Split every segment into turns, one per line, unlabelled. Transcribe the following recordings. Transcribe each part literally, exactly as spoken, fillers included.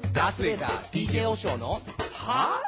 ダースレーダー ディージェー オショーのは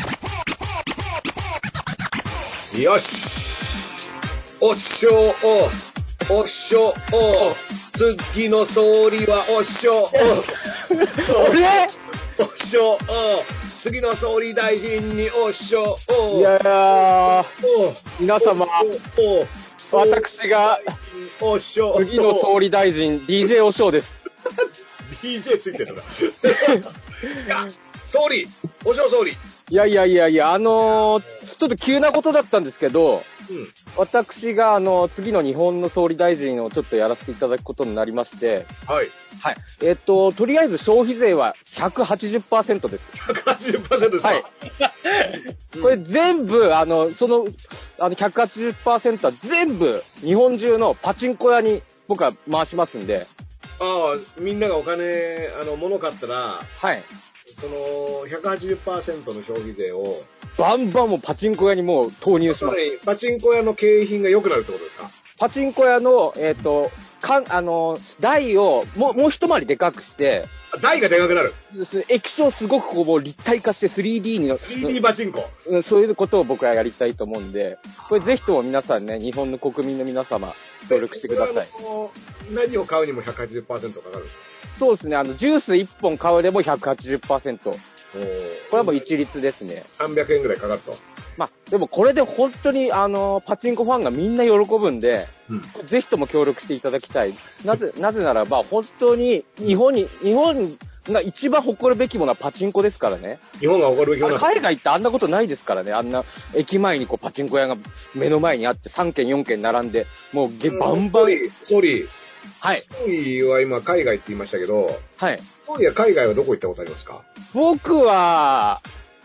ぁよしおっしょーおっしょー次の総理はおっしょー
あれ
おっしょー次の総理大臣におっしょー
いやー皆様私が次の総理大臣 ディージェー オショーです。
ディージェー ついてるな。いや、総理、おしょう総理。
いやいやいやいや、あのー、ちょっと急なことだったんですけど、うん、私があの次の日本の総理大臣をちょっとやらせていただくことになりまして、
はい。
はい。えっと、とりあえず消費税は ひゃくはちじゅっパーセント です。
ひゃくはちじゅっパーセント ですか？
はい。これ全部、あの、その、あの ひゃくはちじゅっパーセント は全部日本中のパチンコ屋に僕は回しますんで。
ああ、みんながお金、あの、物買ったら、
はい。
その、ひゃくはちじゅっパーセント の消費税を、
バンバンもうパチンコ屋にもう投入します。
パチンコ屋の経営品が良くなるってことですか？
パチンコ屋の、えっと、かん、あの、台をもう、もう一回りでかくして、
台がでかくなる。
液晶すごくこうもう立体化して スリーディー にの
スリーディー パチンコ。
そういうことを僕はやりたいと思うんで、これぜひとも皆さんね、日本の国民の皆様、協力してください。
何を買うにも ひゃくはちじゅっパーセント かかるんですか？
そうですね、あの、ジュースいっぽん買うでも ひゃくはちじゅっパーセント。これはもう一律ですね。
さんびゃくえんぐらいかかると。
まあ、でもこれで本当に、あの、パチンコファンがみんな喜ぶんで、うん、ぜひとも協力していただきたい。なぜ、なぜならば、本当に日本に、日本が一番誇るべきものはパチンコですからね。
日本が誇るべきものは
海外ってあんなことないですからね。あんな駅前にこうパチンコ屋が目の前にあってさんけんよんけん並んで、もうゲバンバン。
総理。
はい。
総理は今海外って言いましたけど、
はい。
総理は海外はどこ行ったことありますか？
僕は、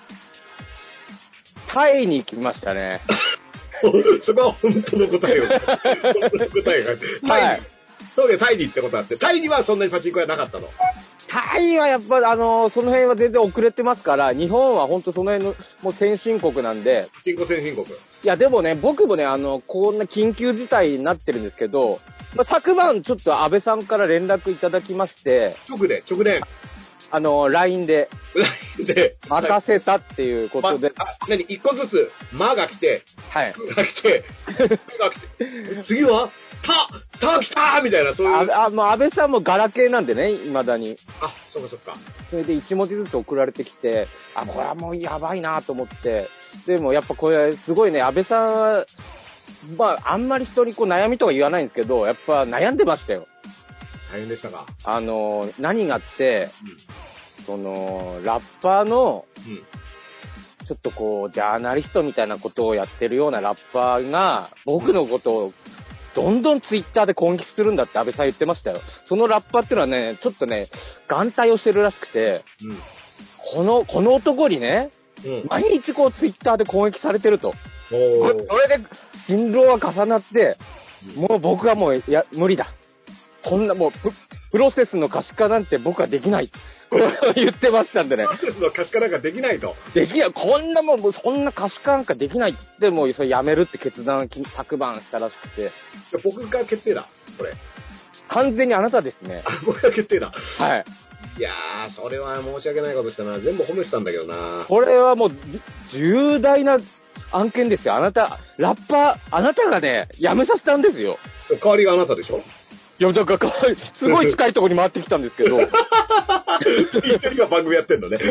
タイに行きましたね。
そこは本当の答えを。本当の答えが。タイに。そうで、タイに行ったことあって、タイにはそんなにパチンコ屋なかったの？
タイはやっぱあのー、その辺は全然遅れてますから、日本は本当その辺のもう先進国なんで。
パチンコ先進国。い
やでもね、僕もね、あの、こんな緊急事態になってるんですけど、まあ、昨晩ちょっと安倍さんから連絡いただきまして。
直で、直で。
あの、ライン で。
ライン で。
任せたっていうことで。
ま、あ、なに、一個ずつ、まが来て、
はい。
が来て、が来て、次は、た、た来たーみたいな、そういう。
あ、あ、もう安倍さんもガラケーなんでね、未だに。
あ、そっかそっか。
それで一文字ずつ送られてきて、あ、これはもうやばいなと思って。でもやっぱこれ、すごいね、安倍さんは、まあ、あんまり人にこう悩みとか言わないんですけど、やっぱ悩んでましたよ。
大変でしたか？
あの、何がって、うん、その、ラッパーの、うん、ちょっとこう、ジャーナリストみたいなことをやってるようなラッパーが、僕のことを、どんどんツイッターで攻撃するんだって安倍さん言ってましたよ。そのラッパーっていうのはね、ちょっとね、眼帯をしてるらしくて、うん、この、この男にね、うん、毎日こうツイッターで攻撃されてると。それで、心労が重なって、もう僕はもう、いや、無理だ。こんなもうプ、プロセスの可視化なんて僕はできない。これを言ってましたんでね。
プロセスの可視化なんかできないと。
できない。こんなもん、そんな可視化なんかできないって言って、もうそれやめるって決断、昨晩したらしくて。
僕が決定だ、これ。
完全にあなたですね。
僕が決定だ。
はい。
いやー、それは申し訳ないことしたな。全部褒めてたんだけどな。
これはもう、重大な案件ですよ。あなた、ラッパー、あなたがね、辞めさせたんですよ。
代わりがあなたでしょ？
いや、だから、すごい近いところに回ってきたんですけど。
一緒には番組やってんのね。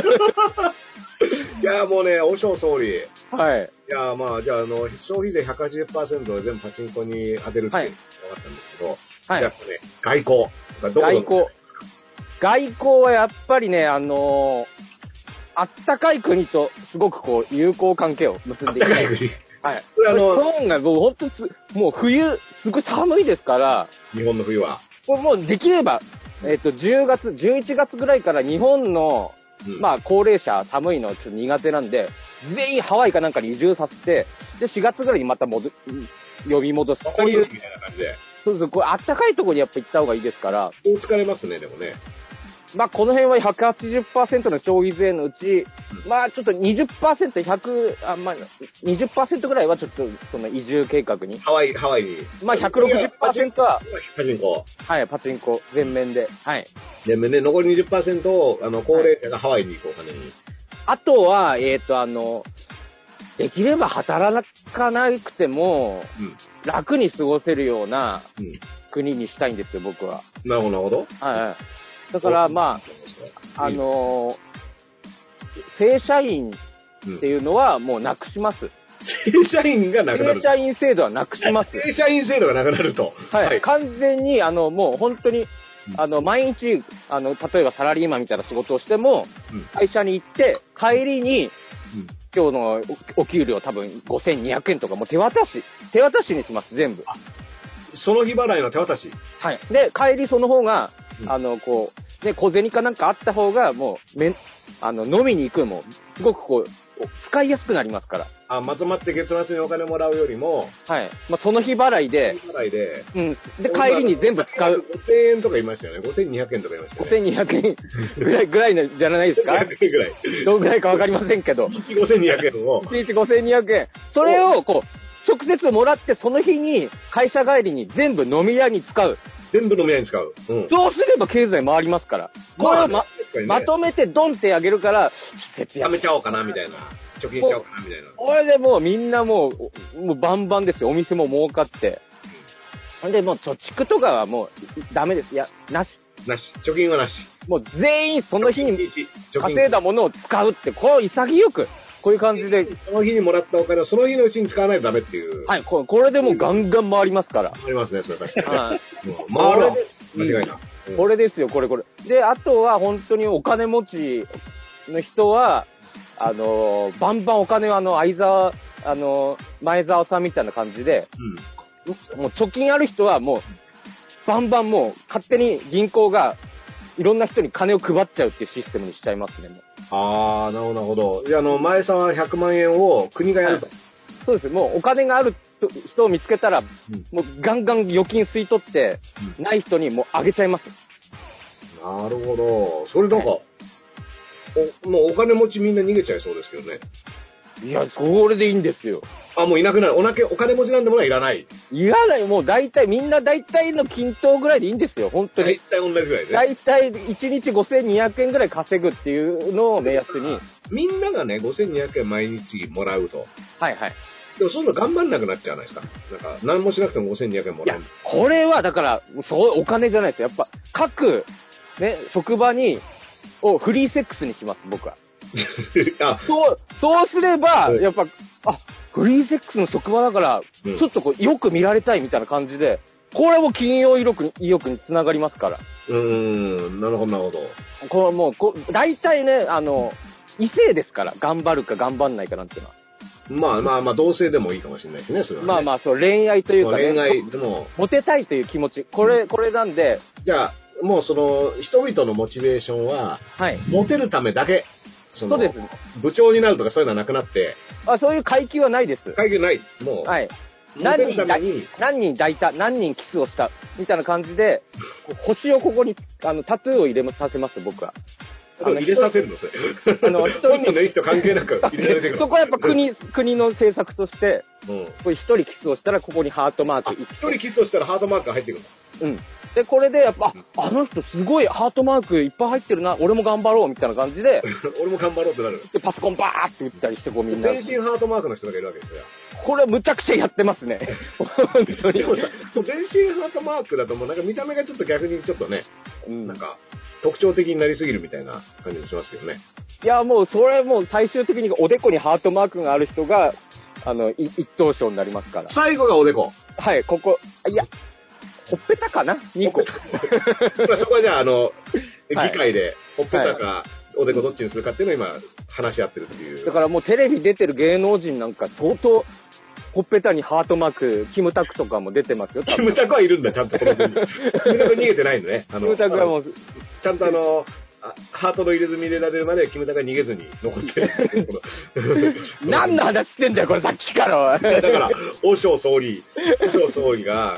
いや、もうね、おしょう総理。
はい。
いや、まあ、じゃあ、あの、消費税 ひゃくはちじゅっパーセント を全部パチンコに当てるって分かったんですけど、はい。じゃあね、外交。
外交。外交はやっぱりね、あのー、あったかい国とすごくこう、友好関係を結んでいきたい。はい。これあの、日本がもう本当つ、もう冬、すごい寒いですから。
日本の冬は。
もうできれば、えっと、じゅうがつ、じゅういちがつぐらいから日本の、うん、まあ、高齢者、寒いのちょっと苦手なんで、全員ハワイかなんかに移住させて、で、しがつぐらいにまた戻、呼び戻す。こういう。みたいな感じで。そうそう、これあったかいところにやっぱ行った方がいいですから。
そう疲れますね、でもね。
まあ、この辺は ひゃくはちじゅっパーセント の消費税のうち、うん、 まあちょっとにじゅっパーセント、ひゃく、あ、まあにじゅっパーセントぐらいはちょっとその移住計画に。
ハワイ、ハワイに。
まあひゃくろくじゅっパーセントは、
パチンコ。
はい、パチンコ、全面で。はい。
全面で、残りにじゅっパーセントを、あの、高齢者がハワイに行くお金に。はい、
あとは、えっ、ー、と、あの、できれば働かなくても、うん、楽に過ごせるような国にしたいんですよ、僕は。
なるほど、なるほど。
はい。だから、まあ、あのー、正社員っていうのはもうなくします。
正社員がなくなる。
正社員制度はなくします。
正社員制度がなくなると。
はい。はい、完全に、あの、もう本当に、あの、毎日、あの、例えばサラリーマンみたいな仕事をしても、うん、会社に行って、帰りに、うん、今日のお給料多分ごせんにひゃくえんとかもう手渡し、手渡しにします、全部。
その日払いの手渡し。
はい。で、帰りその方が、うん、あの、こう、ね、小銭かなんかあった方が、もう、めん、あの、飲みに行くも、すごくこう、使いやすくなりますから。
あ、まとまって月末にお金もらうよりも。
はい。まあ、その日払いで。
日払いで。
うん。で、帰りに全部使う。
ごせんえんとか言いましたよね。ごせんにひゃくえんとか言いましたよね。
ごせんにひゃくえんぐらい、ぐらいのじゃないですか。
ごせんにひゃくえんぐらい。
どんぐらいかわかりませんけど。
いちにちごせんにひゃくえんを。
いちにちごせんにひゃくえん。それを、こう、直接もらって、その日に、会社帰りに全部飲み屋に使う。
全部飲み屋に使う。
うん。そうすれば経済回りますから。これをま、ね、まとめてドンってあげるから、
節約。やめちゃおうかな、みたいな。貯金しちゃおうかな、みたいな。
これでもうみんなもう、もうバンバンですよ。お店も儲かって。うん、で、もう貯蓄とかはもうダメです。いや、なし。
なし。貯金はなし。
もう全員その日に稼いだものを使うって、これ潔く、こういう感じで。
その日にもらったお金をその日のうちに使わないとダメっていう。
はい、これ、これでもうガンガン回りますから。
回りますね、それ確かに。はい。
回る。
間違いな。
うん、これですよ、これこれ。で、あとは本当にお金持ちの人は、あのー、バンバンお金をあの、相沢、あのー、前澤さんみたいな感じで、うん、もう貯金ある人はもう、バンバンもう勝手に銀行がいろんな人に金を配っちゃうっていうシステムにしちゃいますね。
あー、なるほど、なるほど。いや、あの、前澤はひゃくまんえんを国がやると。はい、
そうです。もうお金がある人を見つけたら、うん、もうガンガン預金吸い取って、うん、ない人にもうあげちゃいます。
なるほど。それなんか、はい、お、もうお金持ちみんな逃げちゃいそうですけどね。
いや、それでいいんですよ。
あ、もういなくなる。おなけ、お金持ちなんでもないらない。
いらない。もう大体、みんな大体の均等ぐらいでいいんですよ。本当に。
大体同じぐらいで。
大体いちにちごせんにひゃくえんぐらい稼ぐっていうのを目安に。
みんながね、ごせんにひゃくえん毎日もらうと。
はいはい。
でもそんな頑張んなくなっちゃわないですか。なんか、何もしなくてもごせんにひゃくえんもらう。
いや、これはだから、そう、お金じゃないですよ。やっぱ、各、ね、職場に、をフリーセックスにします、僕は。あそう、そうすれば、やっぱ、あ、フリーセックスの職場だから、うん、ちょっとこう、よく見られたいみたいな感じで、これも金曜意欲に、意欲につながりますから。
うーん、なるほど、なるほど。
これもう、こ大体ね、あの、異性ですから、頑張るか頑張んないかなんていうのは。
まあまあまあ、同性でもいいかもしれないですね、それは、ね。
まあまあ、そう、恋愛というか、ね、
恋愛でも。
モテたいという気持ち、これ、うん、これなんで。
じゃあ、もうその、人々のモチベーションは、はい。モテるためだけ。そ
そうです。
部長になるとかそういうのはなくなって。
あ、そういう階級はないです。
階級ない。もう。
はい。何人抱い何人抱いた、何人キスをした、みたいな感じで、星をここに、あの、タトゥーを入れさせます、僕は。
あの入れさせるのそれ。あの、一人の人関係なく入れられてる。
そこはやっぱ国、国の政策として、うん。これ一人キスをしたらここにハートマーク。
一人キスをしたらハートマークが入ってくる
の。うん。で、これでやっぱ、あの人すごいハートマークいっぱい入ってるな、俺も頑張ろうみたいな感じで。
俺も頑張ろうってなる。
で、パソコンバーって打ったりしてこうみんな。
全身ハートマークの人がいるわけですよ。
これむちゃくちゃやってますね。本当に。
でもさ、全身ハートマークだともうなんか見た目がちょっと逆にちょっとね、うん、なんか特徴的になりすぎるみたいな感じもしますけどね。
いやもうそれもう最終的におでこにハートマークがある人が、あの、一等賞になりますから。
最後がおでこ。
はい、ここ、いや、ほっぺたかな ?に 個。
そこはじゃあ、あの、議会で、ほっぺたか、おでこどっちにするかっていうのを今、話し合ってるっていう。
だからもうテレビ出てる芸能人なんか相当、ほっぺたにハートマーク、キムタクとかも出てますよ。
キムタクはいるんだ、ちゃんとこの国に。キムタク逃げてないのね。あの
キムタクはもう、
ちゃんとあの、ハートの入れ墨入れられるまでキムタクが逃げずに残ってる。
何の話してんだよ、これさっきから。
だから、王将総理、王将総理が、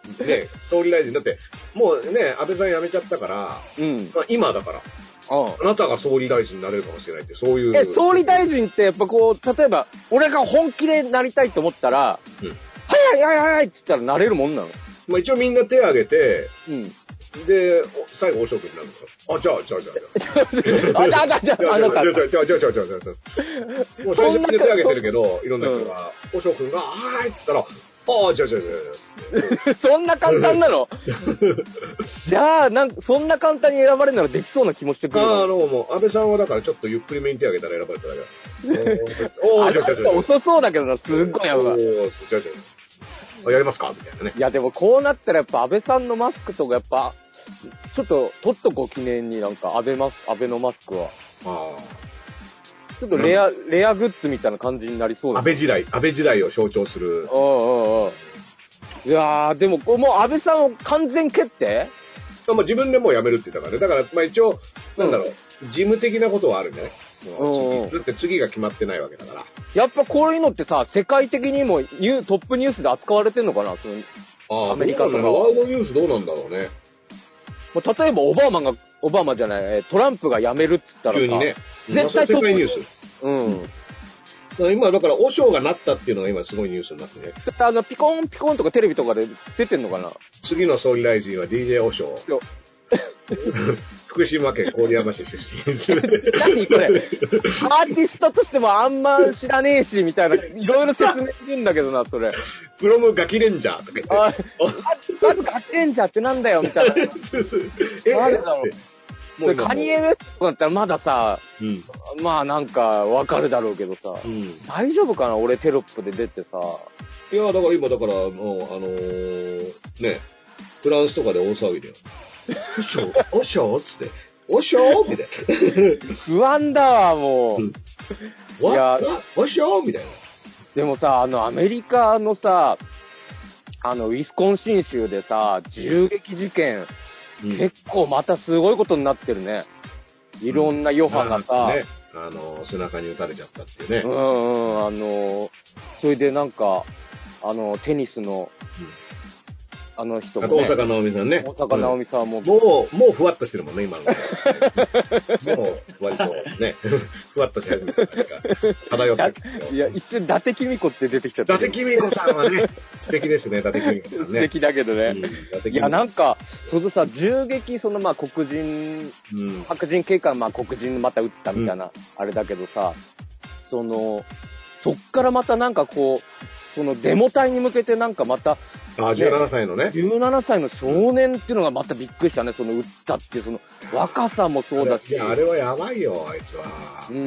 ね、総理大臣、だって、もうね、安倍さん辞めちゃったから、うん。まあ、今だから、ああなたが総理大臣になれるかもしれないって、そういう。
え、総理大臣ってやっぱこう、例えば、俺が本気でなりたいと思ったら、うん。はいはいはいはいって言ったらなれるもんなの？
まあ一応みんな手挙げて、うん。で、最後、おしょくになるのか。あ、じゃあ、じゃあ、じゃあ。
あ、じゃあ、じゃあ、じゃあ、あなた。
じゃあ、じゃあ、じゃあ、じゃあ、じゃあ、じゃあ。もう最初みんな手挙げてるけど、いろんな人が、おしょくんが、はーいって言ったら、ああ、じゃあ、じゃあ、じゃあ。
そんな簡単なの？じゃあ、なんか、そんな簡単に選ばれるならできそうな気もしてくる。
ああ、の、もう、安倍さんはだからちょっとゆっくりめに手挙げたら選ばれただけ。
おー、じゃあ、じゃあ。遅そうだけどな、すっごいやばい。お
ー、じゃあ、じゃあ。やりますかみたいなね。
いや、でもこうなったらやっぱ安倍さんのマスクとかやっぱ、ちょっと取っとこう記念になんか安倍マスク、安倍のマスクは。ああ。ちょっとレア、うん、レアグッズみたいな感じになりそうです。
安倍時代、安倍時代を象徴する。
ああ、ああ。いやー、でももう安倍さんを完全決定？
まあ自分でもう辞めるって言ったからね。だから、まあ一応、なんだろう、うん、事務的なことはあるんじゃない？うん、だって次が決まってないわけだから。
やっぱこういうのってさ、世界的にもニュトップニュースで扱われてんのかな？その
あアメリカとか。ワールドニュースどうなんだろうね。
例えばオバマが、オバマじゃない、トランプが辞めるっつったらさ、
急にね。
絶対
世界ニュース。うん。うん、今、だから、オショーがなったっていうのが今すごいニュースになってね。
あの、ピコンピコンとかテレビとかで出てんのかな？
次の総理大臣は ディージェー オショー。福島県郡山市出身。
何これ？アーティストとしてもあんま知らねえし、みたいな、いろいろ説明するんだけどな、それ。
プロムガキレンジャーとか言って。あ
まずガキレンジャーってなんだよ、みたいな。え、なんだろう。それカニエ・ウェストだったらまださ、うん、まあなんかわかるだろうけどさ、うん、大丈夫かな俺テロップで出てさ。
いや、だから今だからもう、あのー、ね、フランスとかで大騒ぎだよ。おしょおしょつって、おしょみたいな。
不安だわ、もう。
いや、おしょみたいな。
でもさ、あの、アメリカのさ、あの、ウィスコンシン州でさ、銃撃事件、うん、結構またすごいことになってるね。いろんな余波がさ、うんね、
あの、背中に撃たれちゃったっていうね。
うんうん、あの、それでなんか、あの、テニスの、うんあの人も、ね。
大坂なおみさんね。
大坂なおみさんも、うん。
もう、もうふわっとしてるもんね、今の。もう、割とね、ふわっとし始めたから、漂って
いや、一瞬、伊達公子って出てきちゃった。
伊達公子さんはね、素敵ですね、伊達公子さんね。
素敵だけどね。うん、いや、なんか、そのさ、銃撃、そのまあ黒人、うん、白人警官、まあ黒人また撃ったみたいな、うん、あれだけどさ、その、そっからまたなんかこう、そのデモ隊に向けてなんかまた、
あ、じゅうななさいのね。
じゅうななさいの少年っていうのがまたびっくりしたね、その撃ったっていう、その若さもそうだし。
いや、あれはやばいよ、あいつは。うん。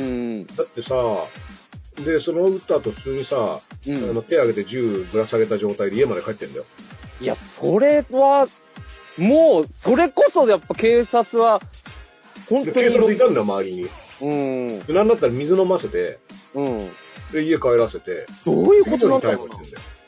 だってさ、で、その撃った後普通にさ、うん、あの手上げて銃ぶら下げた状態で家まで帰ってんだよ。
いや、それは、もう、それこそやっぱ警察は、
本当に。警察いたんだよ、周りに。うん。で、なんだったら水飲ませて、うん。で、家帰らせて、
どういうことなんだろうな。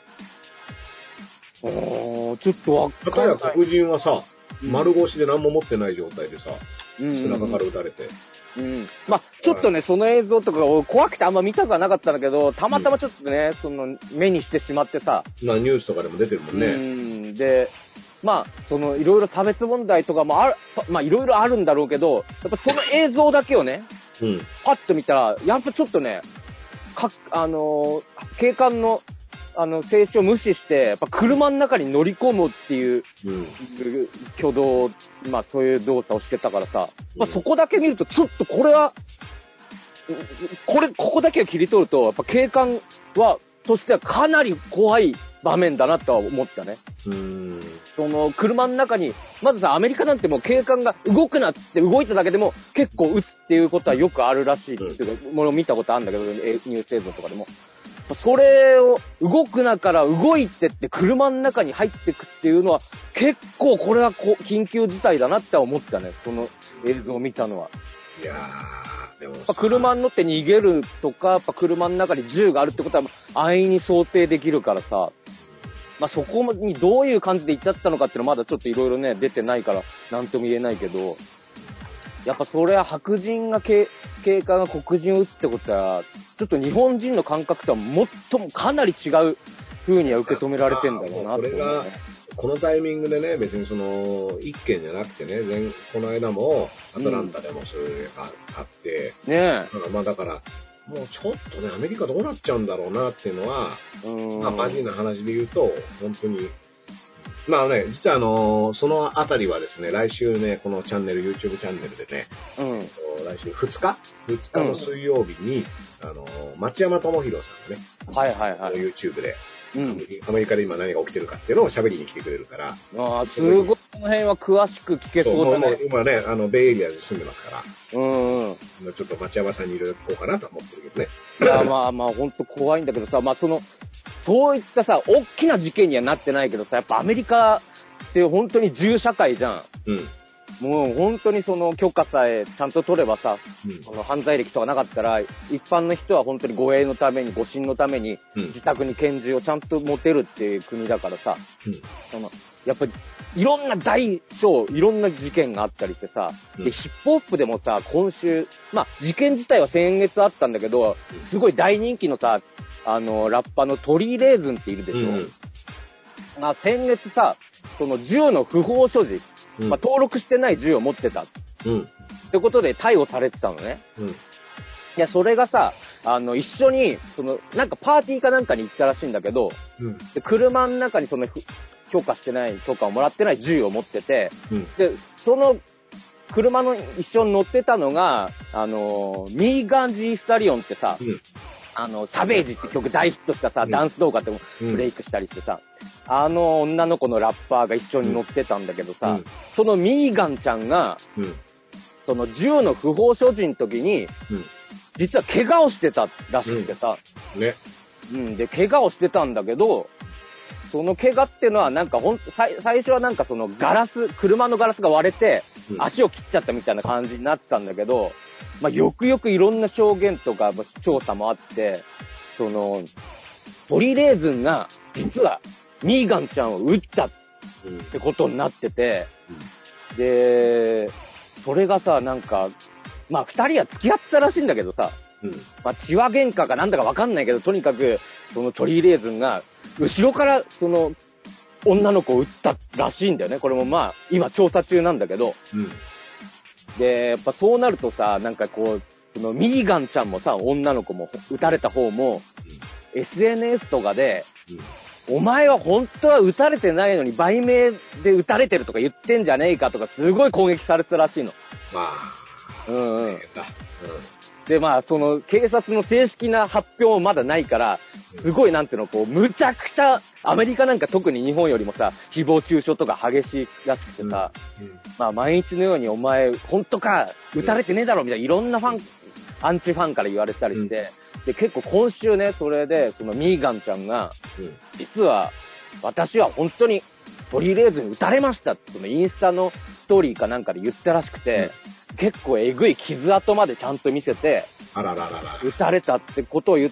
あー、ちょっとわかんない。
片や黒人はさ、丸腰で何も持ってない状態でさ、うん、背中から撃たれて。
うん。まあ、ちょっとね、その映像とか怖くてあんま見たくはなかったんだけど、たまたまちょっとね、うん、その、目にしてしまってさ。
まあ、ニュースとかでも出てるもんね。う
ん。で、まあ、その、いろいろ差別問題とかもある、まあ、いろいろあるんだろうけど、やっぱその映像だけをね、うん。パッと見たら、やっぱちょっとね、か、あのー、警官の、あの、静止を無視して、やっぱ車の中に乗り込むっていう、うん、挙動、まあそういう動作をしてたからさ、うん、まあそこだけ見ると、ちょっとこれは、これ、ここだけを切り取ると、やっぱ警官は、としてはかなり怖い場面だなとは思ったね。うーん。その、車の中に、まずさ、アメリカなんてもう警官が動くなって動いただけでも結構撃つっていうことはよくあるらしいっていうか、ものを見たことあるんだけど、ニュース映像とかでも。それを動くなから動いてって車の中に入ってくっていうのは結構これはこ緊急事態だなって思ったね。その映像を見たのは。
いやー、でも
さ、車に乗って逃げるとか、やっぱ車の中に銃があるってことは安易に想定できるからさ。まあ、そこにどういう感じで行っちゃったのかっていうのはまだちょっといろいろね、出てないからなんとも言えないけど、やっぱそれは白人が警官が黒人を撃つってことは、ちょっと日本人の感覚とはもっともかなり違う風には受け止められてんだろうなって思うね。
これが、 このタイミングでね、別にその、一件じゃなくてね、前この間も、アトランタでもそれがあって、
うん、ね
え。まあだから、もうちょっとね、アメリカどうなっちゃうんだろうなっていうのは、
うん、
まあマジな話で言うと、本当に、まあね、実はあの、そのあたりはですね、来週ね、このチャンネル、YouTube チャンネルでね、
うん、
来週ふつか ?ふつ 日の水曜日に、うん、あの、町山智博さんがね、
はいはいはい。
YouTube で、
うん、
アメリカで今何が起きてるかっていうのを喋りに来てくれるから。
ああ、すごい、この辺は詳しく聞けそうだね。
もう今ね、あの、ベイエリアで住んでますから。
うんうん。
ちょっと町山さんにいろいろ聞こうかなと思ってるけどね。
いや、まあまあ、ほんと怖いんだけどさ、まあその、そういったさ、大きな事件にはなってないけどさ、やっぱアメリカって本当に銃社会じゃん。
うん。
もう本当にその許可さえちゃんと取ればさ、
うん、
その犯罪歴とかなかったら、一般の人は本当に護衛のために、護身のために、自宅に拳銃をちゃんと持てるっていう国だからさ、うん、そのやっぱりいろんな大小、いろんな事件があったりしてさ、うん、でヒップホップでもさ、今週、まあ事件自体は先月あったんだけど、すごい大人気のさ、あの、ラッパーのトリー・レーズンっているでしょ、うん、まあ先月さ、その銃の不法所持、うん、まあ、登録してない銃を持ってた。うん。ってことで逮捕されてたのね。うん。いや、それがさ、あの、一緒に、その、なんかパーティーかなんかに行ったらしいんだけど、うん。で、車の中にその、許可してない、許可をもらってない銃を持ってて、うん。で、その、車の一緒に乗ってたのが、あの、ミーガン・ジー・スタリオンってさ、うん。あの、サベージって曲大ヒットしたさ、うん、ダンス動画でもブレイクしたりしてさ、うん、あの女の子のラッパーが一緒に乗ってたんだけどさ、うん、そのミーガンちゃんが、うん、その銃の不法所持の時に、うん、実は怪我をしてたらしくてさ、
うん、ね。
うん、で、怪我をしてたんだけど、その怪我っていうのはなんかほんと、最初はなんかそのガラス、車のガラスが割れて、足を切っちゃったみたいな感じになってたんだけど、まあ、よくよくいろんな証言とか調査もあって、その、トリレーズンが実はミーガンちゃんを撃ったってことになってて、うん、で、それがさ、なんか、まあ二人は付き合ってたらしいんだけどさ、うん、まあ血は喧嘩かなんだかわかんないけど、とにかく、そのトリレーズンが後ろからその女の子を撃ったらしいんだよね。これもまあ今調査中なんだけど、うんで、やっぱそうなるとさ、なんかこう、そのミーガンちゃんもさ、女の子も撃たれた方も、うん、エスエヌエス とかで、うん、お前は本当は撃たれてないのに売名で撃たれてるとか言ってんじゃねえかとかすごい攻撃されてたらしいの。
まあ。
うんうん。うんで、まあ、その、警察の正式な発表もまだないから、すごいなんていうの、こう、むちゃくちゃ、アメリカなんか特に日本よりもさ、誹謗中傷とか激しいらしくてさ、うんうん、まあ、毎日のようにお前、本当か、撃たれてねえだろ、みたいな、いろんなファン、アンチファンから言われたりして、うん、で、結構今週ね、それで、そのミーガンちゃんが、実は、私は本当に、トリーレーズンに撃たれましたって、そのインスタのストーリーかなんかで言ったらしくて、結構えぐい傷跡までちゃんと見せて、
あらららら
撃たれたってことを言って、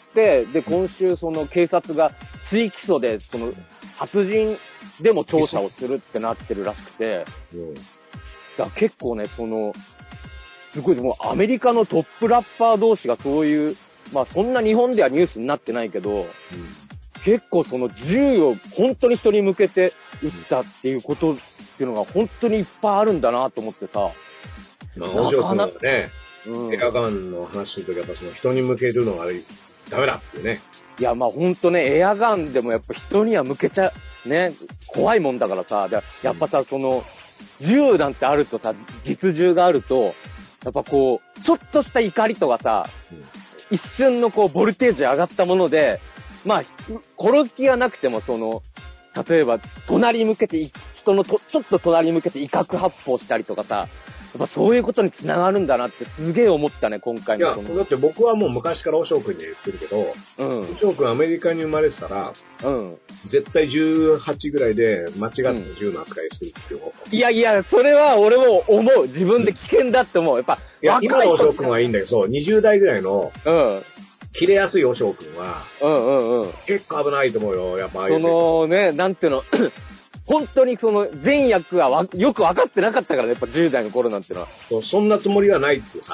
で、今週その警察が追起訴で、その、殺人でも調査をするってなってるらしくて、うん、だから結構ね、その、すごい、もうアメリカのトップラッパー同士がそういう、まあそんな日本ではニュースになってないけど、うん、結構その銃を本当に人に向けて撃ったっていうことっていうのが本当にいっぱいあるんだなと思ってさ、
まあ、面白くないね。うん。エアガンの話するときやっぱその人に向けるのがダメだっていうね。
いや、まあほんとね、エアガンでもやっぱ人には向けちゃ、ね、怖いもんだからさ、やっぱさ、その、銃なんてあるとさ、実銃があると、やっぱこう、ちょっとした怒りとかさ、うん、一瞬のこう、ボルテージ上がったもので、まあ、殺す気がなくてもその、例えば、隣に向けて、人のと、ちょっと隣に向けて威嚇発砲したりとかさ、やっぱそういうことに繋がるんだなってすげえ思ったね、今回の。
いや、だって僕はもう昔からおしょうくんに言ってるけど、うん。おしょうくんアメリカに生まれてたら、うん。絶対じゅうはちぐらいで間違って銃の扱いしてるって思う、
うん。いやいや、それは俺も思う。自分で危険だって思う。やっぱ、
いや、今のおしょうくんはいいんだけど、そう、にじゅう代ぐらいの、うん。切れやすいおしょうくんは、うんうんうん。結構危ないと思うよ、やっぱああいう。
そのね、なんていうの、本当にその善悪はわよく分かってなかったからね、やっぱじゅう代の頃なんてのは。
そう、そんなつもりはないってさ。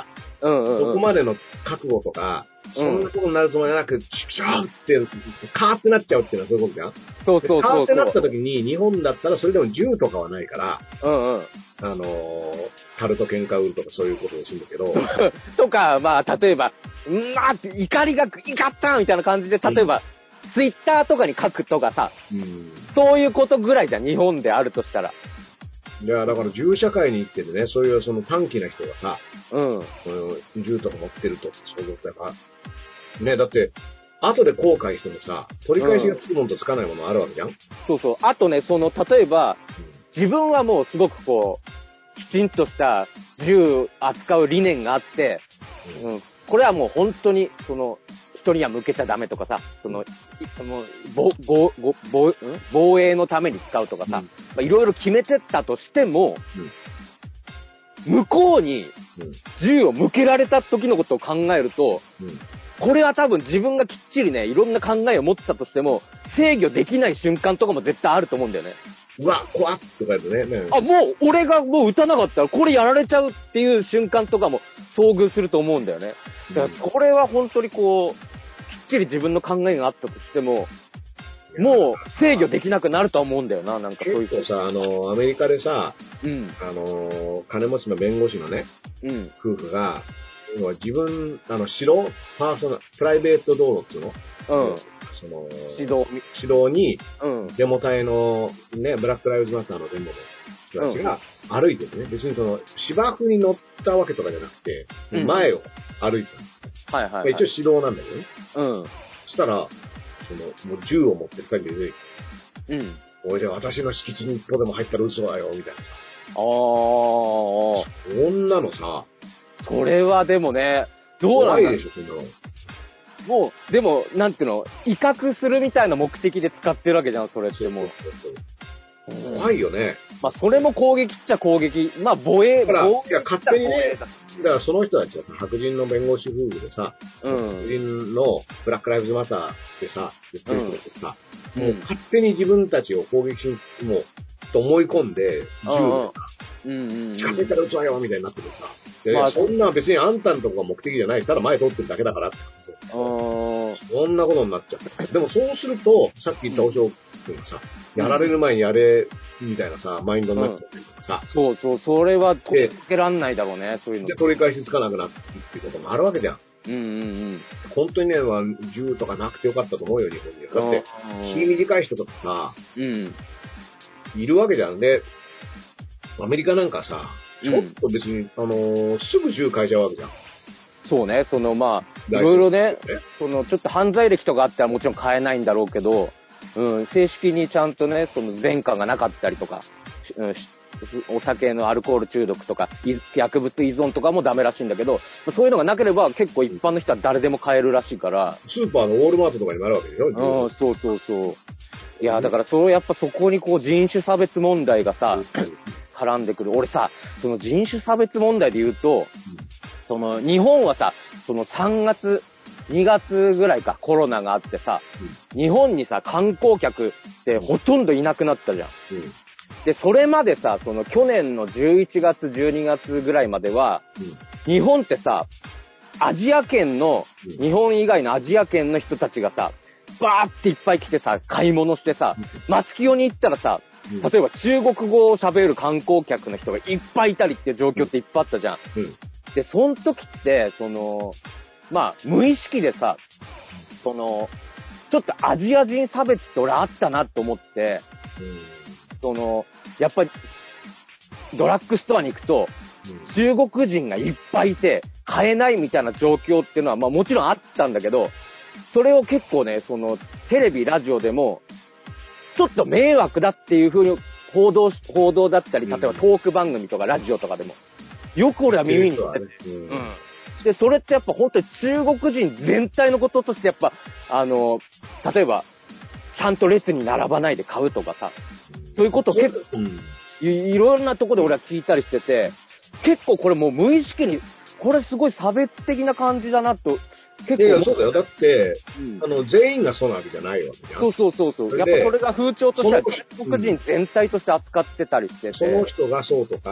うんうんうん、
そこまでの覚悟とか、そんなことになるつもりはなく、シュキシューって、カーってなっちゃうっていうのはそういうことじゃん。
そうそうそうそう。
カーってなった時に、日本だったらそれでも銃とかはないから、
うんうん。
あのー、タルト喧嘩売るとかそういうことをするんだけど。
とか、まあ、例えば、んまあ、怒りが、怒ったみたいな感じで、例えば、うん、ツイッターとかに書くとかさ、うん、そういうことぐらいじゃん、日本であるとしたら。
いや、だから銃社会に行っててね、そういうその短気な人がさ、
うん。
銃とか持ってると、そういうことやっぱ、ね、だって、後で後悔してもさ、取り返しがつくものとつかないものあるわけじゃん、うん、
そうそう。あとね、その、例えば、うん、自分はもうすごくこう、きちんとした銃扱う理念があって、うん、うん、これはもう本当に、その、人には向けちゃダメとかさ、その、もう、防、防、防、防衛のために使うとかさ、うん、まあ、いろいろ決めてったとしても、うん、向こうに銃を向けられた時のことを考えると、うん、これは多分自分がきっちりね、いろんな考えを持ってたとしても、制御できない瞬間とかも絶対あると思うんだよね。
うわ、怖っとか言うとね。ね
あ、もう、俺がもう撃たなかったら、これやられちゃうっていう瞬間とかも遭遇すると思うんだよね。だから、これは本当にこう、きっちり自分の考えがあったとしても、もう制御できなくなるとは思うんだよな、なんかそういう。
結構さ、あの、アメリカでさ、
うん。
あの、金持ちの弁護士のね、
うん。
夫婦が、自分、あの、城パーソナル、プライベート道路っていうの
うん。
その、
指導。
指導に、
うん。
デモ隊の、ね、ブラックライブズマターのデモの人たちが歩いててね、うん、別にその、芝生に乗ったわけとかじゃなくて、うん、前を歩いてたんですよ。
はいはい、はい。
一応指導なんだけどね。
うん。
そしたら、その、もう銃を持って二人で出てきてさ、
うん。
おいで私の敷地に一歩でも入ったら嘘だよ、みたいなさ。
あー。
女のさ、
それはでもね、どうなんだろう。
怖いでしょ、そんなの。
もう、でも、なんていうの、威嚇するみたいな目的で使ってるわけじゃん、それってもう。
そうそうそうそう、怖いよね。
まあ、それも攻撃っちゃ攻撃。まあ、防衛、
だから、
防衛
いや、勝手にね、だからその人たちはさ、白人の弁護士夫婦でさ、
うん、
白人のブラックライブズマターでさ、言ってる人たちがさ、
うん、
もう勝手に自分たちを攻撃し、もう、と思い込んで、銃でさ、
うんうんうん、
近づいたら撃つわよみたいになっててさ、で、まあ、そんな別にあんたのとこが目的じゃないし、ただ前通ってるだけだからって話。そんなことになっちゃって。でもそうすると、さっき言ったお嬢君がさ、うん、やられる前にやれ、みたいなさ、マインドになっちゃったりとかさ、
うん。そうそう、それは取り付けらんないだろうね、そういうの。
で、取り返しつかなくなってっていうこともあるわけじゃん。
うんうんうん。
本当にね、まあ、銃とかなくてよかったと思うよ、日本には。だって、日短い人とかさ、
うん、
いるわけじゃん。で、アメリカなんかさ、ちょっと別に、うん、あのー、すぐ銃変えちゃうわけじゃん。
そうね、そのまあ、いろいろね、そのちょっと犯罪歴とかあったらもちろん変えないんだろうけど、うん、正式にちゃんとね、その前科がなかったりとか、うん、お酒のアルコール中毒とか、薬物依存とかもダメらしいんだけど、そういうのがなければ結構一般の人は誰でも買えるらしいから。
スーパーのウォールマートとかにもあるわけでしょ。
うん、そうそうそう。いや、だからそう、やっぱそこにこう人種差別問題がさ、絡んでくる。俺さ、その人種差別問題で言うと、その日本はさ、そのさんがつ、にがつぐらいか、コロナがあってさ、日本にさ、観光客ってほとんどいなくなったじゃん。
うん
で、それまでさ、その去年のじゅういちがつ、じゅうにがつぐらいまでは、うん、日本ってさ、アジア圏の、うん、日本以外のアジア圏の人たちがさ、バーっていっぱい来てさ、買い物してさ、松清に行ったらさ、うん、例えば中国語を喋る観光客の人がいっぱいいたりっていう状況っていっぱいあったじゃん。
うん、
で、その時って、その、まあ、無意識でさ、その、ちょっとアジア人差別って俺あったなと思って、うんその、やっぱり、ドラッグストアに行くと、中国人がいっぱいいて、買えないみたいな状況っていうのは、まあもちろんあったんだけど、それを結構ね、その、テレビ、ラジオでも、ちょっと迷惑だっていう風に報道、報道だったり、例えばトーク番組とかラジオとかでも、よく俺は耳にしてて、うん。で、それってやっぱ本当に中国人全体のこととしてやっぱ、あの、例えば、ちゃんと列に並ばないで買うとかさ、そういうこと結構、うん、い, いろんなところで俺は聞いたりしてて、結構これもう無意識に、これすごい差別的な感じだなと、
結構。いや、そうだよ。だって、うん、あの、全員がそうなわけじゃないわけじゃん。
そうそうそうそう。やっぱそれが風潮としては、中国人全体として扱ってたりしてて。
その人がそうとか、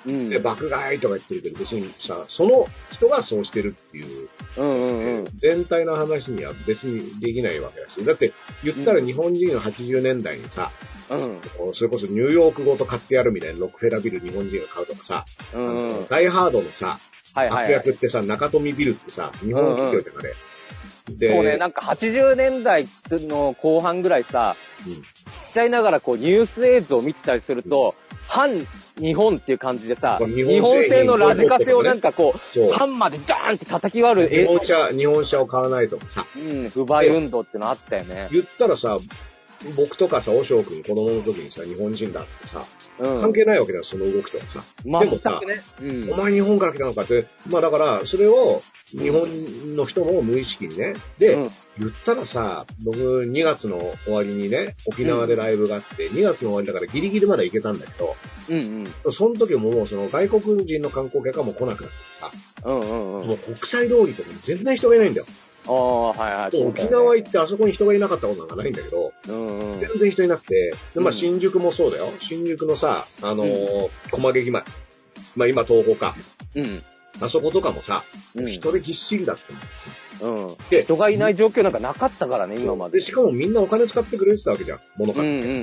うん、
で、爆買いとか言ってるけど、別にさ、その人がそうしてるっていう、
うんうんうん、
全体の話には別にできないわけだし、だって言ったら日本人のはちじゅうねんだいにさ、うん、それこそニューヨークごと買ってやるみたいなロックフェラービル日本人が買うとかさ、うん、あのダイハードのさ、はいはいはい、悪役ってさ、中富ビルってさ、日本企業じゃん、あれ。
で、そうね、なんかはちじゅうねんだいの後半ぐらいさ、うん、ちっちゃいながらこうニュース映像を見てたりすると、うん、反日本っていう感じでさ、日本製のラジカセをなんかこう、ハンマーでダーンって叩き割る
日本車、日本車を買わないとかさ。
うん、不買運動ってのあったよね。
言ったらさ、僕とかさ、おしょうくん子供の時にさ、日本人だってさ、うん、関係ないわけだよ、その動きとかさ。
まあ、でもさ、ね
うん、お前日本から来たのかって、まあだから、それを日本の人も無意識にね、で、うん、言ったらさ、僕にがつの終わりにね、沖縄でライブがあって、うん、にがつの終わりだからギリギリまで行けたんだけど、うんうん、その時ももうその外国人の観光客はもう来なくなってさ、うんうんうん、もう国際通りとかに全然人がいないんだよ。
ああ、はいはい。
沖縄行ってあそこに人がいなかったことなんかないんだけど、うんうん、全然人いなくて、でまあ、新宿もそうだよ。新宿のさ、あのー、駒劇前、まあ今東宝か。うん。あそことかもさ、うん、人でぎっしりだった
んだよ。うん。で、人がいない状況なんかなかったからね、今まで。
で、しかもみんなお金使ってくれてたわけじゃん。物買って。うんうんうんうん。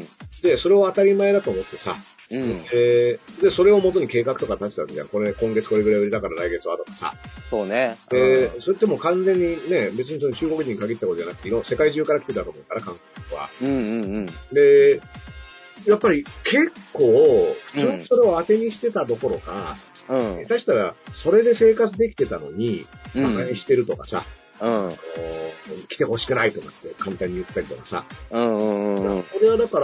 で、それを当たり前だと思ってさ、うん、えー、で、それを元に計画とか立てたわけじゃん。これ、今月これぐらい売りだから来月はとかさ。
そうね。
で、うん、それってもう完全にね、別にその中国人に限ったことじゃなくて、世界中から来てたと思うから、韓国は。うんうんうん。で、やっぱり結構、普通にそれを当てにしてたどころか、うん。下手したら、それで生活できてたのに、馬鹿にしてるとかさ、うん。来てほしくないとかって簡単に言ったりとかさ。うんうんうん。これはだから、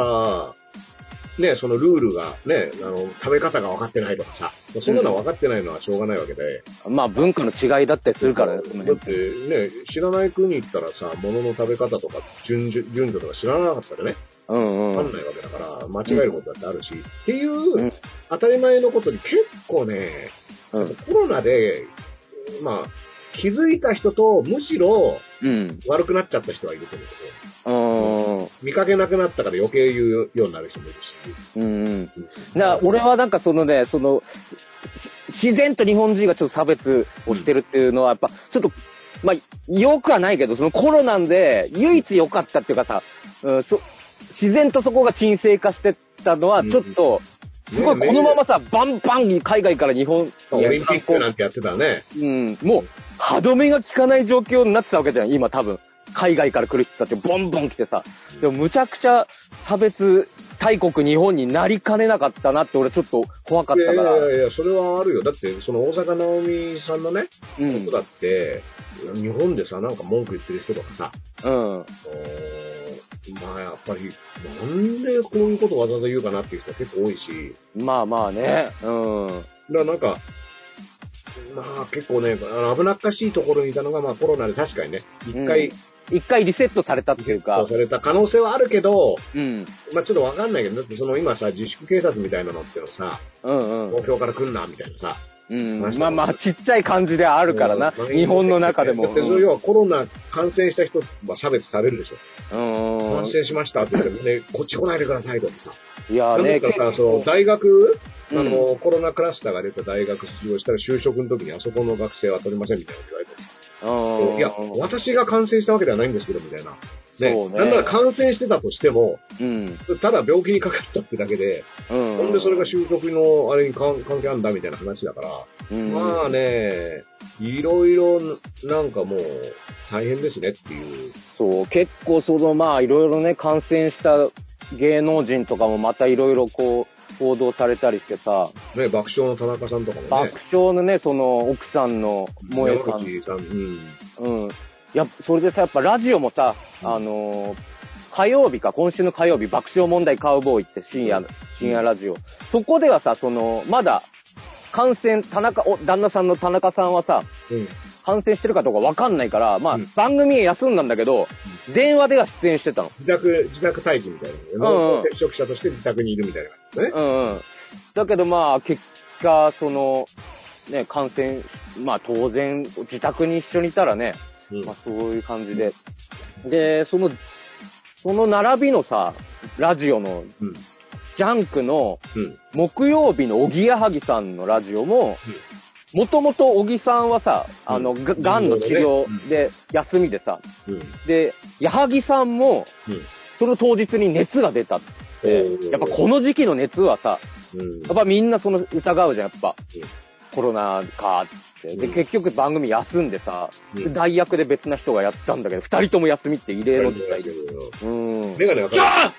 ね、そのルールがね、あの、食べ方が分かってないとかさ、そんなの分かってないのはしょうがないわけで。
うん、まあ文化の違いだったりするからね、その
だってね、知らない国行ったらさ、物の食べ方とか順序、順序とか知らなかったらね、うんうん。分かんないわけだから、間違えることだってあるし、うん、っていう、うん、当たり前のことに結構ね、うん、コロナで、まあ、気づいた人と、むしろ、悪くなっちゃった人はいると思うけど、うん、見かけなくなったから余計言うようになる人もいるし。うんうん。
だから俺はなんかそのね、その、自然と日本人がちょっと差別をしてるっていうのは、やっぱ、ちょっと、まあ、良くはないけど、そのコロナで唯一良かったっていうかさ、うん、そ自然とそこが沈静化してったのは、ちょっと、うん、すごいこのままさ、バンバン海外から日本に
オリンピックなんてやってたね。
うん、もう、歯止めが効かない状況になってたわけじゃん、今多分。海外から来る人たちボンボン来てさ。でもむちゃくちゃ差別大国日本になりかねなかったなって俺ちょっと怖かったから。
いやいやいや、それはあるよ。だってその大阪直美さんのね、うん、ことだって、日本でさ、なんか文句言ってる人とかさ、うん。まあやっぱり、なんでこういうことわざわざ言うかなっていう人結構多いし。
まあまあね、うん。
だからなんか、まあ結構ね、あの危なっかしいところにいたのが、まあコロナで確かにね、一回、うん
一回リセットされたっていうか。
リセットされた可能性はあるけど、うん。まあちょっとわかんないけど、だってその今さ、自粛警察みたいなのってのさ、うんうん。東京から来んな、みたいなさ。
うん。まあまあ、ちっちゃい感じではあるからな。日本の中でも。
だってそれ要はコロナ感染した人は差別されるでしょ。うん。感染しましたって言ってね、こっち来ないでくださいとかさ。いやね、なんかさ、その大学、あの、うん、コロナクラスターが出た大学卒業したら就職の時にあそこの学生は取りませんみたいなこと言われてさ。いや、私が感染したわけではないんですけど、みたいな。ね。そうね。なんなら感染してたとしても、うん、ただ病気にかかったってだけで、うん、なんでそれが就職のあれに関係あるんだみたいな話だから、うん、まあね、いろいろなんかもう大変ですねっていう。
そう、結構そのまあいろいろね、感染した芸能人とかもまたいろいろこう、報道されたりしてさ。
ね、爆笑の田中さんとかもね。
爆笑のね、その、奥さんの萌えさん。
さん。うん。
うん。やそれでさ、やっぱラジオもさ、うん、あのー、火曜日か、今週の火曜日、爆笑問題カウボーイって深夜、うん、深夜ラジオ。そこではさ、その、まだ、感染、田中、お、旦那さんの田中さんはさ、うん、感染してるかどうかわかんないから、まあ、うん、番組休んだんだけど、うん、電話では出演してたの。
自宅、自宅待機みたいな。濃厚接触者として自宅にいるみたいな感じね。うんうん。
だけどまあ、結果、その、ね、感染、まあ当然、自宅に一緒にいたらね、うん、まあそういう感じで。で、その、その並びのさ、ラジオの、ジジャンクの、木曜日のおぎやはぎさんのラジオも、もともとおぎさんはさ、あの、が、がんの治療で休みでさ、うん、で、やはぎさんも、うん、その当日に熱が出たって、やっぱこの時期の熱はさ、うん、やっぱみんなその疑うじゃん、やっぱ。うん、コロナかって。で、結局番組休んでさ、うん、代役で別な人がやったんだけど、二人とも休みって異例の事態で。うん。
メガネわかる。
あ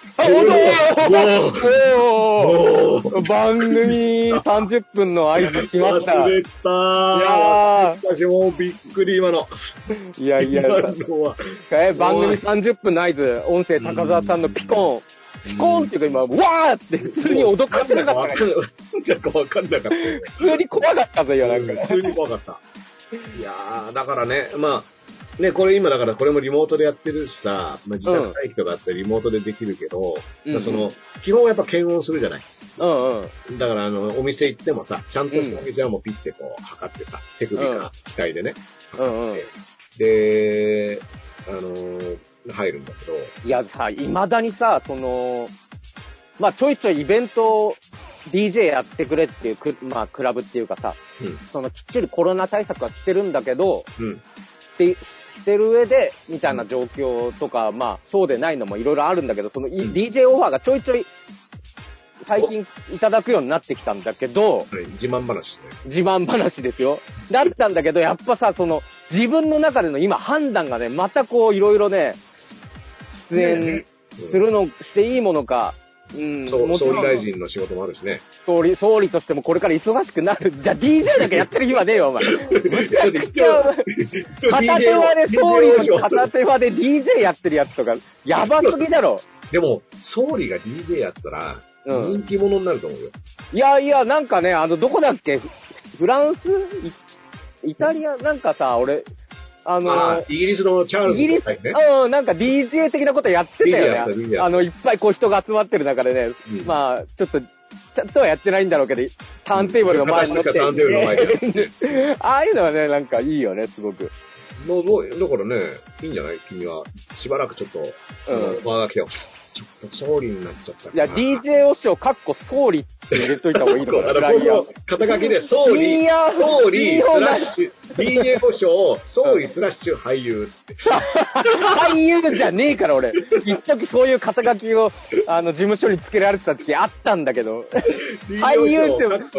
お番組さんじゅっぷんの合図来ました。
忘れたー。いやー。私もびっくり今の。
いやいや、え、番組さんじゅっぷんの合図、音声高澤さんのピコン。ピコーンっていうか今、わーって普通に脅かしてなかったから。
なんかわかんなかった。
普通に怖かったぞよ、なんか。
普通に怖かった。いやー、だからね、まあ、ね、これ今だからこれもリモートでやってるしさ、まあ、自宅待機とかあってリモートでできるけど、うん、その、基本はやっぱ検温するじゃない。
うんうん。
だからあの、お店行ってもさ、ちゃんとしたお店はもうピッてこう測ってさ、手首か機械でね。
うんうん。
で、あのー、入るんだけど。
いやさ、未だにさ、その、まあちょいちょいイベント ディージェー やってくれっていうく、まあクラブっていうかさ、うん、そのきっちりコロナ対策はしてるんだけど、うん、ってしてる上で、みたいな状況とか、うん、まあそうでないのもいろいろあるんだけど、その、うん、ディージェー オファーがちょいちょい最近いただくようになってきたんだけど、
自慢話ね。
自慢話ですよ。だったんだけど、やっぱさ、その、自分の中での今判断がね、またこういろいろね、出演するの、していいものか、うん、
そう、総理大臣の仕事もあるしね。
総理、総理としてもこれから忙しくなる。じゃあ ディージェー だけやってる日はねえよ、お前。むちゃくちゃ、片手間で総理の片手間で ディージェー やってるやつとか、やばすぎだろ。
でも、総理が ディージェー やったら、人気者になると思うよ。
いやいや、なんかね、あの、どこだっけフランスイ、イタリアなんかさ、俺、あの
あー、イギリスのチャールズ、ね、
イギリス、うん、なんか ディージェー 的なことやってたよね。あの、いっぱいこう人が集まってる中でね、うん、まあ、ちょっと、ちゃんとはやってないんだろうけど、ターンテーブルの前に乗って。ターンテーブルの前に。ああいうのはね、なんかいいよね、すごく。
ののだからね、いいんじゃない君は。しばらくちょっと、うん、オファーが来てよ。ちょっと総理になっちゃったかな。
いや、ディージェー お師匠、かっこ総理って入れといた方がいいのかな。
あの、肩書きで総理、総理、スラッシュ、ディージェー お師匠、総理スラッシュ俳優って。
俳優じゃねえから、俺。一時そういう肩書きを、あの、事務所につけられてた時あったんだけど。俳優って、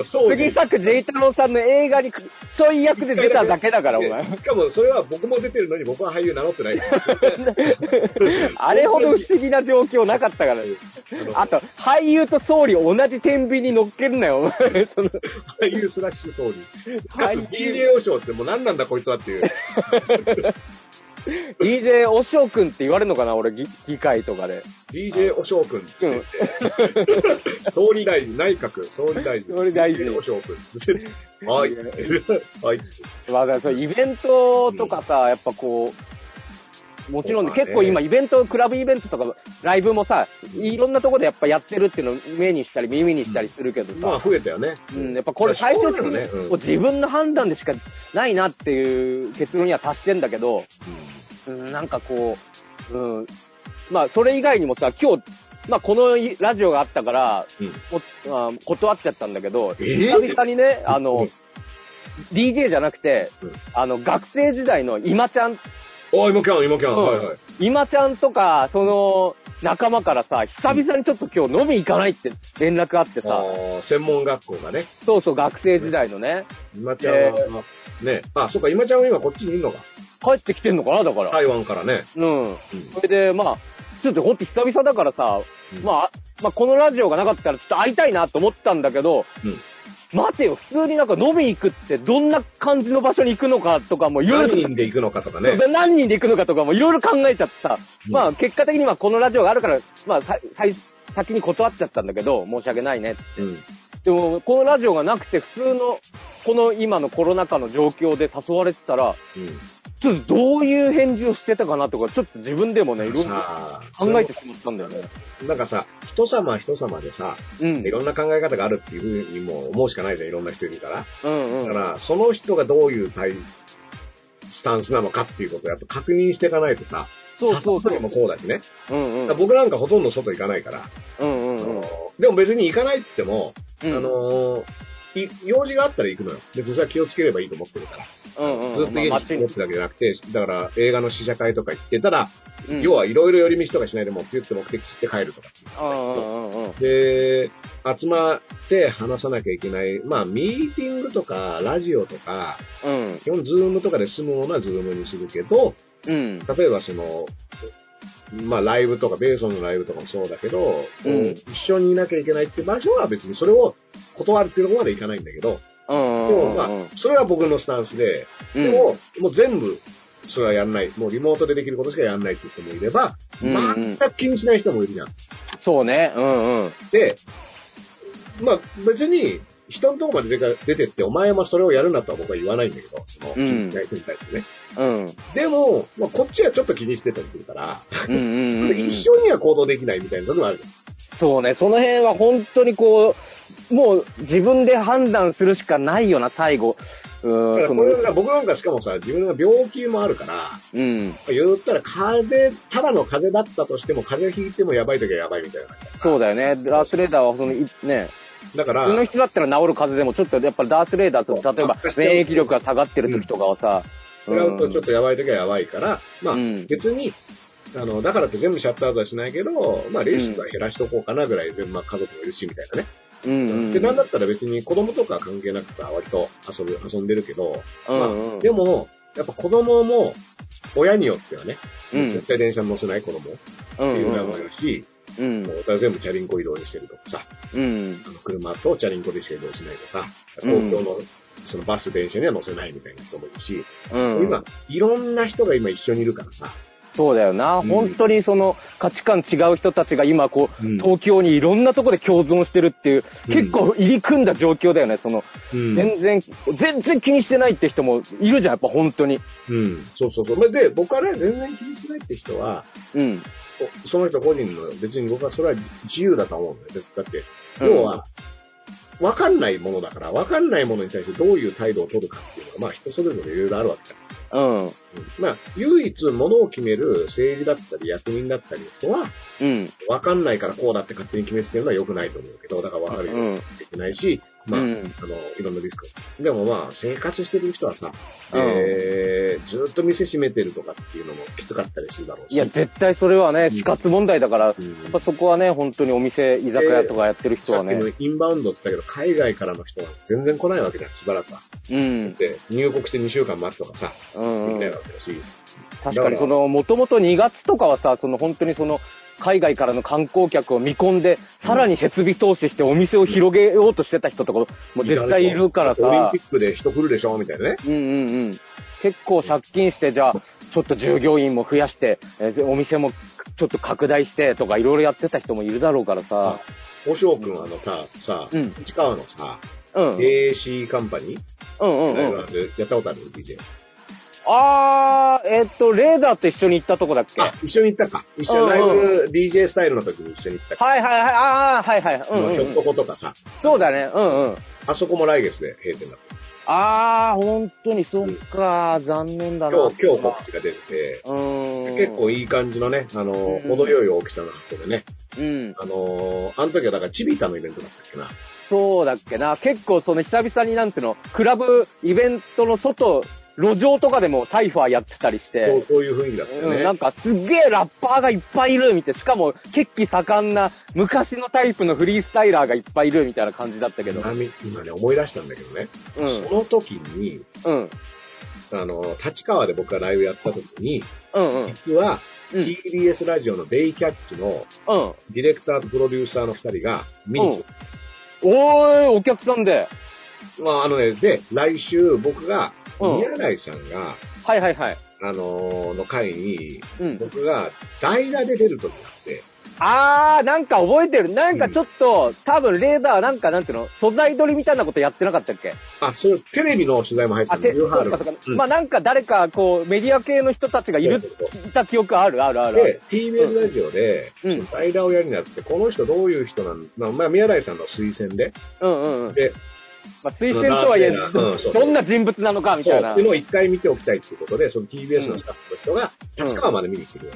杉作 J 太郎さんの映画にちょい役で出ただけだから、お前。
しかも、それは僕も出てるのに僕は俳優名乗ってない。
あれほど不思議な状況なかったから。あと、俳優と総理同じ天秤に乗っけるなよ、お前。その
俳優スラッシュ総理。俳優 ディージェー お師匠ってもう何なんだこいつはっていう。
ディージェー おしょうくんって言われるのかな俺、議会とかで。
ディージェー おしょうくんって言って。総理大臣、内閣、総理大臣。
総理大臣。
おしょうくん。はい。はい。
まあ、だからイベントとかさ、やっぱこう、もちろん、ね、結構今イベント、クラブイベントとかライブもさ、いろんなところでやっぱやってるっていうのを目にしたり耳にしたりするけどさ。
まあ増えたよね。
うん、やっぱこれ最終的に、ねうん、自分の判断でしかないなっていう結論には達してんだけど、うん、なんかこう、うん、まあそれ以外にもさ、今日、まあこのラジオがあったから、うんまあ、断っちゃったんだけど、えー、久々にね、あの、ディージェー じゃなくて、うん、あの学生時代の今ちゃん、
あ、今キャン、今キャン、はいはい。
今ちゃんとか、その、仲間からさ、久々にちょっと今日飲み行かないって連絡あってさ。あ
専門学校がね。
そうそう、学生時代のね。
今ちゃんは、えー、ね。あ、そっか、今ちゃんは今こっちにいるのか。
帰ってきてんのかな、だから。
台湾からね。
うん。うん、それで、まあ、ちょっとほんと久々だからさ、うん、まあ、まあ、このラジオがなかったらちょっと会いたいなと思ったんだけど、うん待てよ、普通になんか飲み行くってどんな感じの場所に行くのかとかもいろいろ。
何人で行くのかとかね。
何人で行くのかとかもいろいろ考えちゃってさ。うん、まあ結果的にはこのラジオがあるから、まあさ先に断っちゃったんだけど、申し訳ないねって。うん、でも、このラジオがなくて普通の、この今のコロナ禍の状況で誘われてたら、うん、ちょっとどういう返事をしてたかなとか、ちょっと自分でもね、いろいろ考えてしまったんだよね。
なんかさ、人様人様でさ、うん、いろんな考え方があるっていうふうにも思うしかないじゃん、いろんな人いるから。うんうん、だから、その人がどういう対スタンスなのかっていうことをやっぱ確認していかないとさ、
そうそうそう。
もそうだしね。
うんうん、
僕なんかほとんど外行かないから、
うんうんうん、
でも別に行かないって言っても、
うん、
あのー、用事があったら行くのよ。別にそれは気をつければいいと思ってるから。
うんうん、
ずっと家に持ってるわけじゃなくて、だから映画の試写会とか行ってたら、
うん、
要はいろいろ寄り道とかしないでもピュッと目的して帰るとか。で、集まって話さなきゃいけない。まあ、ミーティングとか、ラジオとか、
うん、
基本ズームとかで済むものはズームにするけど、
うん、
例えばその、まあ、ライブとか、ベーソンのライブとかもそうだけど、うん、一緒にいなきゃいけないっていう場所は別にそれを断るっていうところまでいかないんだけど、でもまあ、それは僕のスタンスで、でも、もう全部、それはやんない。もうリモートでできることしかやんないっていう人もいれば、全く気にしない人もいるじゃん。
そうね。うんうん。
で、まあ別に、人のとこまで出てって、お前もそれをやるなとは僕は言わないんだけど、その、気にしない人に対してね。うん。でも、まあこっちはちょっと気にしてたりするから、うんうんうん、一緒には行動できないみたいなところがあるじゃん。
そうね、その辺は本当にこう、もう自分で判断するしかないよな、最後。
うん、だからこれ僕なんかしかもさ、自分が病気もあるから、うん。言ったら風邪、ただの風邪だったとしても、風邪ひいてもやばい時はやばいみたいな。
そうだよね。ダースレーダーはその、ね。だから、普通の人だったら治る風邪でも、ちょっとやっぱりダースレーダーと、例えば免疫力が下がってる時とかはさ、
うん。それとちょっとやばい時はやばいから、まあ、うん、別に、あの、だからって全部シャットアウトはしないけど、まあ、リスクは減らしとこうかなぐらいで、まあ、家族もいるし、みたいなね。うんうんうん、で、なんだったら別に子供とか関係なくさ、割と遊ぶ、遊んでるけど、うんうんまあ、でも、やっぱ子供も、親によってはね、うん、絶対電車に乗せない子供っていうのもいるし、うん、もう全部チャリンコ移動にしてるとかさ、うん、あの車とチャリンコでしか移動しないとか、東京のそのバス、電車には乗せないみたいな人もいるし、うん、今、いろんな人が今一緒にいるからさ、
そうだよな、うん。本当にその価値観違う人たちが今こう、うん、東京にいろんなところで共存してるっていう、うん、結構入り組んだ状況だよね。その、うん、全然、全然気にしてないって人もいるじゃん、やっぱ本当に。
うん。そうそうそう。で、僕はね、全然気にしてないって人は、うん。その人個人の、別に僕はそれは自由だと思うんだよ。だって、要は、わかんないものだから、わかんないものに対してどういう態度を取るかっていうのは、まあ人それぞれいろいろあるわけだ。うん。まあ、唯一物を決める政治だったり役人だったりの人は、うん。わかんないからこうだって勝手に決めつけるのは良くないと思うけど、だからわかるようにできないし、うん、まあ、うん、あの、いろんなリスク。でもまあ、生活してる人はさ、うん、えー、ずっと店閉めてるとかっていうのもきつかったりするだろうし。
いや、絶対それはね、死活問題だから、うん、やっぱそこはね、本当にお店、居酒屋とかやってる人はね。
さっきのインバウンドって言ったけど、海外からの人は全然来ないわけじゃん、しばらくは。うん。で、入国してにしゅうかん待つとかさ、うん、みたいなわけだし。
確かにその、もともとにがつとかはさ、その本当にその、海外からの観光客を見込んで、さらに設備投資してお店を広げようとしてた人とかも絶対いるからさ。
オリンピックで人来るでしょみたいなね。
うんうんうん。結構借金して、じゃあ、ちょっと従業員も増やして、えー、お店もちょっと拡大してとかいろいろやってた人もいるだろうからさ。
おしょうくんあのさ、さ、うん、市川のさ、うん、エーシー カンパニーうんうんうん。やったことある ディージェー。
あー、えー、っと、レーダーと一緒に行ったとこだっけ？
あ、一緒に行ったか。一緒にライブ、うんうん、ディージェー スタイルの時に一緒に行ったか。
はいはいはい、あー、はいはい。うんうん、
ひょっとことかさ。
そうだね、うんうん。
あそこも来月で閉店だった。
あー、ほんとに、そっか、うん、残念だな。
今日、今日告知が出てて、うん結構いい感じのね、あの、うん、程よい大きさの箱でね。うん。あのー、あの時はだからチビタのイベントだったっけな。
そうだっけな。結構その久々になんていうの、クラブイベントの外、路上とかでもサイファーやってたりして。
そう、そういう雰囲気だったよね。
うん、なんかすっげえラッパーがいっぱいいるみたいな。しかも血気盛んな昔のタイプのフリースタイラーがいっぱいいるみたいな感じだったけど。
今ね、思い出したんだけどね。うん、その時に、うん、あの、立川で僕がライブやった時に、うんうん、実は、ティービーエス ラジオのデイキャッチの、ディレクターとプロデューサーの二人が見に来た。
うん、おーい、お客さんで。
まあ、あのね、で、来週僕が、宮台さんが、
はいはいはい。
あのー、の会に、うん、僕が代打で出る時があって。
あー、なんか覚えてる。なんかちょっと、うん、多分レーダーなんかなんていうの素材撮りみたいなことやってなかったっけ？
あ、そう、テレビの取材も入ってたんだよ。
うん、まあなんか誰かこう、メディア系の人たちがいる、いた記憶あるあるある。
で、ティービーエス ラジオで、うん、代打をやるになって、この人どういう人なの？まあ、宮台さんの推薦で。うんうんうん。で、
まあ、推薦とはいえ、うん、どんな人物なのかみたいな。
そう、っていうのを一回見ておきたいっていうことで、その ティービーエス のスタッフの人が、立川まで見に来てるよ。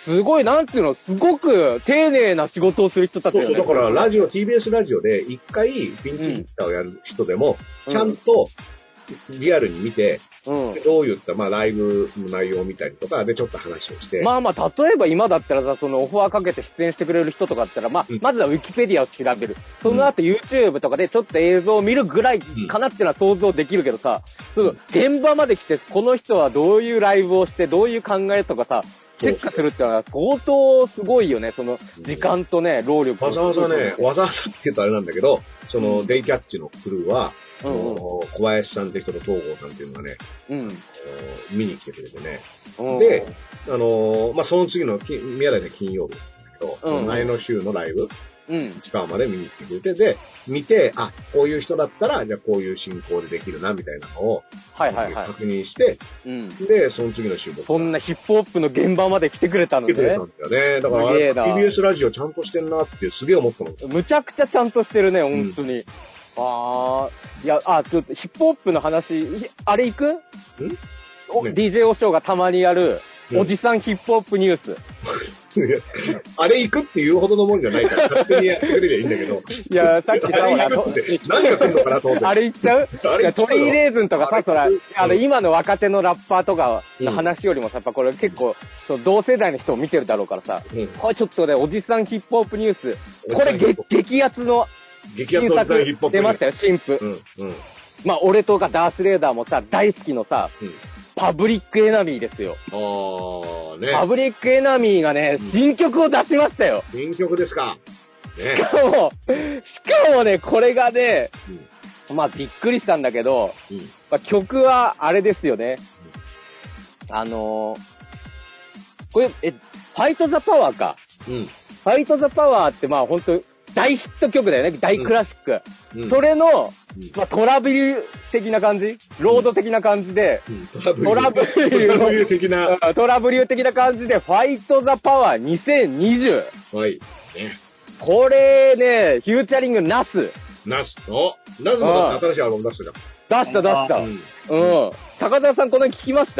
すごい、なんていうの、すごく丁寧な仕事をする人たちだよね。
そうそう、だからラジオ、ティービーエス ラジオで一回ピンチヒッターをやる人でも、ちゃんとリアルに見て、うん、どういった、まあ、ライブの内容を見たりとか、で、ちょっと話をして。
まあまあ、例えば今だったらさ、そのオファーかけて出演してくれる人とかだったら、まあ、うん、まずはウィキペディアを調べる。その後 YouTube とかでちょっと映像を見るぐらいかなっていうのは想像できるけどさ、うん、その現場まで来て、この人はどういうライブをして、どういう考えとかさ、チェックするってのは相当すごいよね、その時間とね、労力。
わざわざね、わざわざって言うとあれなんだけど、その、うん、デイキャッチのクルーは、うん、小林さんって人と東郷さんっていうのがね、うん、見に来てくれてね。うん、で、あのー、まあ、その次の宮台さん金曜日なんだけど、うん、前の週のライブ、うん、市川まで見に来てくれて、で、見て、あ、こういう人だったら、じゃあこういう進行でできるな、みたいなのを、はいはいはい。確認して、うん、で、その次の週も。
そんなヒップホップの現場まで来てくれたのね。来てくれたん
だよね。だから、ティービーエス ラジオちゃんとしてんなってすげえ思ったの。
むちゃくちゃちゃんとしてるね、本当に。うん、あー、いや、あ、ちょっとヒップホップの話、あれ行く？ん？ね、ディージェー おしょうがたまにやる、おじさんヒップホップニュース。
あれ行くっていうほどのもんじゃないから、勝手にやってくれりゃいいんだけど。
いや、さっきさ、ほら、
何が来るのかなと思って。
あれ行っちゃう？いや、トリーレーズンとかさ、そら、あの、今の若手のラッパーとかの話よりもさ、やっぱこれ結構、そう同世代の人を見てるだろうからさ、うん、これちょっとね、おじさんヒップホップニュース、これ激アツの、
激アツのおじさんヒップホップ
出ましたよ、新婦。うんうん、まあ、俺とかダースレーダーもさ、大好きのさ、うん、パブリックエナミーですよ。
あーね。
パブリックエナミーがね、新曲を出しましたよ。
新曲ですか。
ね、しかも、しかもね、これがね、うん、まあびっくりしたんだけど、うんまあ、曲はあれですよね。うん、あのー、これ、え、ファイトザパワーか。うん、ファイトザパワーってまあ本当大ヒット曲だよね。大クラシック。うん、それの、まあ、トラブル的な感じロード的な感じで、うん、トラブル。トラブル
的な。
トラブル的な感じで、ファイトザパワーにせんにじゅう。
はい。ね、
これね、フューチャリングナス。
ナス。お、ナスも新しいアルバム出したじ
ゃん。出した出した。うん。うん。高田さんこの聞きました？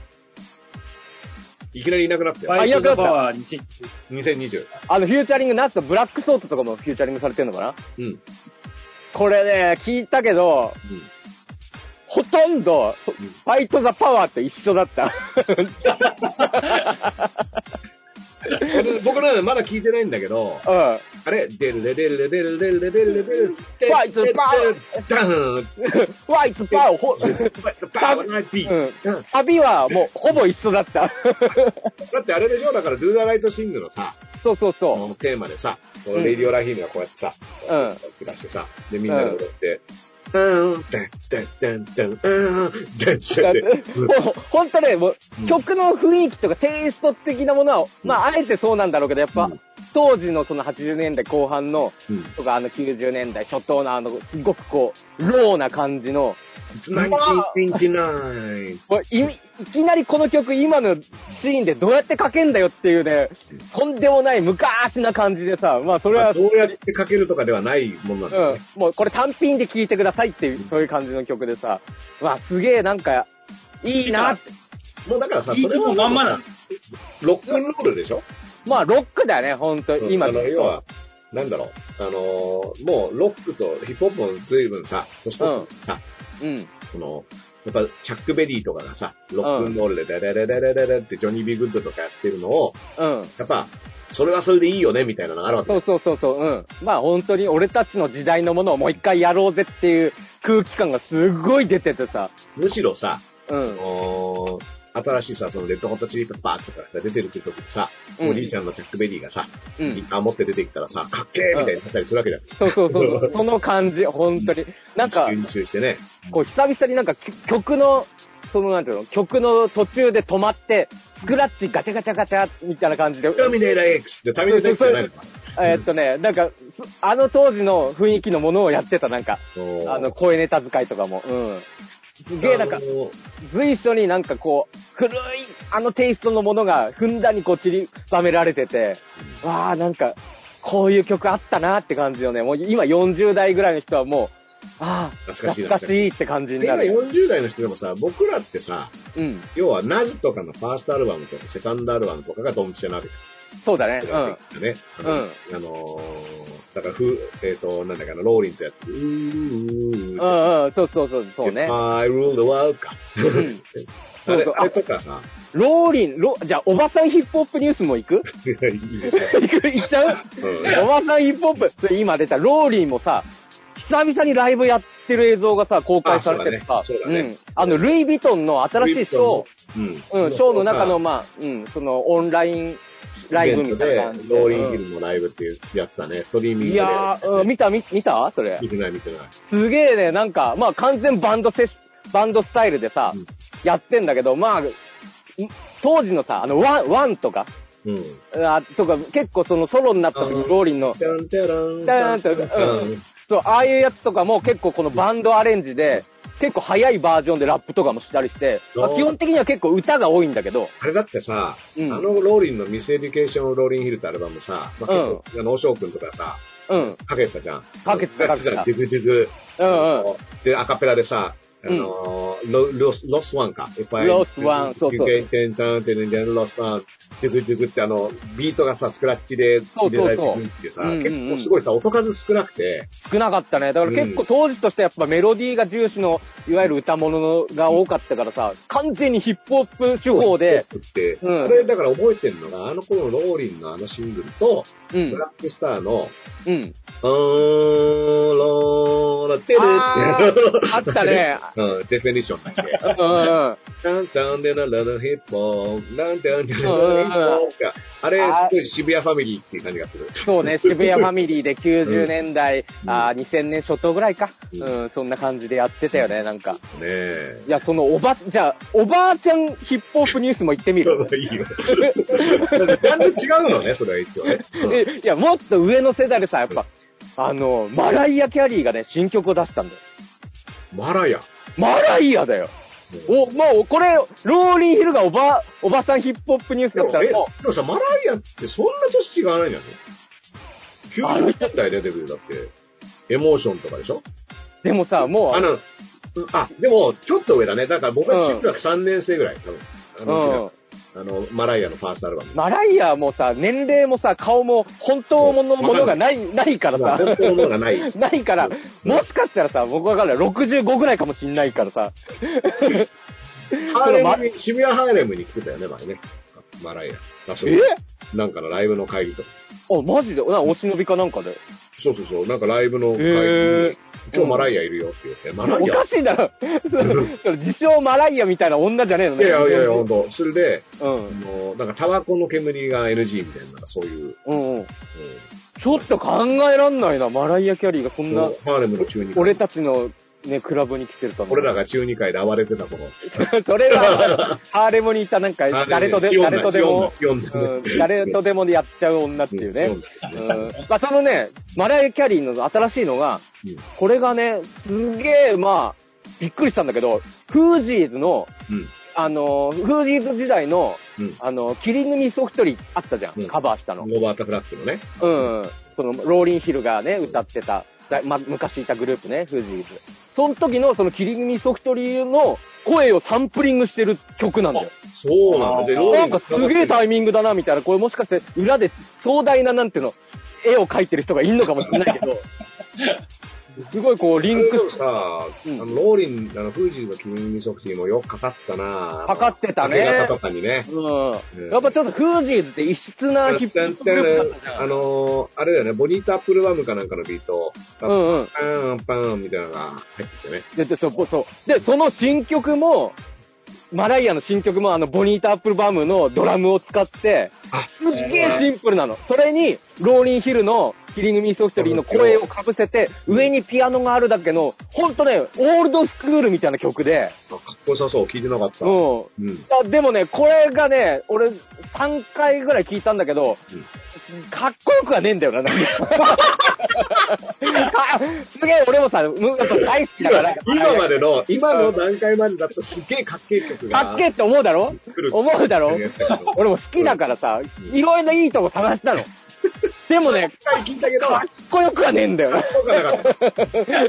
いきなりいなくなったよ。
あ、いなくなった。
にせんにじゅう。
あの、フューチャリングナスとブラックソートとかもフューチャリングされてるのかな？うん。これね、聞いたけど、うん、ほとんど、うん、ファイトザパワーと一緒だった。
僕らまだ聞いてないんだけど、うん、あれデルデルデルデルデルデルデルデル
ファイトパワーダンファイトパワーほ、ファイトパワーナイビー。旅はもうほぼ一緒だった。だ
ってあれでしょだからドゥーザライトシングのさ、
そうそうそう。
テーマでさ、レイディオラヒームがこうやってさ、うん。出してさ、でみんなで踊って、うん、ダンダンダンダン、うん、ダン
ほんとね、もう、曲の雰囲気とかテイスト的なものは、まあ、あえてそうなんだろうけど、やっぱ、当時のそのはちじゅうねんだいこう半の、とかあのきゅうじゅうねんだい初頭のあの、すごくこう、ローな感じの、
まあ、い
きなりこの曲今のシーンでどうやって書けんだよっていうね、とんでもない昔な感じでさ、まあそれは。
どうやって書けるとかではないもんなんだよね。
うん。もうこれ単品で聴いてくださいっていう、そういう感じの曲でさ、まあすげえなんか、いいなって。
もうだからさ、それもまんまなの。ロックンロールでしょ？
まあロックだよね、ほんと、うん、今
の。要は、なんだろう、あのー、もうロックとヒップホップも随分さ、年取ってさ、うん。その、やっぱ、チャックベリーとかがさ、ロックンロールで、ダダダダダダダってジョニー・ビー・グッドとかやってるのを、うん。やっぱ、それはそれでいいよね、みたいなのがあるわけ。
そうそうそうそう、うん。まあ本当に俺たちの時代のものをもう一回やろうぜっていう空気感がすごい出ててさ。
むしろさ、うん。その、新しいさ、そのレッドホットチリペッパーズとかさ、出てる時にさ、うん、おじいちゃんのチャックベリーがさ、うん、ギター持って出てきたらさ、かっけーみたいになったりするわけじゃん。
そうそうそう。その感じ、本当に。なんか、
練習してね。
こう、久々になんか曲の、そのなんていうの、曲の途中で止まって、スクラッチガチャガチャガチャみたいな感じで。
ターミネーター X ってターミネーター X じゃないのか
えー、っとね、なんか、あの当時の雰囲気のものをやってた、なんか、あの、声ネタ使いとかも。うん。すげえなんか、随所になんかこう、古いあのテイストのものがふんだんにこう散りばめられてて、わーなんか、こういう曲あったなって感じよね。もう今よんじゅうだいぐらいの人はもああ、
懐かしい
懐かしいって感じにな
今
る。
よんじゅう代の人でもさ、僕らってさ、
うん。
要はナズとかのファーストアルバムとかセカンドアルバムとかがドンピシャなわけじゃん。
そうだね。
うん。ね。あの、うん、あのー、だから、ふ、えっ、ー、と、なんだっけ、あの、ローリンとやって、うー、
うんうん、そうそうそう、そうね。
I rule the world か。うん。そうそう。あれとかさ。
ローリン、ロ、じゃあ、おばさんヒップホップニュースも行く
いいですよ。
行く、行っちゃう、うん、おばさんヒップホップ、今出たローリンもさ、久々にライブやってる映像がさ、公開されてるさ、そうだね。そうだね。うん。あの、ルイ・ヴィトンの新しいショー、うん。うん、ショーの中の、まあ、うん、その、オンライン、ライブみたいな感じで。
ローリンヒルのライブっていうやつだね。ストリーミングで、ね。
いやー、うん、見た、見たそれ。
見てない、見てない。
すげえね、なんか、まあ完全バンドセバンドスタイルでさ、うん、やってんだけど、まあ、当時のさ、あの、ワン、ワンとか、うん。あ、とか、結構そのソロになった時にローリンの、タンタラン、タンタラン、うん。そう、ああいうやつとかも結構このバンドアレンジで、結構早いバージョンでラップとかもしたりして、まあ、基本的には結構歌が多いんだけど。
あれだってさ、うん、あのローリンのミスエデュケーションローリンヒルってアルバムさ、まあ、結構、あの、おしょうくんとかさ、うん。かけてたじゃん。
かけてた、かけてた。
デュクデュク。うんうん。で、アカペラでさ、あのー、ロ、ロス、ロスワンか。
ロスワン、そうそう。
テンタンテンテンロスワン、ジュクジュクってあの、ビートがさ、スクラッチで入れられてくるってさ、結構すごいさ、音数少なくて。
少なかったね。だから結構当時としてやっぱメロディーが重視の、いわゆる歌物が多かったからさ、完全にヒップホップ手法で。
うん。あれだから覚えてるのが、あの頃のローリンのあのシングルと、うん、ブラックスターの、うん。うーん、ローラテルって。
あったね。
うん、デフィニッションだっけ。うん。タンタンデナララヒッポー、ランタンデナララヒッポーか。あれ、すごい渋谷ファミリーっていう感じがする。
そうね、渋谷ファミリーできゅうじゅうねんだい、うん、あにせんねん初頭ぐらいか、うん。うん、そんな感じでやってたよね、なんか。
そうね。
いや、そのおば、じゃあ、おばあちゃんヒップホップニュースも言ってみる。
いいよ。ジャンル違うのね、それは一応ね。
いや、もっと上の世代でさ、やっぱ、あの、マライア・キャリーがね、新曲を出したんだよ。
マライア
マライアだよ。お、もう、これ、ローリンヒルがおば、おばさんヒップホップニュースだったらも
う。でもさ、マライアってそんな年違わないんじゃないの ?きゅうじゅう 年代出てくるだって、エモーションとかでしょ。
でもさ、もう。
あの、あ、でも、ちょっと上だね。だから僕は中学さんねん生ぐらい、多分。あの、あの、マライアのファーストアルバム。
マライアもさ、年齢もさ、顔も本当のものがない、ないからさ。
本当のものがない。
ないから、もしかしたらさ、僕わかんない。ろくじゅうごぐらいかもしんないからさ。
ハーレムに、渋谷ハーレムに来てたよね、前ね。マライア。えなんかのライブの会議とか。
あ、マジでな、お忍びかなんかで。
そうそうそう、なんかライブの会議に、今日マライアいるよって言って、マライア
おかしいだろ。それ自称マライアみたいな女じゃねえのね。
いやいやいや、ほんと。それで、うん。もう、なんかタバコの煙が エヌジー みたいな、そういう。うんうん。
ちょっと考えらんないな、マライア・キャリーがそんな。
ハーレムの中に。
俺たちの、ね、クラブに来てると思う。
俺らが中にかいで暴れてた頃。
それは、ハーレムにいたなんか、誰とで、誰とでも、誰とでもやっちゃう女っていうね。まあ、そのね、マライア・キャリーの新しいのが、これがね、すげえ、まあ、びっくりしたんだけど、フージーズの、あの、フージーズ時代の、あの、切り抜みソフトリーあったじゃん、カバーしたの。
ロバータ・フラックのね。
うん。その、ローリンヒルがね、歌ってた。ま、昔いたグループね、フージーズ。その時のその切り組みソフトリーの声をサンプリングしてる曲なんだよ。
そうなんだ。で、
なんかすげえタイミングだなみたいな、これもしかして裏で壮大ななんていうの、絵を描いてる人がいんのかもしれないけど、すごいこうリンク
さ、うん、あのローリン、あの、フージーの切り組みソフトリーもよくかかってたな
かかってたね。
明け方とかにね。
うん。やっぱちょっとフージーズって異質なヒップホップグループだったじゃん。
あのー、あれだよね、ボニータアップルバムかなんかのビート、うんうん。パーン、パーンみたいなのが入っててね。
で、で、そう、そう。で、その新曲も、マライアの新曲もあの、ボニータアップルバムのドラムを使って、すっげえシンプルなの。それに、ローリンヒルのキリングミーソフトリーの声をかぶせて、上にピアノがあるだけの、ほんとね、オールドスクールみたいな曲で。
かっこよさそう、聞いてなかった。
うん。うん、でもね、これがね、俺、さんかいぐらい聞いたんだけど、うん、かっこよくはねえんだよな、なんか。すげえ、俺もさ、大好きだから。
今までの、今の段階までだとすげえかっけえ曲が。
かっけえって思うだろ思うだろ俺も好きだからさ、いろいろいいとこ探したの。 でもね、
聞いたけど、
かっこよくはねえんだよな。
かっこよくはなかった。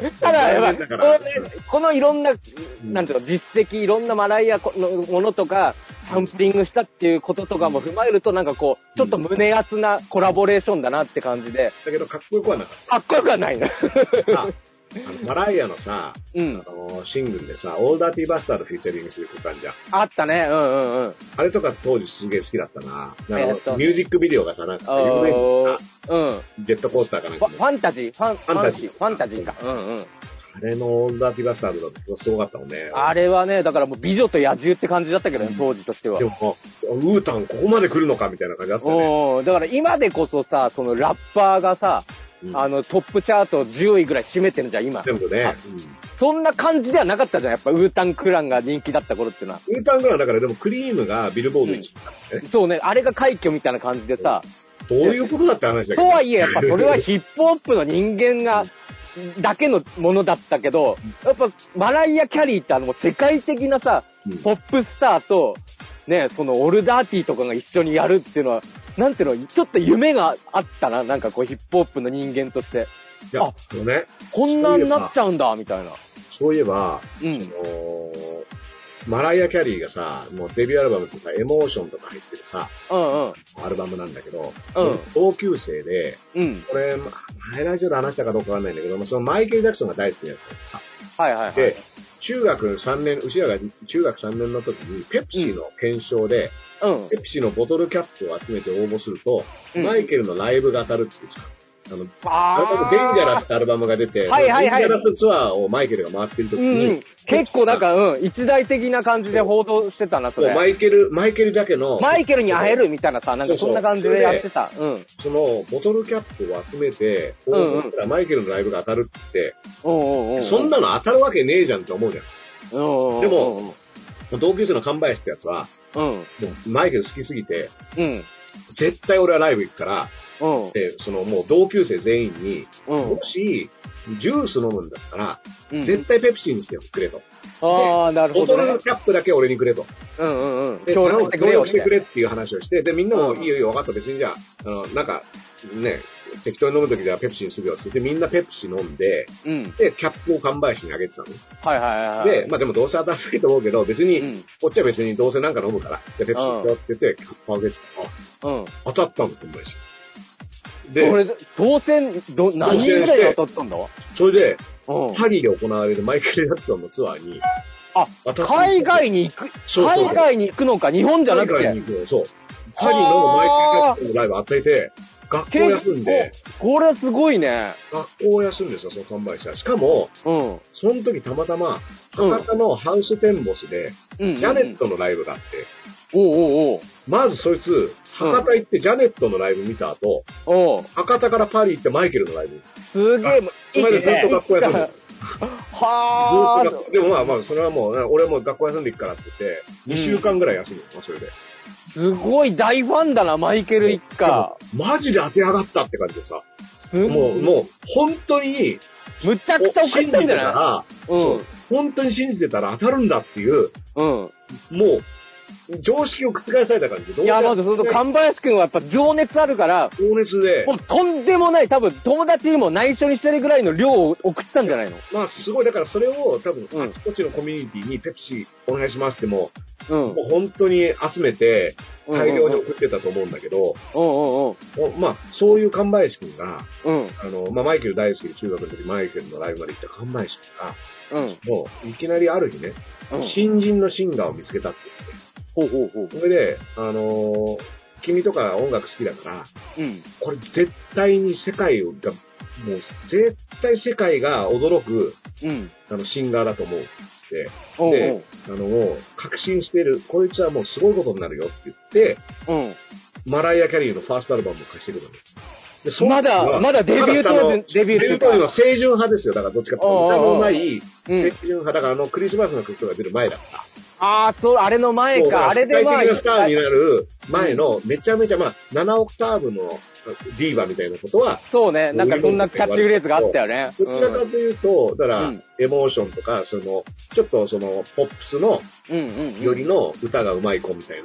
ただ、やっぱ、このね、このいろんな、なんていうの、実績、いろんなマライアのものとか、サンプリングしたっていうこととかも踏まえると、なんかこう、ちょっと胸熱なコラボレーションだなって感じで。
だけど、かっこよくはなかった。
かっこよくはないな。
あのマライアのさ、うん、あのシングルでさ、オールダーティーバスタードフィーチャリングする曲あるじゃん。
あったね、うんうんうん。
あれとか当時すげえ好きだったな。なんかミュージックビデオがさ、なんか遊園地でさ、うん、ジェットコースターかなんか。
ファンタジーファン、ファンタジーファンタジーか。うんうん。
あれのオールダーティーバスタードだってすごかったもんね。
あれはね、だからもう美女と野獣って感じだったけどね、当時としては。
でも、ウータンここまで来るのかみたいな感じだったね。
うん、だから今でこそさ、そのラッパーがさ、うん、あの、トップチャートじゅういぐらい占めてるじゃん、今。
全部ね。
うん、そんな感じではなかったじゃん、やっぱウータンクランが人気だった頃っていうのは。
ウータンクランだからでもクリームがビルボードいちいだったね、
うん。そうね、あれが快挙みたいな感じでさ。
どういうことだって話だけど。
とはいえ、やっぱそれはヒップホップの人間が、だけのものだったけど、やっぱマライア・キャリーってあの世界的なさ、うん、ポップスターと、ね、そのオルダーティーとかが一緒にやるっていうのは、なんていうの、ちょっと夢があったな、なんかこうヒップホップの人間として。
いや、あ、ね、
こんなになっちゃうんだ、みたいな。
そういえば、うん、あのー、マライア・キャリーがさ、もうデビューアルバムとかエモーションとか入ってるさ、うんうん、アルバムなんだけど、うん、同級生で、うん、これ、前ラジオで話したかどうかわかんないんだけど、そのマイケル・ジャクソンが大好きなやつさ。
はいはいはい。
で、中学さんねん、うちらが中学さんねんの時に、ペプシの検証で、うん、ペプシのボトルキャップを集めて応募すると、うん、マイケルのライブが当たるっていうさ、あの、あデンジャラスってアルバムが出て、はいはいはい、デンジャラスツアーをマイケルが回ってる時に、うん、
結構なんか、うん、一大的な感じで報道してたな、それ。
マイケル、マイケルジャケの。
マイケルに会えるみたいなさ、なんかそんな感じでやってた。
うん。その、ボトルキャップを集めて、応募したらマイケルのライブが当たるって、うんうん、そんなの当たるわけねえじゃんって思うじゃん。うん、でも、同級生の神林ってやつは、うん、もうマイケル好きすぎて、うん、絶対俺はライブ行くから、うん、で、そのもう同級生全員に、うん、もし、ジュース飲むんだったら、うん、絶対ペプシーにしてくれと。
ああ、なるほど、ね。
ボトルのキャップだけ俺にくれと。
うんうんうん。
で、協力してくれよ。協力してくれっていう話をして、で、みんなも、いいよいいよ、分かった、別にじゃあ、あの、なんか、ね、適当に飲むときじゃペプシーにするよって言って、みんなペプシー飲んで、うん、で、キャップを神林にあげてたの。
はいはいはい。
で、まあでもどうせ当たらないと思うけど、別に、うん、こっちは別にどうせなんか飲むから、で、ペプシーって言って、キャップをあげてた。あ、うん。当たったの、神林。
で、これ、当選、ど、何人ぐらい当たったんだ？
それで、うん、パリで行われるマイケル・ジャクソンのツアーに、
あ、海外に行く、そうそう海外に行くのか、日本じゃなくて。
海外に行くの、そう。パリのマイケル・ジャクソンのライブ当てて、学校休んで。
これはすごいね。
学校休んですよ、その販売者。しかも、うん、その時たまたま、博多のハウステンボスで、うん、ジャネットのライブがあって、
おうおうおう
まずそいつ、博多行ってジャネットのライブ見た後、うん、博多からパリ行ってマイケルのライブ。
すげえ、
それでずっと学校休んでる。
は
ぁ。でもまあまあ、それはもう、俺はもう学校休んでいくからって言って、にしゅうかんぐらい休むの、それで。
すごい大ファンだな、マイケル一家。
マジで当てやがったって感じでさ。もう、もう、本当に、
むちゃくちゃ送ったんじゃない？
うん。本当に信じてたら当たるんだっていう、うん。もう、常識を覆された感じで。
いや、まず、その、神林くんはやっぱ情熱あるから、
情熱で。
もうとんでもない、多分友達にも内緒にしてるぐらいの量を送ったんじゃないの？
まあ、すごい、だからそれを多分、あちこちのコミュニティにペプシーお願いしますっても、うん、もう本当に集めて、大量に送ってたと思うんだけど、うんうんうん、まあ、そういう神林くんが、うん、あの、まあ、マイケル大好きで中学の時マイケルのライブまで行った神林くんが、うん、もう、いきなりある日ね、うん、新人のシンガーを見つけたって言って、ほうほうほう。それで、あのー、君とか音楽好きだから、うん、これ絶対に世界が、もう絶対世界が驚く、うん、あのシンガーだと思うって言って、で、あの、もう確信してる、こいつはもうすごいことになるよって言って、うん、マライア・キャリーのファーストアルバムを貸してくるの。でそ
まだ、まだデビュー当時、
デビュー当時の清純派ですよ。だからどっちかっていうと、歌のない清純派。だからあのクリスマスの曲が出る前だった。
ああ、そう、あれの前か。あれでまあ。
世界的なスターになる前の、めちゃめちゃ、まあ、ななオクターブのディーバみたいなことは。
そうね。なんかそんなキャッチフレーズがあったよね。
どちらかというと、だから、エモーションとか、その、ちょっとその、ポップスの、よりの歌が上手い子みたいな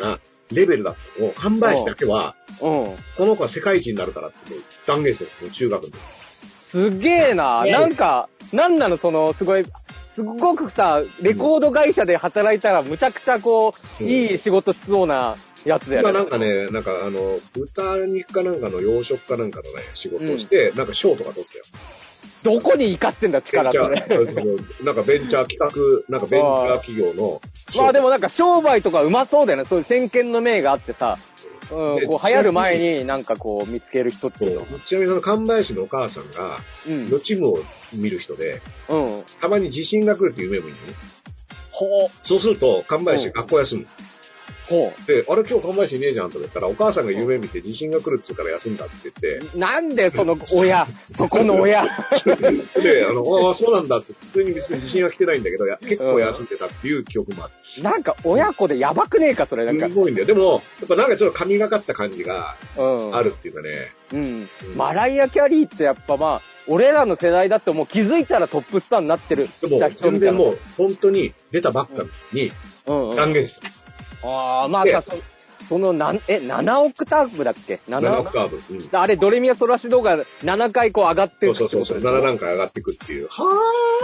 レベルだったのを、神林だけは、
うん。
この子は世界一になるからって断言してる、中学の時。
すげえな。なんか、なんなの、その、すごい、すごくさ、レコード会社で働いたら、むちゃくちゃこう、うん、いい仕事しそうなやつだよね。
今なんかね、なんかあの、豚肉かなんかの養殖かなんかのね、仕事をして、うん、なんか賞とか取ってたよ。
どこに活かしてんだ、力ってね。
なんかベンチャー企画、なんかベンチャー企業の。
まあでもなんか商売とかうまそうだよね。そういう先見の明があってさ。うん、こう流行る前になんかこう見つける人っていうの。
ちなみにその神林のお母さんが、予知夢を見る人で、うん、たまに地震が来るっていう夢もいいのね。
ほう。
そうすると、神林学校休む。
ほう。
で、あれ今日神林いねえじゃんとか言ったら、お母さんが夢見て地震が来るっつうから休んだって言って。
なんでその親、そこの親。
で、あの、ああ、そうなんだって、普通に別に地震は来てないんだけど、結構休んでたっていう記憶もある。
うん、なんか親子でやばくねえか、それなんか。
すごいんだよ。でも、やっぱなんかちょっと神がかった感じがあるっていうかね。
うん。うんうん、マライア・キャリーってやっぱまあ、俺らの世代だってもう気づいたらトップスターになってる。
でも、全然もう、本当に出たばっかに、断言した。
ああ、まあ、そ、その、なん、え、ななオクターブだっけ ?なな
オクターブ。うん、
あれ、ドレミアソラシドがななかいこう上がってる。
そうそうそう、なな段階上がっていくっていう。は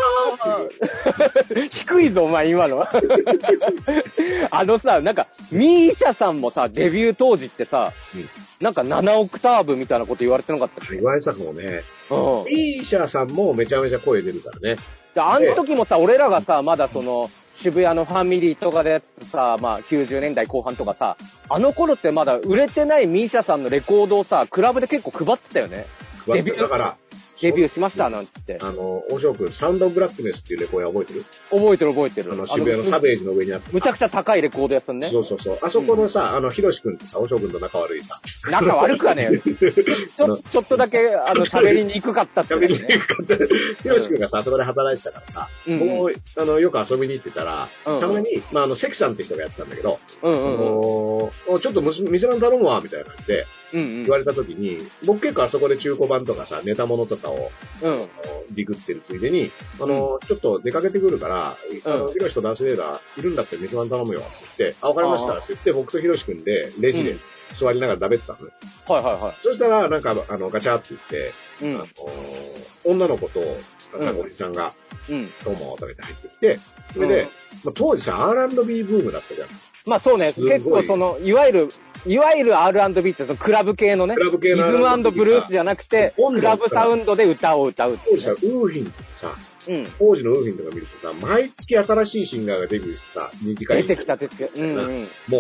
ー低いぞ、お前、今の。あのさ、なんか、ミーシャさんもさ、デビュー当時ってさ、うん、なんかななオクターブみたいなこと言われてなかったっけ？
言われてたかもね。うん。ミーシャさんもめちゃめちゃ声出るからね。
あの時もさ、俺らがさ、まだその、渋谷のファミリーとかでさ、まあきゅうじゅうねんだいこう半とかさ、あの頃ってまだ売れてないミーシャさんのレコードをさ、クラブで結構配ってたよね。
配ってた。だから、
デビューしましたなんつって。
あの、大城君、サウンドブラックネスっていうレコード覚えてる？
覚えてる覚えてる。
あの、渋谷のサベージの上にあって。
むちゃくちゃ高いレコードやつね。
そうそうそう。あそこのさ、うん、あの、ヒロシ君ってさ、大城君と仲悪いさ。
仲悪くはねえよ。ちょ、ちょっとだけ、あの、喋りにくかったって、ね。
喋りにくかった。ヒロシ君がさ、そこで働いてたからさ、うん、もう、あの、よく遊びに行ってたら、うんうん、たまに、まあ、あの、関さんって人がやってたんだけど、うんうんうん、あのちょっと店番頼むわ、みたいな感じで、言われた時に、うんうん、僕結構あそこで中古版とかさ、ネタ物とかを、うんディグってるついでに、あの、うん、ちょっと出かけてくるから、うん、あの、ヒロシとダースレーダーいるんだって店番頼むよ、って言って、あ、わかりました、って言って、僕とヒロシ君で、レジで座りながら食べてたのね。
うん、はいはいはい。
そしたら、なんか、あの、ガチャって言って、うん、あの、女の子と、なんかおじさんが、うん、どうも、食べて入ってきて、それで、うんまあ、当時さ、アールアンドビー ブームだったじゃん。
まあそうね、結構その、いわゆる、いわゆる アールアンドビー ってそのクラブ系のね、
クラブ系の
リズム&ブルースじゃなくて、クラブサウンドで歌を歌うって、
ね。当時さ、ウーフィンとかさ、うん、当時のウーフィンとか見るとさ、毎月新しいシンガーがデビューしてさ、にじかん
出てきた出てきた。うんうん、
もう、うん、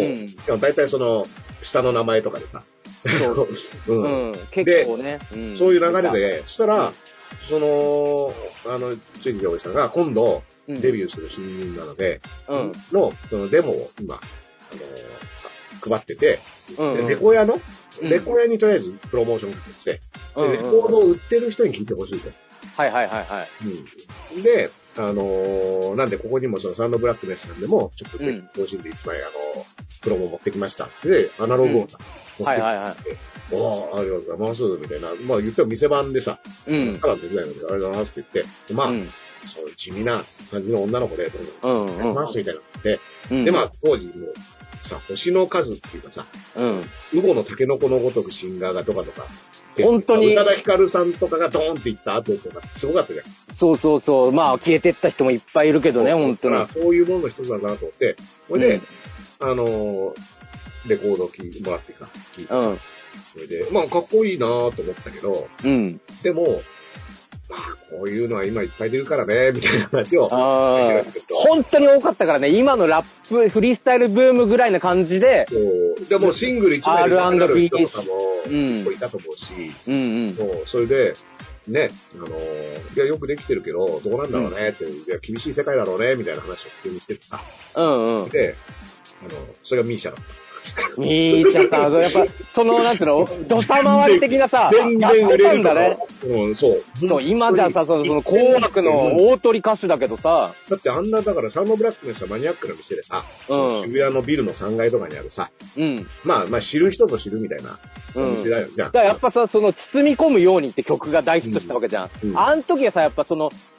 大体その、下の名前とかでさ、
そううん、うん、結構ね、
うん、そういう流れで、そしたら、うん、その、あの、チェンジおじさんが今度、デビューする新人なので、うん、の、そのデモを今、あのー、配ってて、うんうん、レコヤの、レコヤにとりあえずプロモーションかけて、うん、レコードを売ってる人に聞いてほしいと。
はいはいはいはい。
うん、で、あのー、なんでここにもそのサンドブラックネスさんでも、ちょっと同心で一枚あの、プロモ持ってきましたって、アナログをさ、
うん、はいはいはい。
おー、ありがとうございます、みたいな。まあ言っても店番でさ、うん、ただ手伝いのでありがとうございますって言って、まあ、うんそう地味な感じの女の子で、うんうん、やりますみたいなので、うん、で、まあ、当時もさ、星の数っていうかさ、うん。ウゴのタケノコのごとくシンガーがとかとか、
本当に。
宇多田ヒカルさんとかがドーンっていった後とか、すごかったじゃん。
そうそうそう。まあ、消えてった人もいっぱいいるけどね、本当に。
そういうものの一つなんだなと思って、それで、うん、あのー、レコードを聴いてもらってか、聴いてさ、うん、それで、まあ、かっこいいなと思ったけど、うん。でも、まあ、こういうのは今いっぱい出るからね、みたいな話を。
あ本当に多かったからね、今のラップ、フリースタイルブームぐらいな感じで。
そう。でもシングルいちまいでなる人とかも結構いたと思うし、うんうん、そうそれで、ね、あの、いや、よくできてるけど、どうなんだろうねって、うん、いや、厳しい世界だろうね、みたいな話を普通にしててさ。うんうん。で、あの、それがミーシャだった。
ミーシャさん、やっぱ、その、なんていうの、土佐回り的なさ、
全然売れるん
だね。
うん、そう。
そう、今じゃさ、その、その紅白の大取り歌手だけどさ。
だってあんな、だからサンドブラックのさ、マニアックな店でさ、うん、渋谷のビルのさんがいとかにあるさ、うん。まあ、まあ、知る人ぞ知るみたいな店だよ、じゃん。
だからやっぱさ、その、包み込むようにって曲が大ヒットしたわけじゃん。うんうん、あの時はさ、やっぱその、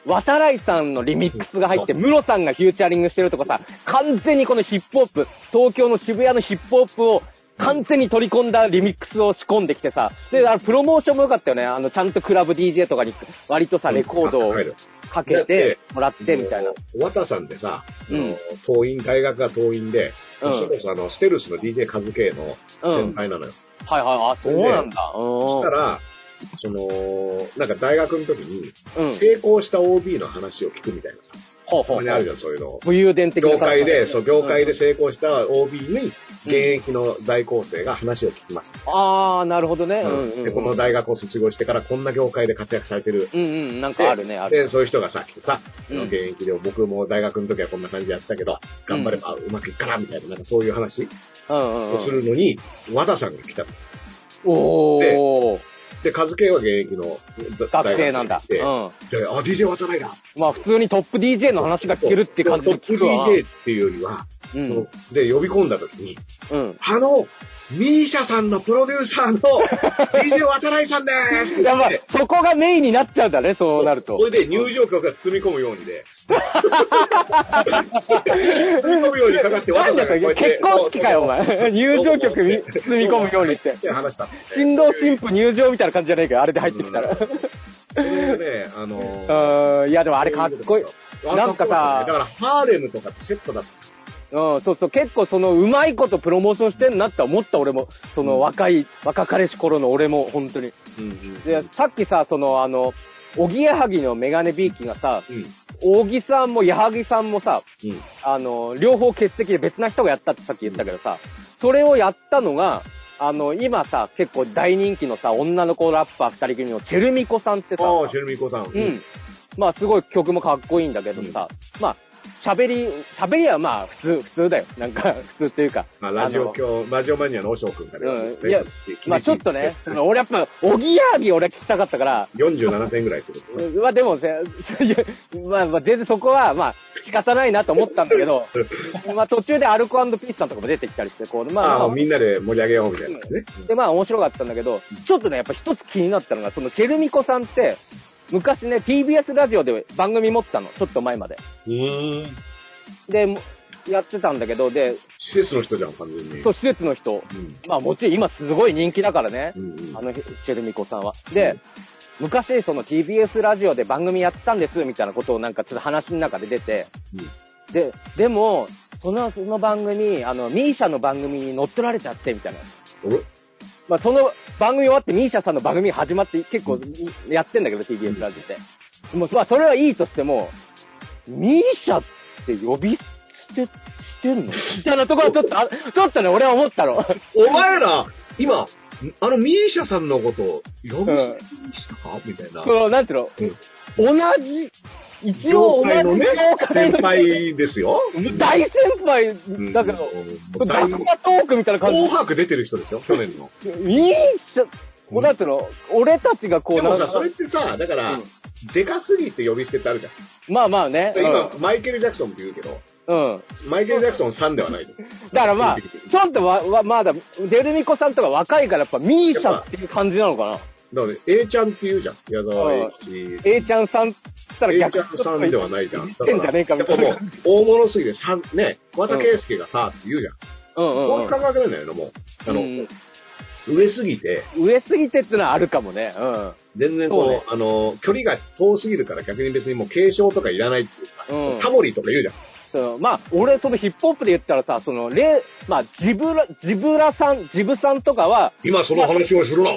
渡来さんのリミックスが入って、ムロさんがフューチャリングしてるとかさ、完全にこのヒップホップ、東京の渋谷のヒップホップを完全に取り込んだリミックスを仕込んできてさ、で、あのプロモーションも良かったよね。あの、ちゃんとクラブ ディージェー とかに割とさ、レコードをかけてもらってみたいな。
渡さんってさ、うん、東院、大学が東院で、うん、それこそあの、ステルスの ディージェー カズケイの先輩なのよ。
うん、はいはい、あ、そうなんだ。
そしたら、その、なんか大学の時に、成功した オービー の話を聞くみたいなさ。ほうほう。たまにあるじゃん、そういうの。
武勇伝的な。
業界で、そう、業界で成功した オービー に、現役の在校生が話を聞きました。
うん、あー、なるほどね。
うんうんうん、で、この大学を卒業してからこんな業界で活躍されてる。
うんうん、なんかあるね、ある。
で、そういう人がさ、来てさ、うん、現役で僕も大学の時はこんな感じでやってたけど、頑張ればうまくいくから、みたいな、なんかそういう話をするのに、和田さんが来たの。
おー。
で、カズケイは現役の
学生なんだ。うん。
で、あ、ディージェー 渡来だ。
まあ普通にトップ ディージェー の話が聞けるって感じで聞くわ。
トップ ディージェー っていうよりは、うん、で、呼び込んだ時に、うん、あの、ミーシャさんのプロデューサーの ディージェー 渡来さんでーす。
やばい、そこがメインになっちゃうんだね、そうなると。
それで入場曲が包み込むようにで。包み込むようにかかって、
渡来が結婚式かよ、お前。入場曲に包み込むようにって。新郎新婦入場みたいな感じじゃないかよ、あれで入ってきたら。
それでね、あの
ー、いやでもあれかっこいい。なんかさ、
だからハーレムとかってセットだった。
うん、そうそう、結構その、うまいことプロモーションしてんなって思った、俺も。その、若い、若彼氏頃の俺も、本当に。うんうんうん、で、さっきさ、その、あの、おぎやはぎのメガネビーキがさ、おぎ、うん、さんもやはぎさんもさ、うん、あの、両方欠席で別な人がやったってさっき言ったけどさ、それをやったのが、あの、今さ、結構大人気のさ、女の子ラッパー二人組のチェルミコさんってさ、
ああ、チェルミコさん。
うん。まあ、すごい曲もかっこいいんだけどさ、うん、まあ、喋り、喋りはまあ普通、普通だよ。なんか、普通っていうか。
まあ、ラジオ今日、ラジオマニアのおしょうくんから、
うん。いや、まあちょっとね、その俺やっぱ、おぎやはぎ俺聞きたかったから。
よんじゅうななてんぐらいってこと、
ね。まあでも、まあまあ全然そこは、まあ、聞かさないなと思ったんだけど、まあ途中でアルコ&ピースさんとかも出てきたりして、こう、
まあ。ああ、みんなで盛り上げようみたいなね。
で、まあ面白かったんだけど、ちょっとね、やっぱ一つ気になったのが、そのチェルミコさんって、昔ね、ティービーエス ラジオで番組持ってたの、ちょっと前まで。
うーん。
で、やってたんだけど、で、
施設の人じゃん、完全に。
そう、施設の人。うん、まあもちろん今すごい人気だからね、うんうん、あの、チェルミコさんは。で、うん、昔その ティービーエス ラジオで番組やってたんです、みたいなことをなんかちょっと話の中で出て、うん、で、でも、その、その番組、あの、ミーシャの番組に乗っ取られちゃって、みたいな。まあその番組終わってミーシャさんの番組始まって結構やってんだけど、ティービーエス ラジオで。うん、もうまあそれはいいとしても、ミーシャって呼び捨てしてんのみたいなところはちょっと、あちょっとね、俺は思ったの。
お前ら、今、あのミーシャさんのことを呼び捨てにしたか、うん、みたいな。
そう、なんていうの、うん、同じ、一応同じ業
界の先輩ですよ。
大先輩だけど、うん、ダクマトークみたいな感じ。
紅白出てる人ですよ、去年の。
ミーシャ、うん、なんていうの、俺たちがこう
でもさ、それってさ、だから、うん、でかすぎて呼び捨てってあるじゃん。
まあまあね。
今、うん、マイケル・ジャクソンって言うけど、うん。マイケル・ジャクソンさんではないじゃん。
だからまあ、ちょっとわ、わ、まだ、デルミコさんとか若いからやっぱミーシャっていう感じなのかな。
だからね、A ちゃんって言うじゃん。矢沢永吉。
A ちゃんさんって言ったら逆
A ちゃんさんではないじゃん。
だから、やっぱ
もう、大物すぎてさん、ね、桑田佳祐がさ、って言うじゃん。うんうん、うん。こういう感覚なんだよね、もう。あの、うん、上すぎて。
上すぎてってのはあるかもね。うん。
全然こう、ね、あの、距離が遠すぎるから逆に別にもう継承とかいらないっていうさ、うん、タモリとか言うじゃん。
そうまあ、俺、そのヒップホップで言ったらさ、その、レ、まあ、ジブラ、ジブラさん、ジブさんとかは、
今その話をするな。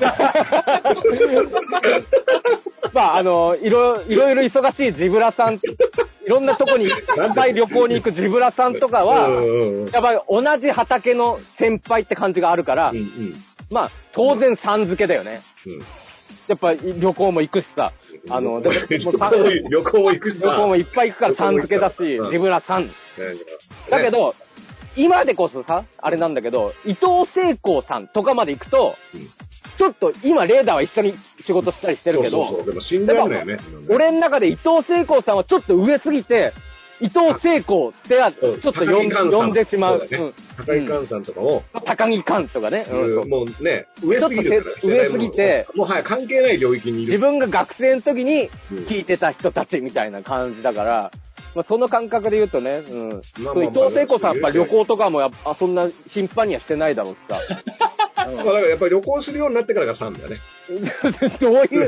まあ、あの、いろ、いろいろ忙しいジブラさん、いろんなとこにいっぱい旅行に行くジブラさんとかは、やっぱり同じ畑の先輩って感じがあるから、うんうん、まあ、当然さん付けだよね。うんやっぱ旅行も行くしさ、あの、
旅行も行くしさ、
旅行もいっぱい行くからさん付けだし、ジブラさん。だけど、今でこそさ、あれなんだけど、伊藤聖光さんとかまで行くと、うん、ちょっと今レーダーは一緒に仕事したりしてるけど、
そうそうそうでも信じられないよね。
俺の中で伊藤聖光さんはちょっと上すぎて、 伊藤聖子っては、ちょっと呼ん呼んでしまう。
高木寛さんとかも。
高木寛とかね。
もうね、上すぎるから。
上すぎて、
もはや関係ない領域にいる。
自分が学生の時に聞いてた人たちみたいな感じだから、まあ、その感覚で言うとね、うん。まあまあまあ、伊藤聖子さんやっぱ旅行とかもやっぱそんな頻繁にはしてないだろうしさ。
うん、まあだからやっぱり旅行するようになってからがさんだよね。
どういう、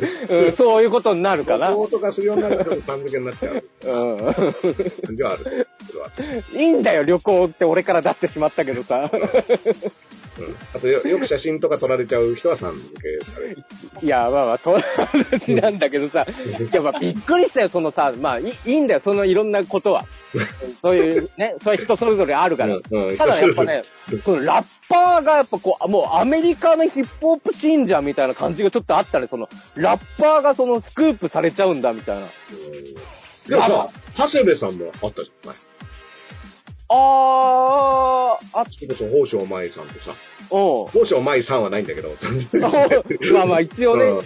うん、そういうことになるかな。
旅行とかするようになるとちょっとさん付けになっちゃう。うん。じゃあある。
いいんだよ、旅行って俺から出してしまったけどさ。
うん、あとよ、よく写真とか撮られちゃう人はさん付けされる。
いや、まあまあ、そういう話なんだけどさ、やっぱびっくりしたよ、そのさ、まあいい、いいんだよ、そのいろんなことは。そういうね、そういう人それぞれあるから。うんうん、ただやっぱね、そのラッパーがやっぱこう、もうアメリカのヒップホップ信者みたいな感じがちょっとあったね、その、ラッパーがそのスクープされちゃうんだみたいな。
でもさ、長谷部さんもあったじゃない。
あー、あっ
それこそ、宝生舞さんとさ。
おう。
宝生舞さんはないんだけど、
まあまあ、一応ね。うん、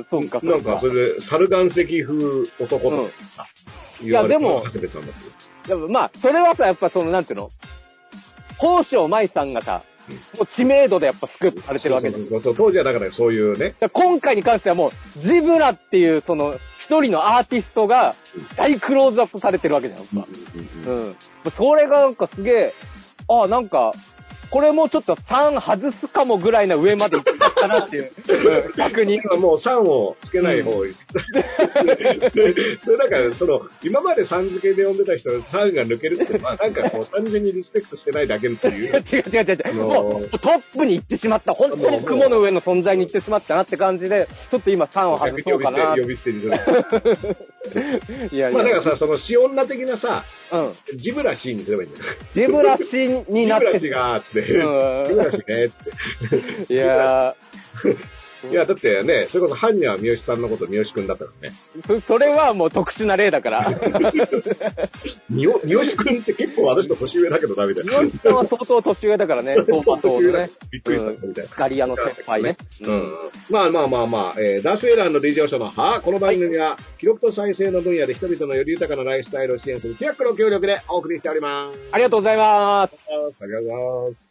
そうか、そうか。
なんか、それで、猿岩石風男とかさ。
うん、いや、でも、
長谷部さんだって。
でもまあ、それはさ、やっぱその、なんていうの宝生舞さんがさ、もう知名度でやっぱスクープされてるわけです。
そうそう、当時はだからそういうね。
今回に関してはもう、ジブラっていう、その、一人のアーティストが、大クローズアップされてるわけじゃん、やっぱ。うん。それがなんかすげえ、ああ、なんか、これもうちょっとさん外すかもぐらいな上まで行っちゃったなっていう。うん、逆に。
もうさんをつけない方がいい。それだから、その、今までさん付けで呼んでた人はさんが抜けるっていうのは、なんかこう、単純にリスペクトしてないだけっていう。
違う違う違う違う。もうトップに行ってしまった。本当に雲の上の存在に行ってしまったなって感じで、ちょっと今さんを外そうかな。
呼び捨てにする。いやいや。まあだからさ、その、シ女的なさ、うん。ジブラシーにすればいいんだよ。
ジブラシになって。
ジブラシがーって。ジブラシねって。
いや
ー。いや、だってね、それこそ、ハンニャ三好さんのこと三好くんだったからね。
そ、それはもう特殊な例だから。
三好くんって結構私と年上だけどダメだよ。
三好さんは相当年上だからね、相当年上ね。
びっくりした、みたいな。
ガリアの先輩ね。
うん。まあまあまあまあ、えー、ダースエラーの理事長のは、この番組は、記録と再生の分野で人々のより豊かなライフスタイルを支援するティアックの協力でお送りしております。
ありがとうございます。
ありがとうございます。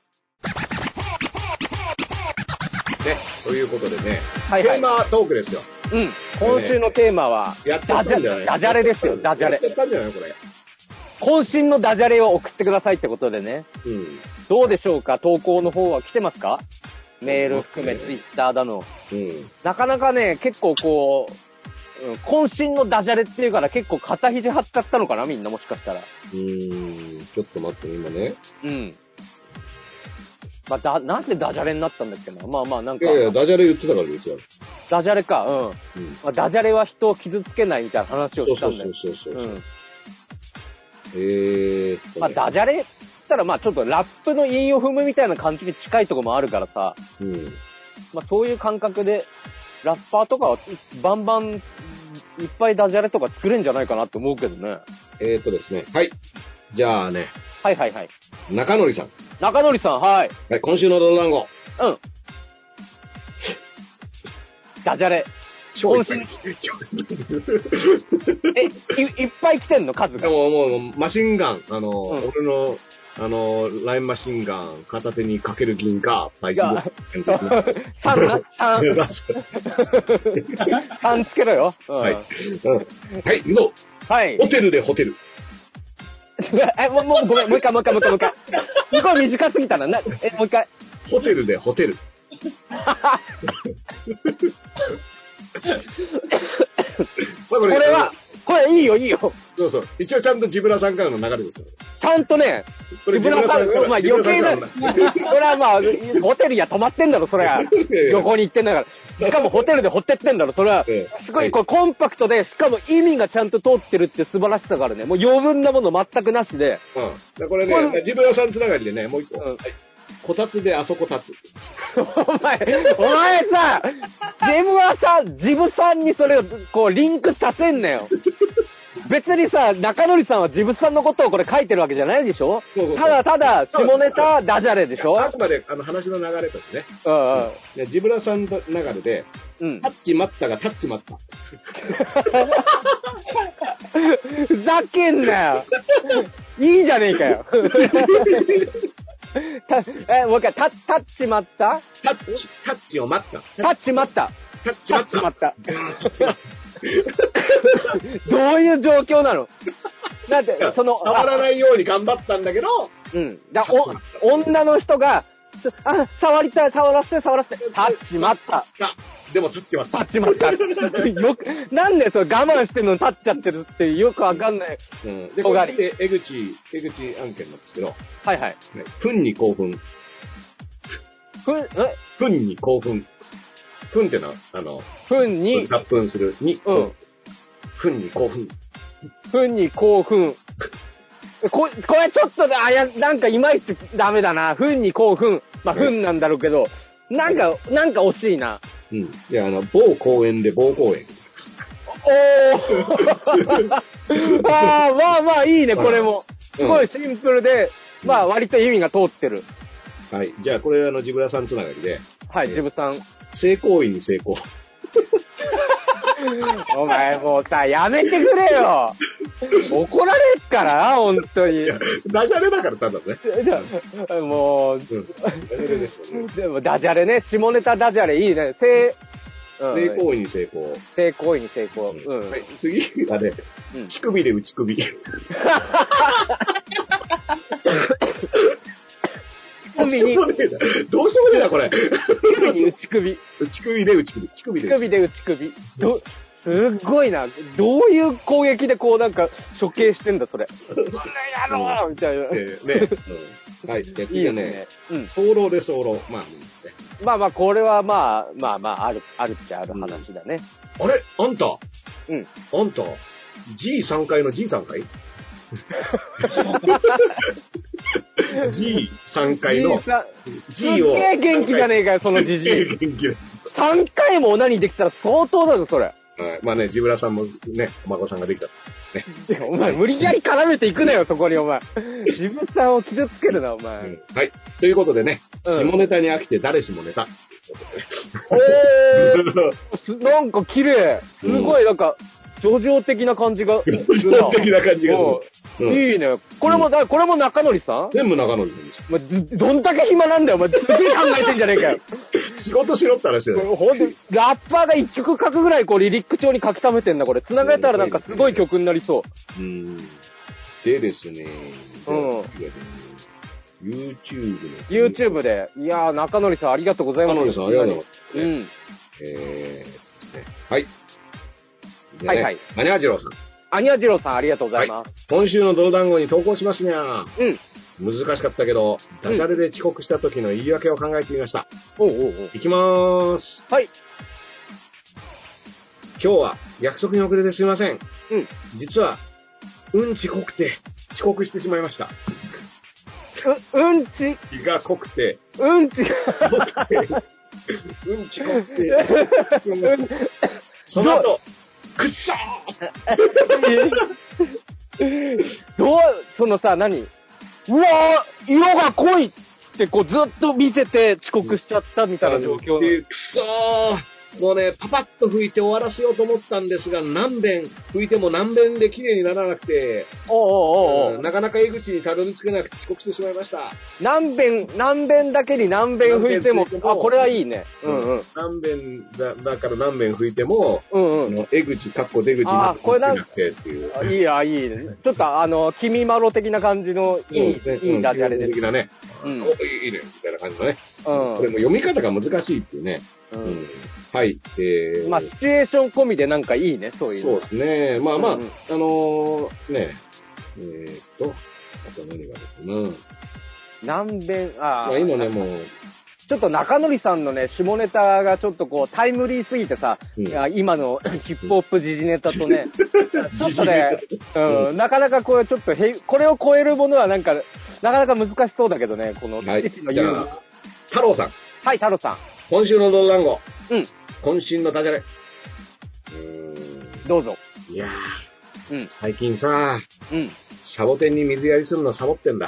ね、ということでね、はいはい、テーマトークですよ。
うん。今週のテーマは、
やっちゃったんじゃない？
ダジャレですよ、ダジャレ。
やっちゃったんじゃないこれ。
渾身のダジャレを送ってくださいってことでね。うん。どうでしょうか？投稿の方は来てますか？メール含め、ツイッターだの。うん。なかなかね、結構こう、うん、渾身のダジャレっていうから結構肩肘張っちゃったのかなみんなもしかしたら。
うーん。ちょっと待って、今ね。
うん。まあ、だ、なんでダジャレになったんだっけな。まあまあ、なんか。
いやいや、ダジャレ言ってたから言ってた。
ダジャレか、うん。うん、まあ、ダジャレは人を傷つけないみたいな話をしたんだよ。
そうそうそうそうそう。うん、えーっと、ね。
まあ、ダジャレって言ったら、まあ、ちょっとラップの韻を踏むみたいな感じに近いところもあるからさ。うん。まあ、そういう感覚で、ラッパーとかはバンバンいっぱいダジャレとか作れんじゃないかなって思うけどね。
えーっとですね。はい。じゃあね。
はいはいはい。
中則さん。
中則さん、はい。
はい、今週のドド団子。
うん。ダジャレ。
今週。
え、い、いっぱい来てんの数が。
でももう、マシンガン、あの、うん、俺の、あの、ラインマシンガン、片手にかける銀貨、パイシー。
さんな、さん。さんつけろよ。
うん、はい。うん、はい、行くぞ。
はい。
ホテルでホテル。
え、もう、もう、ごめん、もう一回、もう一回、もう一回、もう一回。すごい短すぎたな。な、え、もう一回。
ホテルでホテル。
これは、これいいよ、いいよ。
そうそう。一応ちゃんとジブラさんからの流れですよ。
ちゃんとね、ジブラさん、まあ余計な、それはまあ、ホテルには泊まってんだろ、それは。旅行に行ってんだから。しかもホテルで掘ってってんだろ、それは。すごいこれコンパクトで、しかも意味がちゃんと通ってるって素晴らしさがあるね。もう余分なもの全くなしで。
うん。これね、ジブラさんつながりでね、もう一個。うん、こたつであそこ立つ。
お前、お前さ、ジブはさ、ジブさんにそれをこうリンクさせんなよ。 別にさ、中則さんはジブさんのことをこれ書いてるわけじゃないでしょ？そうそうそう、ただただ、下ネタ、ダジャレでしょ？
あくまであの話の流れとしてね。
うんうん。
いや、ジブラさんの流れで、うん、タッチ待ったがタッチ待った。
ふざけんなよ。いいじゃねえかよ。たえ、もう一回、タタッチ待った
タッチ、タッチを待った。
タッチ待った。
タッチ待った。
待った。どういう状況なの？だって、その、
触らないように頑張ったんだけど、
うん。だお、女の人が、あ、触りたい、触らせて、触らせて、タッチ待った。
でもタッチ待った。
タッチ待った。よく、なんでそれ我慢してんのに立っちゃってるってよくわかんない。
うん。で、これで、江口、江口案件なんですけど。
はいはい。
糞に興奮。
ふん、え
糞に興奮。糞ってのは、あの、
糞に、
脱糞する。に、うん。糞に興奮。
糞に興奮。こ、これちょっとあや、なんかいまいちダメだな。糞に興奮。まあ、糞なんだろうけど、なんか、なんか惜しいな。
うん。いや、あの、某公園で某公園。
おーああ、まあまあいいね、これも。すごいシンプルで、うん、まあ割と意味が通ってる。
はい。じゃあ、これあの、ジブラさんつながりで。
はい、ジブさん。
性行為に成功。
お前もうさ、やめてくれよ。怒られっから本当に。
ダジャレだからただね。
もう、うん、ダジャレですよね。でもダジャレね、下ネタダジャレいいね。性、
性行為に成功。
性行為に成功。うん。
はい、次はね、うん、乳首で内首。
首に。
どうしようもねえな、これ。
首に内首。
内首で内首。乳首で
内首。で内首。ど、すっごいな。どういう攻撃でこうなんか処刑してんだ、それ。そんな野郎みたいな。
えー、ね、うん。はい。じゃあ次はね、うん。早漏で早漏。まあ、
まあまあ、これはまあ、まあまあ、ある、あるっちゃある話だね。
うん、あれあんた
うん。
あんた ジーさん 階の ジーさん 階ジーさん 階の G を。
すっげえ元気じゃねえかよ、そのじじい。
元気です。
さんかいもオナニーできたら相当だぞ、それ。はい。
まあね、ジブラさんもね、お孫さんができた。
ね。お前、無理やり絡めていくなよ、そこに、お前。ジブさんを傷つけるな、お前。うん、
はい。ということでね、うん、下ネタに飽きて誰下ネタ。
おーなんか綺麗。すごい、なんか、叙情的な感じが。叙
情的な感じがする。
うん、いいね。これも、うん、これも中則さん？
全部中則さんです。
お前、どんだけ暇なんだよ、お前。すげえ考えてんじゃねえかよ。
仕事しろって話だよ。
ほんと、ラッパーが一曲書くぐらい、こう、リリック調に書き溜めてんだ、これ。繋げたらなんかすごい曲になりそう。
うん。でですね。
うん。
YouTube
で。YouTube で。いやー、中則さんありがとうございます。
中則さんありがとうございます。
うん。
えー、ね。はい。
ね、はいはい。
アニャジローさん。
アニャジローさんありがとうございます。はい、
今週の泥団子に投稿しますにゃー。
うん。
難しかったけど、ダジャレで遅刻した時の言い訳を考えてみました。
おうおうおう。
いきまーす。
はい。
今日は約束に遅れてすいません。
うん。
実は、うんち濃くて遅刻してしまいました。
う、うんち
胃が濃くて。
うんちが
濃くて。うんち濃くて。その後、くっ
そーどう、そのさ、何うわー、色が濃いってこうずっと見せて遅刻しちゃったみたいな状況。
くそー。もうね、パパッと拭いて終わらせようと思ったんですが、何遍拭いても何遍で綺麗にならなくて、
おうおうおうおう、
うん、なかなか江口にたどり着けなくて遅刻してしまいました。
何遍、何遍だけに何遍拭いても、あ、これはいいね。うんうん。
何遍だ、だから何遍拭いても、
うんうん。
江口、かっこ出口になってっていう。
あ、いいや、いいね。ちょっとあの、君まろ的な感じの、いい、ね、いいダジャレです。
的なね。うん。お、いいね、みたいな感じのね。うん。これも読み方が難しいっていうね。うん。はい。えー、
まあ、シチュエーション込みでなんかいいね、そういう
そうですね。まあまあ、うんうん、あのー、ね、えー、っと、あと何があるか
な。何遍、ああ。
まあ今ね、もう、
ちょっと中則さんのね、下ネタがちょっとこう、タイムリーすぎてさ、うん、いや今のヒップホップ時事ネタとね、ちょっとね、うん、なかなかこれちょっとへ、これを超えるものはなんか、なかなか難しそうだけどね、この、
はい、じゃあ、太郎さん。
はい、太郎さん。
今週の泥団子。
うん。
渾身のダジャレ。う
ーん。どうぞ。
いや
うん。
最近さ、
うん。
サボテンに水やりするのサボってんだ。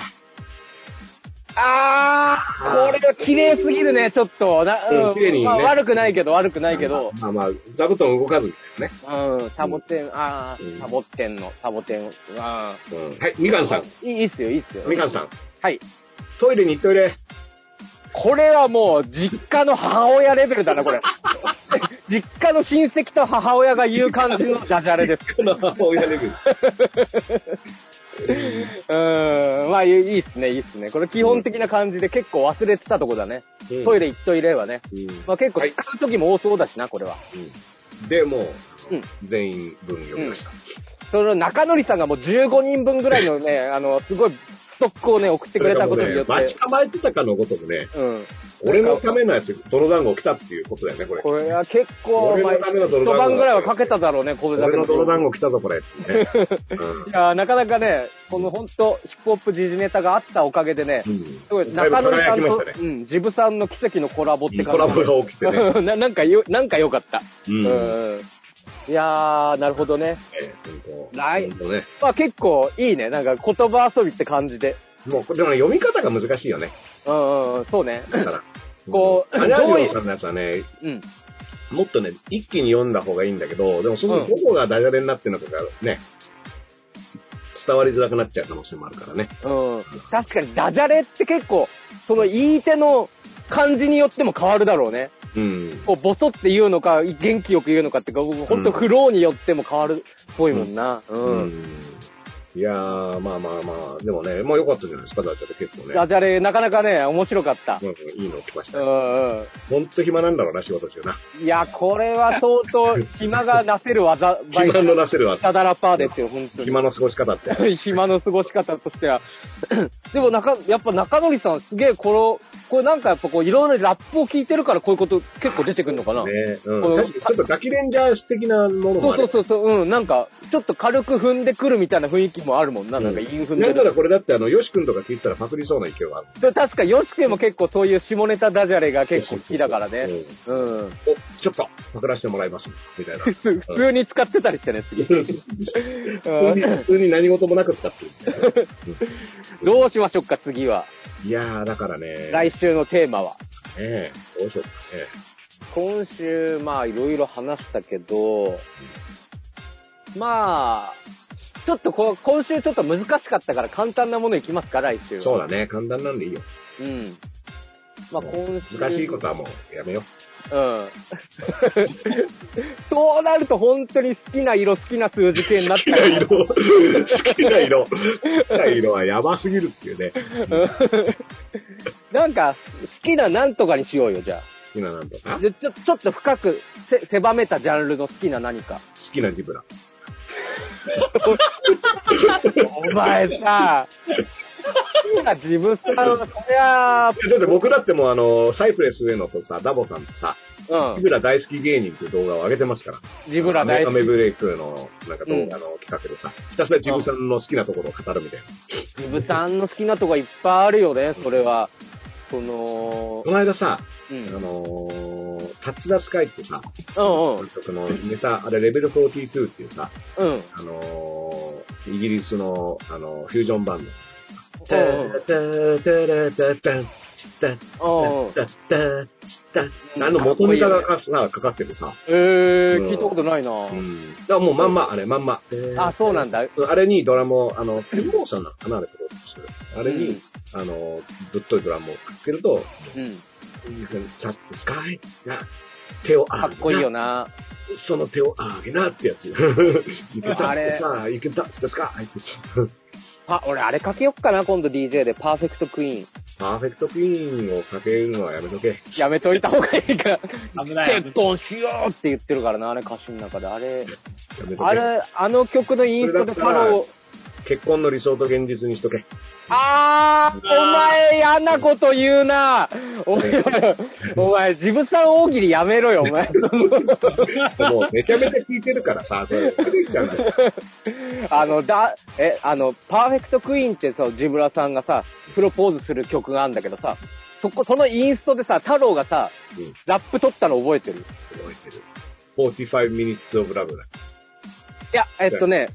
あー、これは綺麗すぎるね、ちょっと。な
うん、綺麗にね、
まあ、悪くないけど、悪くないけど。
まあまあ、座布団動かずみたい
なね。うん、サボテン、あー、
うん、
サボテンの、サボテン、あ
ー。うん、はい、みかんさん。
いいっすよ、いいっすよ。
みかんさん。
はい。
トイレに行っといれ。
これはもう、実家の母親レベルだな、これ。実家の親戚と母親が言う感じのダジャレです。
実家の母親レベル。
うーん、まあいいっすね、いいっすね。これ基本的な感じで結構忘れてたとこだね。うん、トイレ行っといればね。うん、まあ結構使う時も多そうだしな、これは。
うん、で、もう、うん、全員分読みました。うん、
その中則さんがもうじゅうごにんぶんぐらいのね、あの、すごいストックをね、送ってくれたことによって。
待ち構えてたかのごとくね。うん。俺のためのやつ、泥団子来たっていうことだよね、これ。
これは結構、
俺のための泥団子。
一晩ぐらいはかけただろうね、これだけ
の。俺の泥団子来たぞ、これ。ね、
うん、いやなかなかね、このほんと、ヒップホップ時事ネタがあったおかげでね、うん、すごい、中則さんと、ね、うん、ジブさんの奇跡のコラボって感じ。
コラボが起きてね。
ななんかよ、なんか良かった。うん。うんいやー、なるほどね。えー、来、ね、まあ結構いいね。なんか言葉遊びって感じで。
もう、でも読み方が難しいよね。
うんうん、そうね。
だから。こう、アニャリオさんのやつはね、うん、もっとね、一気に読んだ方がいいんだけど、でもそのどこがダジャレになってるのかがね、伝わりづらくなっちゃう可能性もあるからね。
うん。確かにダジャレって結構、その言い手の感じによっても変わるだろうね。うん。こう、ボソって言うのか、元気よく言うのかっていうか、ほんとフローによっても変わるっぽいもんな。うん。うんうん
いやー、まあまあまあ、でもね、まあ良かったじゃないですか、ダジャレ結構ね。
ダジャレ、なかなかね、面白かった。
うん、いいの来ました。うんうん。ほんと暇なんだろうな、仕事中な。
いや、これは相当、暇がなせる技、
暇のなせる技。
ダダラパーですよ、ほんとに。
暇の過ごし方って。
暇の過ごし方としては。でも、なか、やっぱ中則さんすげえ、この、これなんかやっぱこう、いろいろラップを聞いてるからこういうこと結構出てくるのかな。ね
うん。ちょっとガキレンジャー的なものもある。
そうそうそう、うん、なんか、ちょっと軽く踏んでくるみたいな雰囲気もあるもんな、うん、なんかインフンで。
なんならこれだってあの、ヨシ君とか聞いてたらパクりそうな勢いがある。
確かヨシ君も結構そういう下ネタダジャレが結構好きだからね。うん。うん、
お、ちょっと、パクらせてもらいます。みたいな。
普通に使ってたりしてね、次。普通
に、普通に何事もなく使ってる。
どうしましょうか、次は。
いやー、だからね。
来週のテーマは。
ええ、どうしようかね。
今週、まあ、いろいろ話したけど、うん、まあ、ちょっとこ今週ちょっと難しかったから簡単なものいきますか、来週は。
そうだね、簡単なんでいいよ。
うん。まあ今週。
難しいことはもうやめよ
う。うん。そうなると本当に好きな色、好きな数字系になっちゃう。
好きな色。好きな色はやばすぎるっていうね。
なんか、好きななんとかにしようよ、じゃあ。
好きななんとか
でちょちょっと深くせ狭めたジャンルの好きな何か。
好きなジブラ。
お前さ、好きなジブさんは、そりゃあ。
だって僕だってもうあの、サイプレス上野とさ、ダボさんとさ、うん、ジブラ大好き芸人っていう動画を上げてますから。
ジブラ大好き。
アメブレイクのなんか動画の企画でさ、ひたすらジブさんの好きなところを語るみたいな。
ジブさんの好きなところいっぱいあるよね、それは。その、
この間さ、うん、あのー、タッチダスカイってさ、
うんうん。
曲のネタ、あれレベルよんじゅうにっていうさ、
うん。
あのー、イギリスの、あの、フュージョンバンド。
タタタタタタタ
あの元ネタがかかっててさ。
えー、聞いたことないな
うん。だからもうまんま、あれ、まんま。
あ、そうなんだ。
あれにドラムを、あの、テンボーさんなのかなあれプロデュースする。あれに、あの、ぶっといドラムをくっつけると、うん。You can touch the sky. 手を
かっこいいよな。
その手を上げなってやつ。You can touch the sky. You can touch the sky.
あ、俺あれかけよっかな、今度 ディージェー で。パーフェクトクイーン。
パーフェクトクイーンをかけるのはやめとけ。
やめといた方がいいか。
危ない。
結婚しようって言ってるからな、あれ歌詞の中で。あれ、あれ、あの曲のインストでファロー。
結婚の理想と現実にしとけ。
あー、お前嫌なこと言うな。お前、お前、ジブさん大喜利やめろよ、お前。
もうめちゃめちゃ聞いてるからさ、それ出てきちゃうんだよ。
あの、だ、え、あの、パーフェクトクイーンってさ、ジブラさんがさ、プロポーズする曲があるんだけどさ、そこ、そのインストでさ、太郎がさ、うん、ラップ取ったの覚えてる？
覚えてる。よんじゅうご minutes of love だ。
いや、えっとね、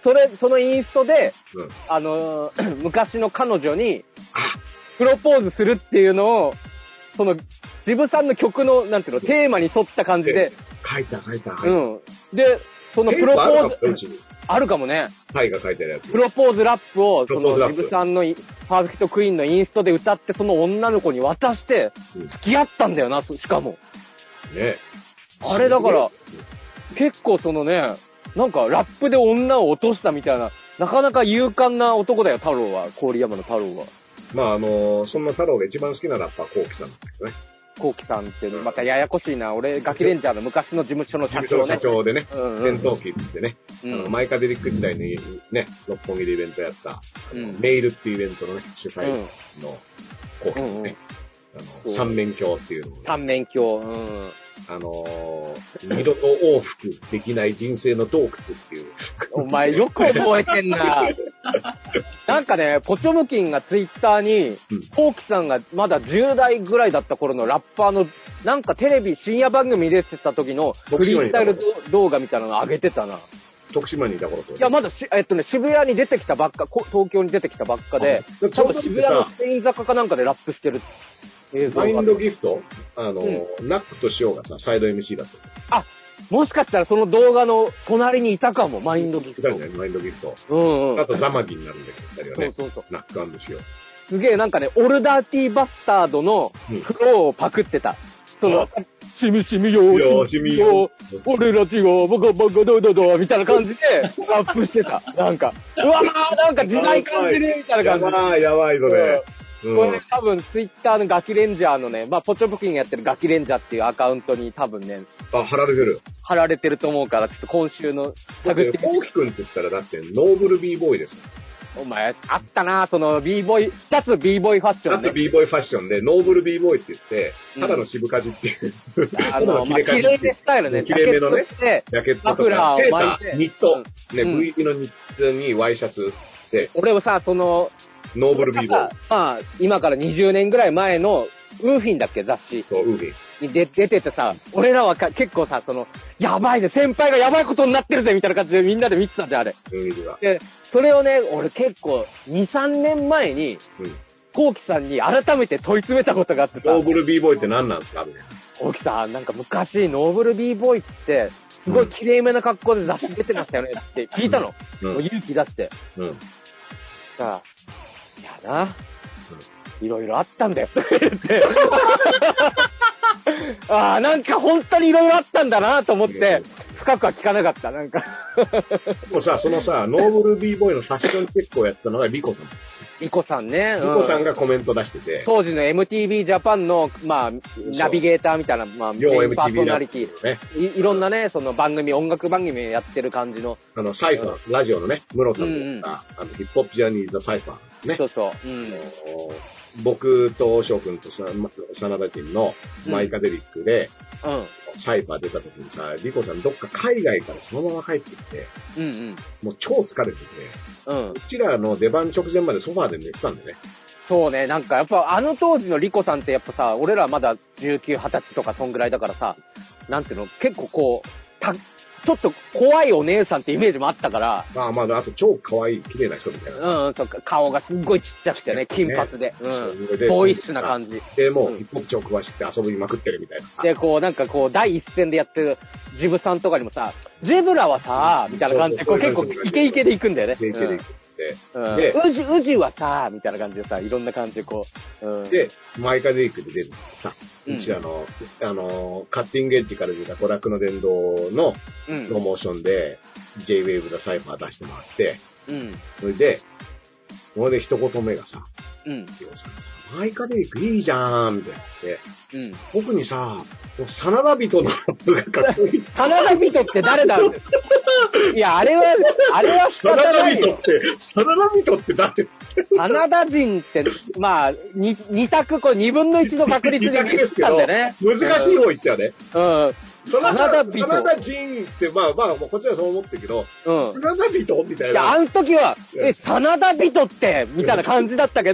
それ、そのインストで、
うん、
あのー、昔の彼女に、プロポーズするっていうのを、その、ジブさんの曲の、なんていうの、テーマに沿った感じで。
書いた、書いた。
うん。で、そのプロポーズ、あるかもね。
サイが書いてるやつ。
プロポーズラップを、その、ジブさんのパーフェクトクイーンのインストで歌って、その女の子に渡して、付き合ったんだよな、しかも。
ね。
あれだから、結構そのね、なんかラップで女を落としたみたいな、なかなか勇敢な男だよ、太郎は。郡山の太郎は。
まああのー、そんな太郎が一番好きなラッパー、コウキさんなんだけどね。
コウキさんっていうの、またややこしいな。俺、ガキレンジャーの昔の事務所の社長ね。
社長でね、
うん
戦闘機っつってね、うん、あの、マイカデリック時代にね、六本木でイベントやった、うん、メールっていうイベントのね、主催のコウキさんね。あの、三面鏡っていうのを、ね。
三面鏡、うん。
あのー、二度と往復できない人生の洞窟っていう。
お前よく覚えてんな。なんかね、ポチョムキンがツイッターに、コウキさんがまだじゅう代ぐらいだった頃のラッパーの、なんかテレビ深夜番組出てた時のフリースタイル動画みたいなの上げてたな。
徳島にいた頃と、ね。
いや、まだし、えっとね、渋谷に出てきたばっか、東京に出てきたばっかで、多分渋谷のスペイン坂かなんかでラップしてる。
マインドギフトあの、うん、ナックとシオがさ、サイド エムシー だった。
あ、もしかしたらその動画の隣にいたかも、マインドギフト。
ね、マインドギフト。
うんうん。
あとザマギになるんだけど、二人はね。
そうそうそう。
ナック&シオ。
すげえなんかね、オルダーティーバスタードのフローをパクってた。うん、その、しみしみよー、しみよー、俺たちがボコボコドドドみたいな感じでラップしてた。なんか、うわーなんか時代感じるみたいな感じ。
やばい、やばい、それ。
うん、これ多分ツイッターのガキレンジャーのね、まあポチョブキンがやってるガキレンジャーっていうアカウントに多分ね、
あ、貼られてる。
貼られてると思うから、ちょっと今週の
探ってみて。コウキ君って言ったらだってノーブル b ボーイですよ。
お前、あったなその b ボーイ、二つ b ボーイファッションね。
二つ b ボーイファッションで、ノーブル b ボーイって言って、ただの渋かじっていう。
うん、あの、まあ、綺麗めスタイルね。
綺麗めのね。
ジャケットマフラーを巻いて。
ニット。ね、うん、V のニットにワイシャツで。
俺はさ、その、
ノーブル b ボーイ。
まあ、今からにじゅうねんぐらい前の、ウーフィンだっけ、雑誌。
そう、ウーフィン。
に出ててさ、俺らはか結構さ、その、やばいね、先輩がやばいことになってるぜ、みたいな感じでみんなで見てたじゃん、あれ。
うん、
で、それをね、俺結構、に、さんねんまえに、コウキさんに改めて問い詰めたことがあってさ。
ノーブル b ボーイって何なんですかみたいな。
コウキさん、なんか昔、ノーブル b ボーイって、すごい綺麗めな格好で雑誌出てましたよねって聞いたの。うん、もう勇気出して。
うん。
さあ、いやな。いろいろあったんだよって言って。ああ、なんか本当にいろいろあったんだなと思って、深くは聞かなかった、なんか。
もうさ、そのさ、ノーブル b ボーイのファッションチェックをやってたのがリコさん。
リコさんね。
リコさんがコメント出してて。
当時の エムティービー ジャパンの、まあ、ナビゲーターみたいな、まあ、メインパーソナリティ、ねい。いろんなね、その番組、音楽番組やってる感じの。
あの、サイファー、ラジオのね、ムロさんの、うんうん、あの、ヒップホップジャーニーズ・サイファー。ね。
そうそう。うん。
僕と翔くんと真田人のマイカデリックで、うん、サイファー出た時にさ、リコさんどっか海外からそのまま帰ってきて、
うんうん、
もう超疲れてて、うん、うちらの出番直前までソファーで寝てたんでね。
そうね、なんかやっぱあの当時のリコさんってやっぱさ、俺らまだじゅうきゅう、はたちとかそんぐらいだからさ、なんていうの、結構こう、たちょっと怖いお姉さんってイメージもあったから。
まあまあ、あと超可愛い綺麗な人みたいな。
うん、そっか、顔がすっごいちっちゃくてね、金髪で。うん。ボーイッシュな感じ。
で、もう、ヒップホップ超詳しくて遊びまくってるみたいな。
で、こう、なんかこう、第一線でやってるジブさんとかにもさ、ジブラはさ、みたいな感じで、こう結構イケイケで行くんだよね。
イケイケで行く。
うん、で、うじ、うじはさ、みたいな感じでさ、いろんな感じでこう。
うん、で、マイカデリックで出るのさ、うちらの、うん、あの、カッティングエッジから出た娯楽の殿堂のプロモーションで、うん、J-Wave のサイファー出してもらって、
うん、
それで、それで一言目がさ、
うん。
マイカデリックいいじゃんみたいなって、
うん。
僕にさ、サナダビトのラップがかっこいい。
サナダビトって誰だいや、あれは、あれは仕方ないよ。
サナダビトって誰
カナダ人って、まあ、に、二択、これ二分の一の確率で言ったんだよね。
難しい方言っちゃうね。
うん。
サナダビト。サナダ人って、まあまあ、こっちはそう思ってるけど、うん。サナダビトみたいな。
いや、あの時は、え、サナダビトって、みたいな感じだったけど、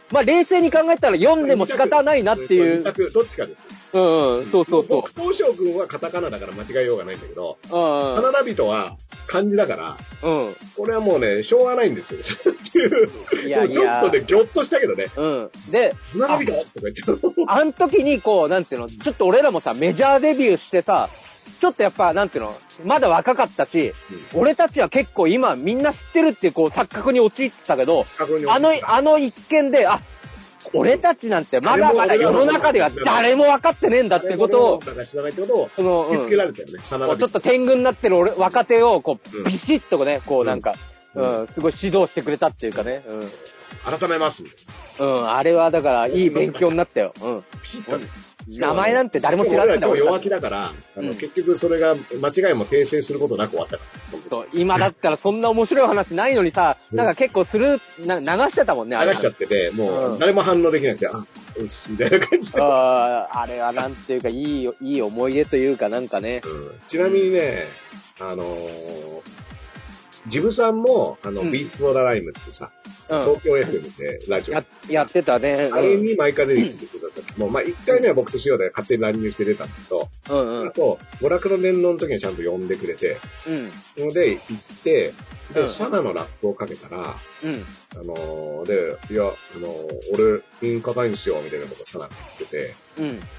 まあ冷静に考えたら読んでも仕方ないなっていう。
どっちかです。
うんうん、そうそうそう。
東証君はカタカナだから間違えようがないんだけど、
うん。
花田人は漢字だから、
うん。
これはもうね、しょうがないんですよ。いやいや。ちょっとね、ぎょっとしたけどね。
うん。で、
花田人とか言って。
あん時にこう、なんていうの、ちょっと俺らもさ、メジャーデビューしてさ、ちょっとやっぱ、なんていうの、まだ若かったし、うん、俺たちは結構今みんな知ってるっていうこう錯覚に陥ってたけど、あの、あの一件で、あ、俺たちなんてまだまだ世の中では誰も分かってねえんだってことを、
その、うん、つけられたよね、
ちょっと天狗になってる俺若手をこう、ビシッとね、こうなんか、うん、うん、すごい指導してくれたっていうかね、うん。
改めます。
うん、あれはだからいい勉強になったよ。うん。
ピシッとね。
名前なんて誰も知らないんだ
もん。弱気だから、あの、うん、結局それが間違いも訂正することなく終わったから。
そう、今だったらそんな面白い話ないのにさ、うん、なんか結構する、な流してたもんね、
あれ。流しちゃってて、もう誰も反応できなくて、うん、あ、うっす、みたいな感じで。
ああ、あれはなんていうか、いい、いい思い出というかなんかね。
うん、ちなみにね、あのー、ジブさんも、あの、うん、ビーフ・オー・ザ・ライムってさ、うん、東京 エフエム でラジオ
や。やってたね。
あれに毎回出てきてくださって、うん、もう、まあ、一回目は僕と塩で勝手に乱入して出たんだけど、うんうん、あと、娯楽の伝道の時にちゃんと呼んでくれて、うん。ので、行って、で、うん、サナのラップをかけたら、うん。あのー、で、いや、あのー、俺、イン硬いんすよ、みたいなことをサナが言ってて、うん。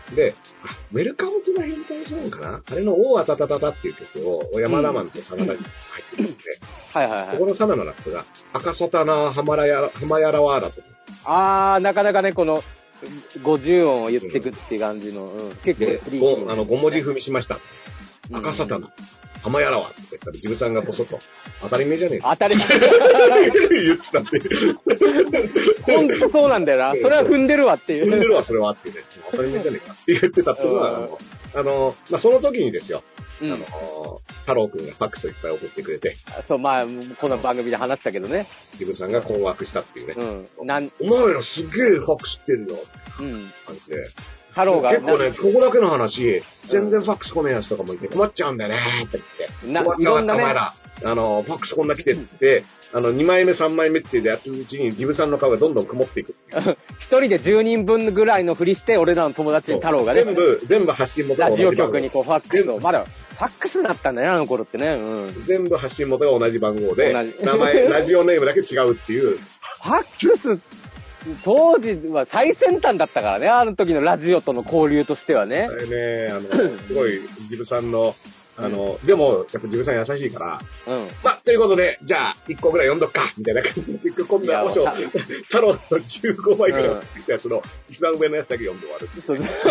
で、あ、ウェルカムトゥナ変態ゾーンかなあれの、オーアタタタタっていう曲を、山田マンとサナダに入ってるんですね。
はいはいはい。
ここのサナのラップが、赤サタナハマラヤ、ハマヤラワーだと。
あー、なかなかね、この、ごじゅう音を言ってくっていう感じの、うん、結構
フリー、ね、あの、ご文字踏みしました。赤サタナ。ハマヤラワって言ったら、ジブさんがポソッと、当たり前じゃねえか。
当たり前。言
ってたって。
ほんとそうなんだよな。それは踏んでるわっていう。
踏んでるわ、それはっていうね。当たり前じゃねえかって言ってたっていうのは、あの、あの、まあ、その時にですよ。うん、あの、太郎くんがファックスをいっぱい送ってくれて。
そう、まあ、この番組で話したけどね。
ジブさんが困惑したっていうね。
うん。なん、
お前らすげえファックスってるよ。うん。感じで。
太郎が。
結構ね、ここだけの話、全然ファックス来ねえやつとかもいて困っちゃうんだよねって言って。な、いろんなね。お前ら、あの、ファックスこんな来てって言って、あの、にまいめさんまいめってやってるうちに、ジブさんの顔がどんどん曇っていく。
一人でじゅうにんぶんぐらいのふりして、俺らの友達に太郎がね。
全部、全部発信元
が同じ。ラジオ局にこう、ファックスを。まだ、ファックスだったんだよね、あの頃ってね。うん。
全部発信元が同じ番号で、名前、ラジオネームだけ違うっていう。
ファックス当時は最先端だったからね、あの時のラジオとの交流としてはね。
あれね、あの、すごい、ジブさんの、あの、でも、やっぱジブさん優しいから、うん。まあ、ということで、じゃあ、いっこぐらい読んどっか、みたいな感じで、結局今度は、もし太郎のじゅうごばいぐらい送ってきたやつの、一番上のやつだけ読んで終わる。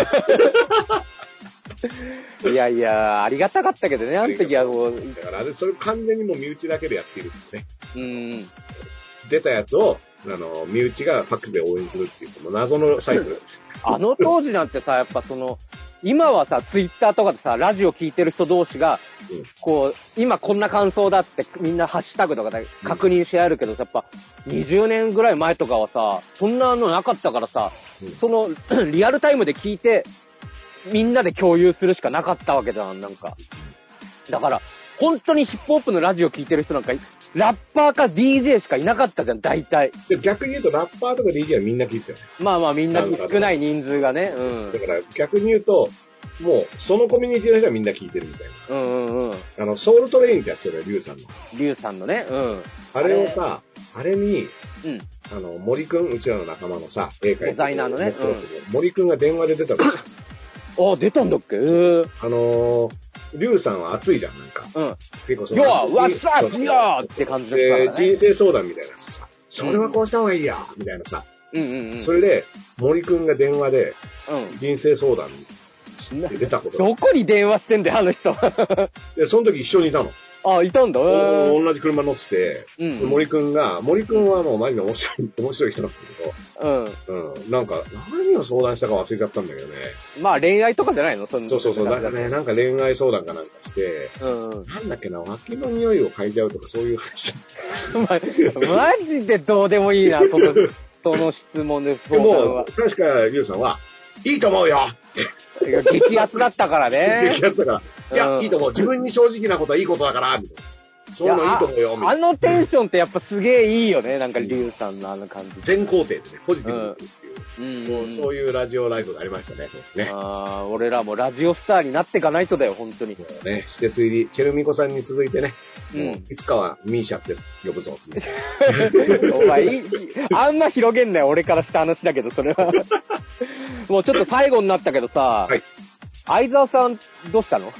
いやいや、ありがたかったけどね、あの時はもう。
だから、あれ、それ完全にもう身内だけでやっているんですね。うん。出たやつを、あの、身内がファックスで応援するっていう、この謎のサイクル。
あの当時なんてさ、やっぱその、今はさ、ツイッターとかでさ、ラジオ聞いてる人同士が、うん、こう、今こんな感想だってみんなハッシュタグとかで確認し合えるけど、うん、やっぱにじゅうねんぐらい前とかはさ、そんなのなかったからさ、うん、その、リアルタイムで聞いて、みんなで共有するしかなかったわけじゃん、なんか。だから、本当にヒップホップのラジオ聞いてる人なんか、ラッパーか ディージェー しかいなかったじゃん、大体。
で逆に言うと、ラッパーとか ディージェー はみんな聞いてたよね。
まあまあ、みんな少ない人数がね。うん。
だから、逆に言うと、もう、そのコミュニティの人はみんな聞いてるみたいな。うんうんうん。あの、ソウルトレインってやつよね、リュウさんの。
リュウさんのね、うん。
あれをさ、あれに、うん。あの、森くん、うちらの仲間のさ、絵描いて
デザイナーのね。
うん、森くんが電話で出たんです
よ。あ、出たんだっけへー。
あのー、リュウさんは熱いじゃん、なんか。うん。
結構その。よー、わっさーよーって感じで、
ね。人生相談みたいなさ、それはこうした方がいいや、みたいなさ。うんうんうん。それで、森くんが電話で、人生相談して出たこと、
うん。どこに電話してんだよ、あの人。
で、その時一緒にいたの。
あ、いたんだ。
同じ車乗ってて、うん、森くんが、森くんはもうマジで面白い、面白い人なんだけど、うん。うん。なんか、何を相談したか忘れちゃったんだけどね。
まあ恋愛とかじゃないの
そそうそうそう。だからね、なんか恋愛相談かなんかして、うん。なんだっけな、脇の匂いを嗅いじゃうとかそういう
話。マジでどうでもいいな、その、その質問で。
でも、確か、リュウさんは、いいと思うよ
激アツだったからね。
激アツだから。いや、うん、いいと思う。自分に正直なことはいいことだから、みたいな。 そういうのいいと思うよ、みたいな。
あのテンションってやっぱすげえいいよね、なんかリュウさんのあの感じ。
全肯定でね、ポジティブにっていう。
うんうん、
そういうラジオライブがありましたね。ね
ああ、俺らもラジオスターになっていかないとだよ、本当に。
もうね、施設入り、チェルミコさんに続いてね、
うん、
もういつかはミーシャって呼ぶぞ。
お前いい、あんま広げんなよ、俺からした話だけど、それは。もうちょっと最後になったけどさ、はい、相沢さん、どうしたの？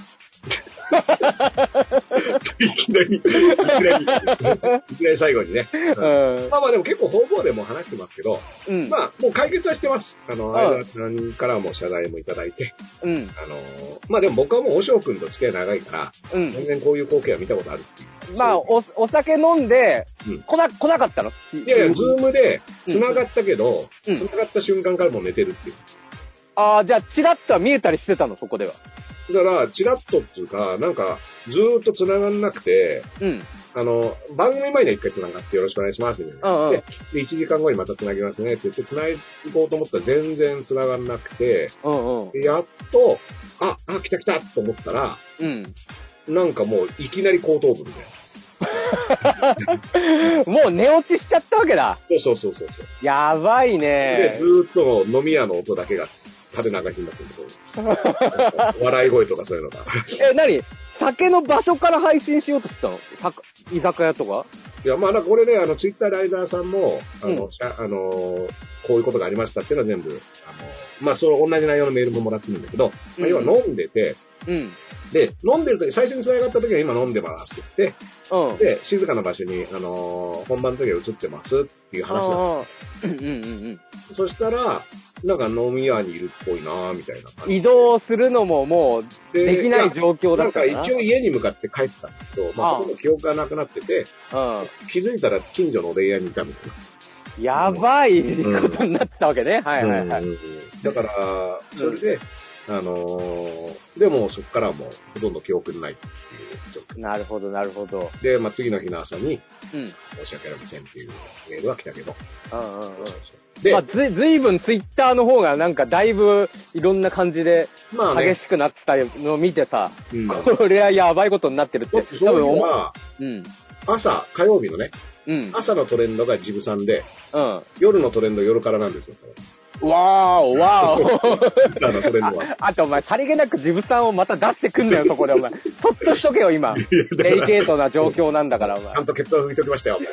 いきなり、いきなり、いきなり最後にね。うん、まあまあでも結構方々でも話してますけど、うん、まあもう解決はしてます。あの、相沢さんからも謝罪もいただいて、うん、あの、まあでも僕はもうおしょうくんと付き合い長いから、うん、全然こういう光景は見たことあるっていう。
まあお、お酒飲んで、うん、来な、来なかったの？
いやいや、ズームで繋がったけど、うん、繋がった瞬間からもう寝てるっていう。
ああ、じゃあチラッとは見えたりしてたの、そこでは。
だから、チラッとっていうか、なんか、ずーっと繋がんなくて、うん。あの、番組前には一回繋がってよろしくお願いしますみたいな。うんうん、で、で、いちじかんごにまた繋ぎますねって言って、繋いこうと思ったら全然繋がんなくて、うんうん、でやっと、あ、あ、来た来たと思ったら、うん。なんかもう、いきなり後頭部みたいな。
もう寝落ちしちゃったわけだ。
そうそうそうそう。
やばいね。
で、ずーっと飲み屋の音だけが垂れ流しになってるけど。笑い声とかそういうのが。
え、何？酒の場所から配信しようとしてたの？居酒屋とか？
いや、まあなんかこれね、あの、ツイッターで相沢さんも、あの、うん、あの、こういうことがありましたっていうのは全部、あの、まあその同じ内容のメールももらってるんだけど、まあ、要は飲んでて、うん、で、飲んでる時、最初に繋がった時は今飲んでますって言って、うん、で、静かな場所に、あのー、本番の時は映ってますっていう話だった。うんうんうん、そしたら、なんか飲み屋にいるっぽいなみたいな感じ。
移動するのももうできない状況だった
な。なんか一応家に向かって帰ってたんだけど、まあ、ほとんど記憶がなくなってて、うん、気づいたら近所のおでん屋にいたみたいな。
やばいことになってたわけね。うん、はいはいはい。うん、
だから、それで、あのー、でもそこからはもうほとんど記憶にないっていう状況。
なるほどなるほど。
で、まあ、次の日の朝に、うん、申し訳ありませんっていうメールは来たけど。うんうんうん。
で、まあ、ず、ずいぶんツイッターの方がなんかだいぶいろんな感じで激しくなってたのを見てさ、まあね、これはやばいことになってるって。
多分思う。うん。朝、火曜日のね、うん、朝のトレンドがジブさんで、うん、夜のトレンド夜からなんですよ。
わーお、わーお。あ, あとお前、さりげなくジブさんをまた出してくんなよ、そこでお前。そっとしとけよ、今。デリケートな状況なんだから、お前。
ちゃんとケツを拭いときましたよ。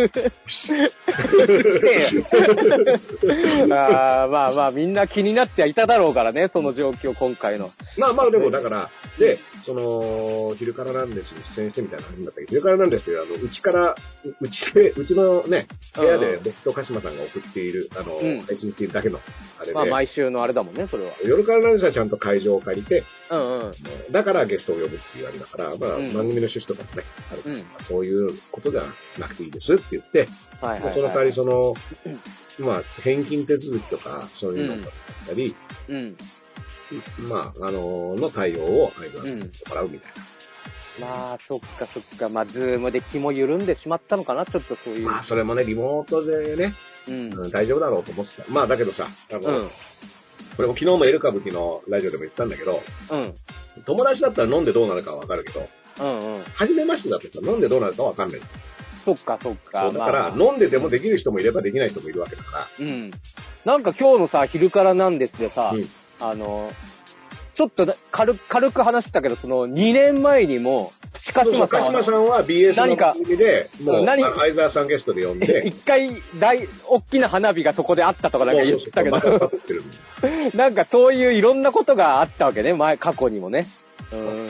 あまあまあ、みんな気になってはいただろうからね、その状況、今回の。
まあまあ、でもだから、で、その、昼からなんですに出演してみたいな話になったけど、昼からなんですけど、あの、うちから、うちで、うちのね、部屋で僕と鹿島さんが送っている、あの、うん、配信しているだけの、あれで。
まあ、毎週のあれだもんね、それは。
夜からなんですはちゃんと会場を借りて、うんうん。だからゲストを呼ぶっていうあれだから、まあ、うん、番組の趣旨とかもね、あるから、うん、そういうことではなくていいですって言って、はいはいはい、その代わりその、まあ、返金手続きとか、そういうのだったり、うん。まあ、あのー、の対応を相手にしてもらうみたいな。
うん、まあ、そっかそっか。まあ、ズームで気も緩んでしまったのかな、ちょっとそういう。
まあ、それもね、リモートでね、うん、大丈夫だろうと思ってた。まあ、だけどさ、あの、うん、これも昨日もエル歌舞伎のラジオでも言ったんだけど、うん、友達だったら飲んでどうなるかはわかるけど、うんうん、初めましてだってさ、飲んでどうなるかわかんない。
そっかそっか。
そう、だから、まあ、飲んでてもできる人もいればできない人もいるわけだから。
うん。なんか今日のさ、昼からなんですでさ、うん、あの、ちょっと軽く、軽く話したけど、そのにねんまえにも、
鹿島さんは。鹿島さんは ビーエス の番組で、もう、何か相沢さんゲストで呼んで。
一回、大、大きな花火がそこであったとかなんか言ってたけど。そうそうそうなんかそういういろんなことがあったわけね、前、過去にもね。
うん。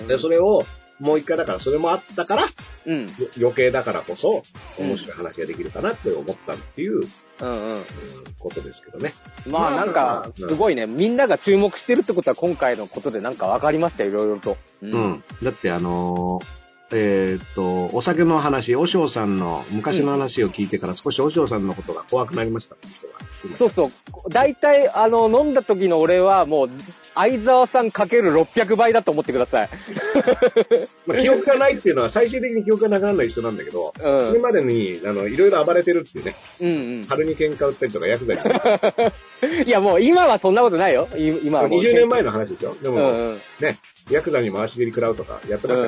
で、それを、もう一回だから、それもあったから、うん、余計だからこそ、面白い話ができるかなって思ったっていう、うんうん、ことですけどね。
まあなんか、すごいね、みんなが注目してるってことは今回のことでなんか分かりましたよ、いろいろと。
うん。うん、だってあのー、えー、っと、お酒の話、おしょうさんの昔の話を聞いてから少しおしょうさんのことが怖くなりましたって人がいました。
そうそう。大体、あの、飲んだ時の俺はもう、相沢さんかけるろっぴゃくばいだと思ってください。
まあ、記憶がないっていうのは最終的に記憶がなくなるのは一緒なんだけど、うん、それまでに、あの、いろいろ暴れてるっていうね。うんうん。春に喧嘩売ったりとかヤクザに。
いやもう今はそんなことないよ。今はもう。
にじゅうねんまえの話ですよ。でも、うんうん、ね、ヤクザに回し蹴り食らうとかやってましたよ、ね。うん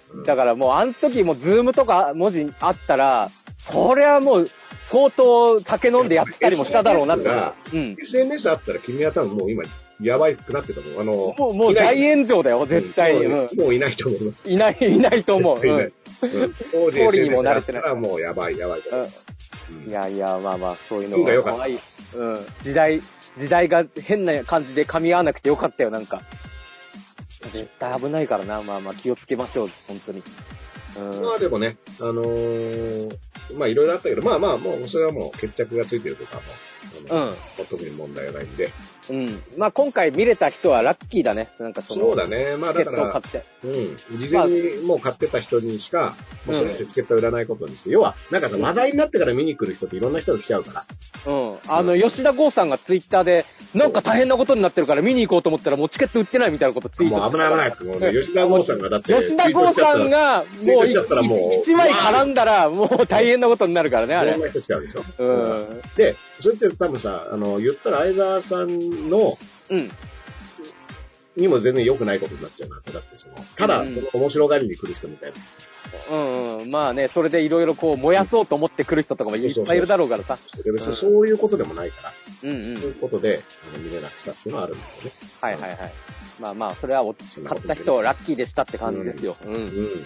うん。だからもうあの時もズームとか文字あったら、そりゃもう相当酒飲んでやったりもしただろうなって。
うん。エスエヌエス あったら君は多分もう今、やばいくなってたもん。あの、
もう、もう大炎上だよ、絶対に。
うん、もう、もういないと思います。
いない、いないと思う。
いない。うん。当時 エスエヌエス
にも慣れてない。
もうやばい、やばい。
うん。いやいや、まあまあ、そういうの
がかわ
いい。うん。時代、時代が変な感じで噛み合わなくてよかったよ、なんか。絶対危ないからな、まあまあ気をつけましょう、本当に。
うん、まあでもね、あのー、まあいろいろあったけど、まあまあもうそれはもう決着がついてるとかも、あの、うん、特に問題はないんで。
うん。まあ今回見れた人はラッキーだね。なんかその。
そうだね。まあだから、うん。事前にもう買ってた人にしか、まあ、それってチケット売らないことにして、うん、要は、なんかさ、話題になってから見に来る人っていろんな人が来ちゃうから。
うん。あの、吉田剛さんがツイッターで、なんか大変なことになってるから見に行こうと思ったらもうチケット売ってないみたいなことツイート。
もう危ない危ないです。もうね、吉田剛さんがだって。
吉田剛さんが、もう一枚絡んだら、もう大変なことになるからね、あれ。
いろんな人来ちゃうでしょ。
うん。
で、それって多分さ、あの、言ったら相沢さんの、うん。にも全然良くないことになっちゃうな、それだってその、ただ、その面白がりに来る人みたいな。
うんうん。まあね、それでいろいろこう、燃やそうと思って来る人とかもいっぱいいるだろうからさ。
そういうことでもないから。
うんうん。
そういうことで、あの、見れなくしたっていうのはあるんだよね。
はいはいはい。まあまあ、それは、買った人ラッキーでしたって感じですよ。うん。うん。
うん。やった。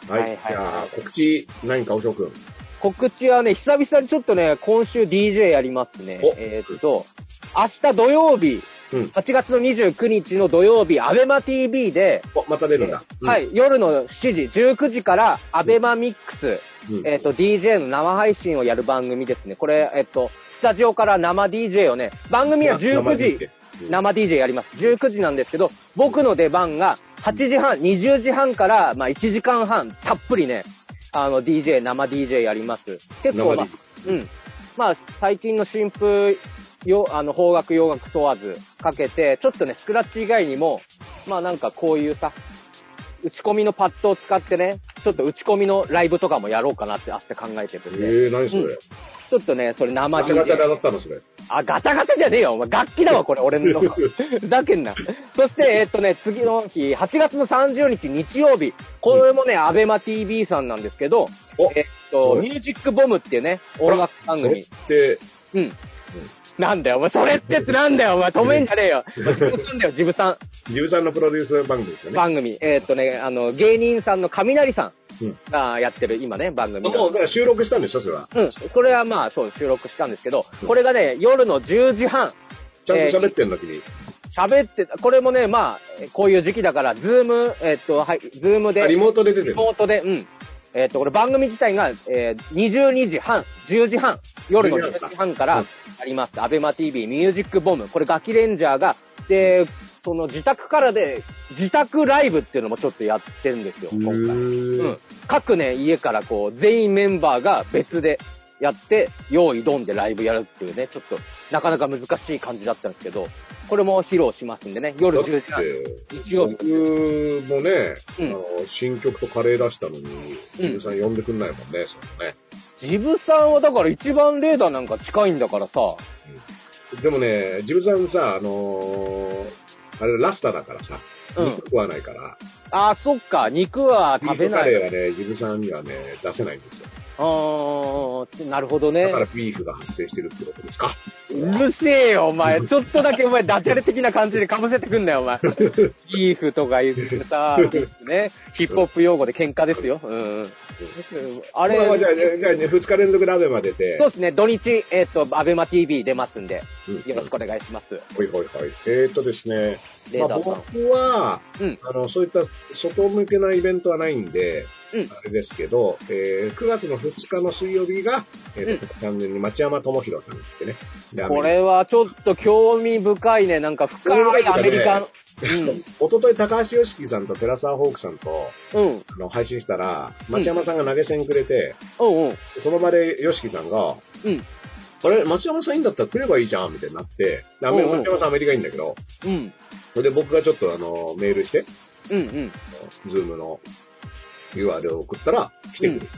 はい。はいはいはい、じゃあ、告知、何かおしょうくん。
告知はね、久々にちょっとね、今週 ディージェー やりますね。えー、っと、明日土曜日、うん、はちがつのにじゅうくにちの土曜日、アベマ ティービー で、
お、また出るんだ。
うん、はい、夜のしちじ、じゅうくじからアベマミックス、うん、えっ、ー、と、ディージェー の生配信をやる番組ですね。これ、えっ、ー、と、スタジオから生 ディージェー をね、番組はじゅうくじ、生 ディージェー やります。じゅうくじなんですけど、僕の出番がはちじはん、にじゅうじはんから、まあいちじかんはん、たっぷりね、あの、ディージェー、生 ディージェー やります。結構、まあ、うん。まあ、最近の新風、よ、あの、邦楽洋楽問わずかけて、ちょっとね、スクラッチ以外にも、まあなんかこういうさ、打ち込みのパッドを使ってね、ちょっと打ち込みのライブとかもやろうかなって明日考えてるんで。
えー、何それ、うん、
ちょっとね、それ生 ディージェー。
ガチャガチャで当たったのそれ。
あ、ガチャガチャじゃねえよ。お前楽器だわ、これ、俺の。ふざけんな。そして、えー、っとね、次の日、はちがつのさんじゅうにち日曜日。これもね、アベマ ティービー さんなんですけど、えー、っと、ミュージックボムっていうね、音楽番組。
で、
うん。なんだよ、お前、それってってなんだよ、お前、止めんじゃねえよ。ジブさんだよ、ジブさん。
ジブさんのプロデュース番組ですよね。
番組。えー、っとね、あの、芸人さんの雷さんがやってる、今ね、番組。
もう、だから収録したんでしょ、それは。
うん。これはまあ、そう、収録したんですけど、これがね、夜のじゅうじはん。
ちゃんと喋ってんの、君。
喋って、これもね、まあ、こういう時期だから、ズーム、えー、っと、はい、ズームで。
リモートで出てる。
リモートで、うん。えっ、ー、と、これ番組自体が、えー、にじゅうにじはん、じゅうじはん、夜のじゅうじはんからあります。アベマ ティービー ミュージックボム。これガキレンジャーが、で、その自宅からで、自宅ライブっていうのもちょっとやってるんですよ、今回。うん。各ね、家からこう、全員メンバーが別でやって、用意ドンでライブやるっていうね、ちょっと、なかなか難しい感じだったんですけど、これも披露しますんでね、夜じゅうじはん。日曜日。
僕もね、うん、あの、新曲とカレー出したのに、ジブさん呼んでくんないもんね、そのね。
ジブさんはだから一番レーダーなんか近いんだからさ。
うん、でもね、ジブさんさ、あのー、あれラスタだからさ、肉食わないから。
うん、ああ、そっか、肉は食べない。
カレーはね、ジブさんにはね、出せないんですよ。
あー、なるほどね。
だからビーフが発生してるってことですか。
うるせえよ、お前。ちょっとだけお前、ダジャレ的な感じでかぶせてくんなよ、お前。ビーフとか言ってさ、ね、ヒップホップ用語で喧嘩ですよ。うん。あれ、
まあ、じゃあ、じゃあ、ね、ふつか連続でアベマ出て。
そうですね、土日、えっ、ー、と、アベマ ティービー 出ますんで、よろしくお願いします。
はいはいはい。えー、っとですね、まあ、僕は、うん、あの、そういった外向けなイベントはないんで、うん、あれですけど、えー、くがつのふつかの水曜日が、えーと、うん、完全に町山智博さんってね。
これはちょっと興味深いね、なんか深いアメリカン。
うん、おととい高橋良樹さんとテラサーホークさんと、うん、あの配信したら、町山さんが投げ銭くれて、うん、その場で良樹さんが、うん、あれ、町山さんいいんだったら来ればいいじゃんみたいになって、町山さんアメリカいいんだけど、うん、それで僕がちょっとあのメールして、うんうん、ズームの ユーアールエル を送ったら来てくれて、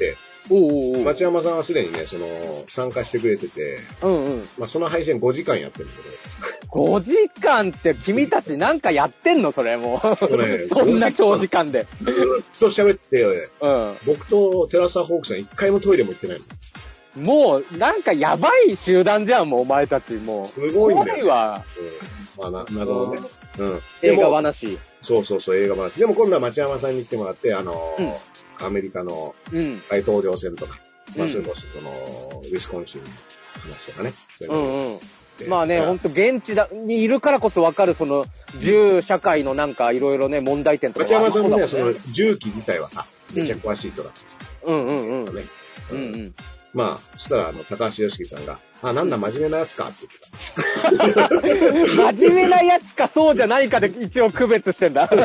おうおう
町山さんはすでにね、その、参加してくれてて、
うんうん。
まあ、その配信ごじかんやってるんだけど。
ごじかんって君たちなんかやってんのそれもう。
ね、
そんな長時間で。
ずーっと喋って、
うん。
僕とテラサホークさん一回もトイレも行ってないの。
もう、なんかやばい集団じゃん、もうお前たち、もう。
すごいんだよ、ね。
怖いわ。
うん。まあ、な、謎のね。うん。
映画話。
そうそうそう、映画話。でも今度は町山さんに行ってもらって、あのー、うん、アメリカの大統領選とか、うん、まあ、それこそ、その、ウィスコンシンの話とかね。そういうの
うんうん。まあね、ほんと現地だにいるからこそわかる、その、銃社会のなんかいろいろね、問題点とか、
町山さんもね、その、銃器自体はさ、めっちゃ詳しい人だったんですよ。
うんうんうん。
ね、
うんうん。
まあ、そしたら、あの、高橋良樹さんが、あ、なんだ、真面目なやつかって言ってた。
真面目なやつかそうじゃないかで一応区別してんだ。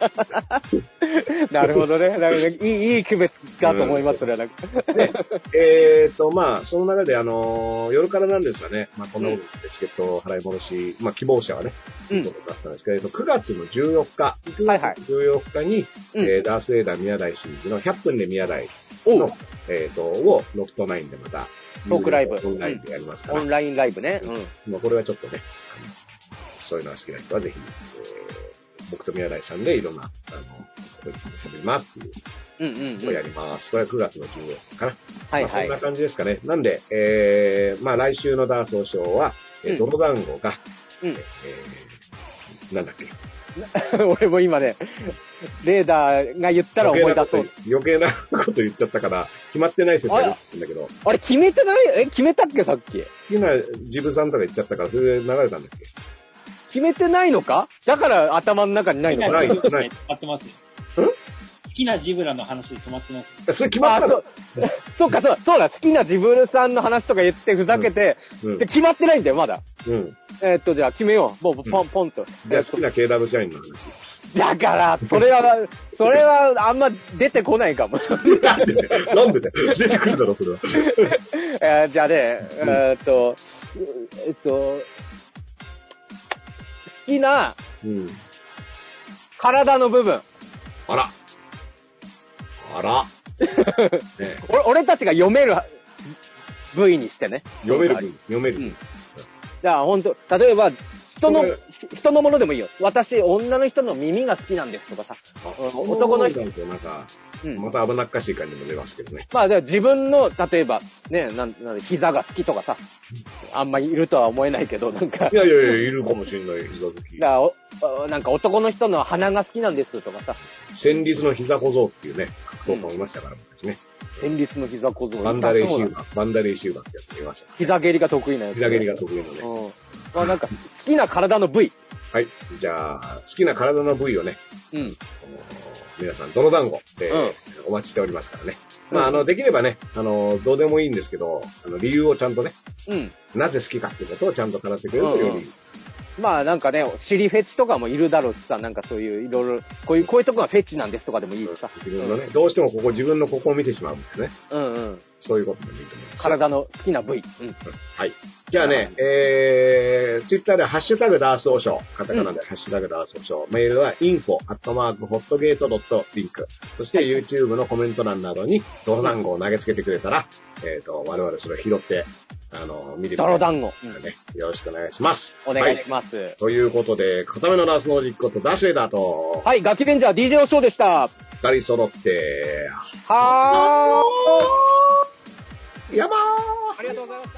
なるほどね。なんかいい、いい区別かと思います、それはなんか。
で、えーと、まあ、その中で、あのー、夜からなんですよね。まあ、こんなことでチケット払い戻し、まあ、希望者はね、ということだったんですけれど、くがつのじゅうよっか、くがつのじゅうよっかに、はいはい、えー、ダース・エイダー宮台真司のひゃっぷんで宮台の、えーと、を、ロフトナインでまた、
トークライブ。
オンラインでやりますから。
オンラインライブね。
うん。まあ、これはちょっとね、あの、そういうのが好きな人はぜひ、えー、僕と宮台さんでいろんな、あの、ことについて喋りますっていう。
うんうん、
をやります。これはくがつのじゅうよっかかな。
はいはい。
まあ、そんな感じですかね。なんで、えー、まあ来週のダーソーショーは、えー、泥団子が、うん、えー、なんだっけ。
俺も今ね、レーダーが言ったら思い出そう。
余計なこと言っちゃったから、決まってない説明なんだけど。
あれ決めてない？え、決めたっけさっき。
好きなジブさんとか言っちゃったから、それで流れたんだっけ。
決めてないのか？だから頭の中にないのか
な。ない、ない。
止まってますよ。
ん？
好きなジブラの話で止まってます。
それ決まったの？
そうか、そうだ、そうだ、好きなジブラさんの話とか言ってふざけて、うん、で決まってないんだよ、まだ。
うん。
えー、っと、じゃあ決めよう。もう、ポン、ポンと。
じゃあ好きな ケーダブリュー 社員の話。
だから、それは、それはあんま出てこないかも。
なんでなんでだよ。出てくるだろ、それは。
えー、じゃあね、えー、っと、えっと、好きな、うん、体の部分。
あら。あら。
ね、俺, 俺たちが読める部位にしてね。
読める部位。読める部位。うん、
じゃあ本当、例えば、人の、人のものでもいいよ。私、女の人の耳が好きなんですとかさ。
男の人なんか、なんか、うん、また危なっかしい感じも出ますけどね。
まあ、では自分の、例えば、ね、なん、なん膝が好きとかさ、あんまいるとは思えないけど、なんか。
いやいやいや、いるかもしれない、膝好き。
だからお、なんか男の人の鼻が好きなんですとかさ。
戦慄の膝小僧っていうね、格闘家もいましたから、昔ね。
戦慄の膝小僧。
バンダレイシューバー、バンダレイシューバーってやつがいました、ね。
膝蹴りが得意なやつ、
ね。膝蹴りが得意なね。
うん。まあなんか、好きな体の部位。
はい。じゃあ、好きな体の部位をね、
うん。
皆さん、泥団子で、うん、お待ちしておりますからね。まあ、あの、できればね、あの、どうでもいいんですけど、あの、理由をちゃんとね、
うん。
なぜ好きかっていうことをちゃんと語ってくれるとより、うんうん、
まあなんかね、尻フェチとかもいるだろうしさ、なんかそういういろいろ、こういう、こういうとこがフェチなんですとかでもいいしさ。
自分のね、うん、どうしてもここ自分のここを見てしまうんですね。
うんうん。
そういうことでもいいと思います。
体の好きな部位。うん。
はい。じゃあね、えー、ツイッターでハッシュタグダースオーショー、カタカナでハッシュタグダースオーショー、メールは インフォ アットマーク ホットゲート ドット リンク、そして YouTube のコメント欄などに泥団子を投げつけてくれたら、えっと、我々それを拾って、あの、見てみたい。
泥団子。
ね、よろしくお願いします。
お願いします。はい、
ということで、固めのダースノージックことダースレーダーと、
はい、ガキレンジャー ディージェー オショーでした。
二人揃って、
はー。
やばー。
ありがとうございます。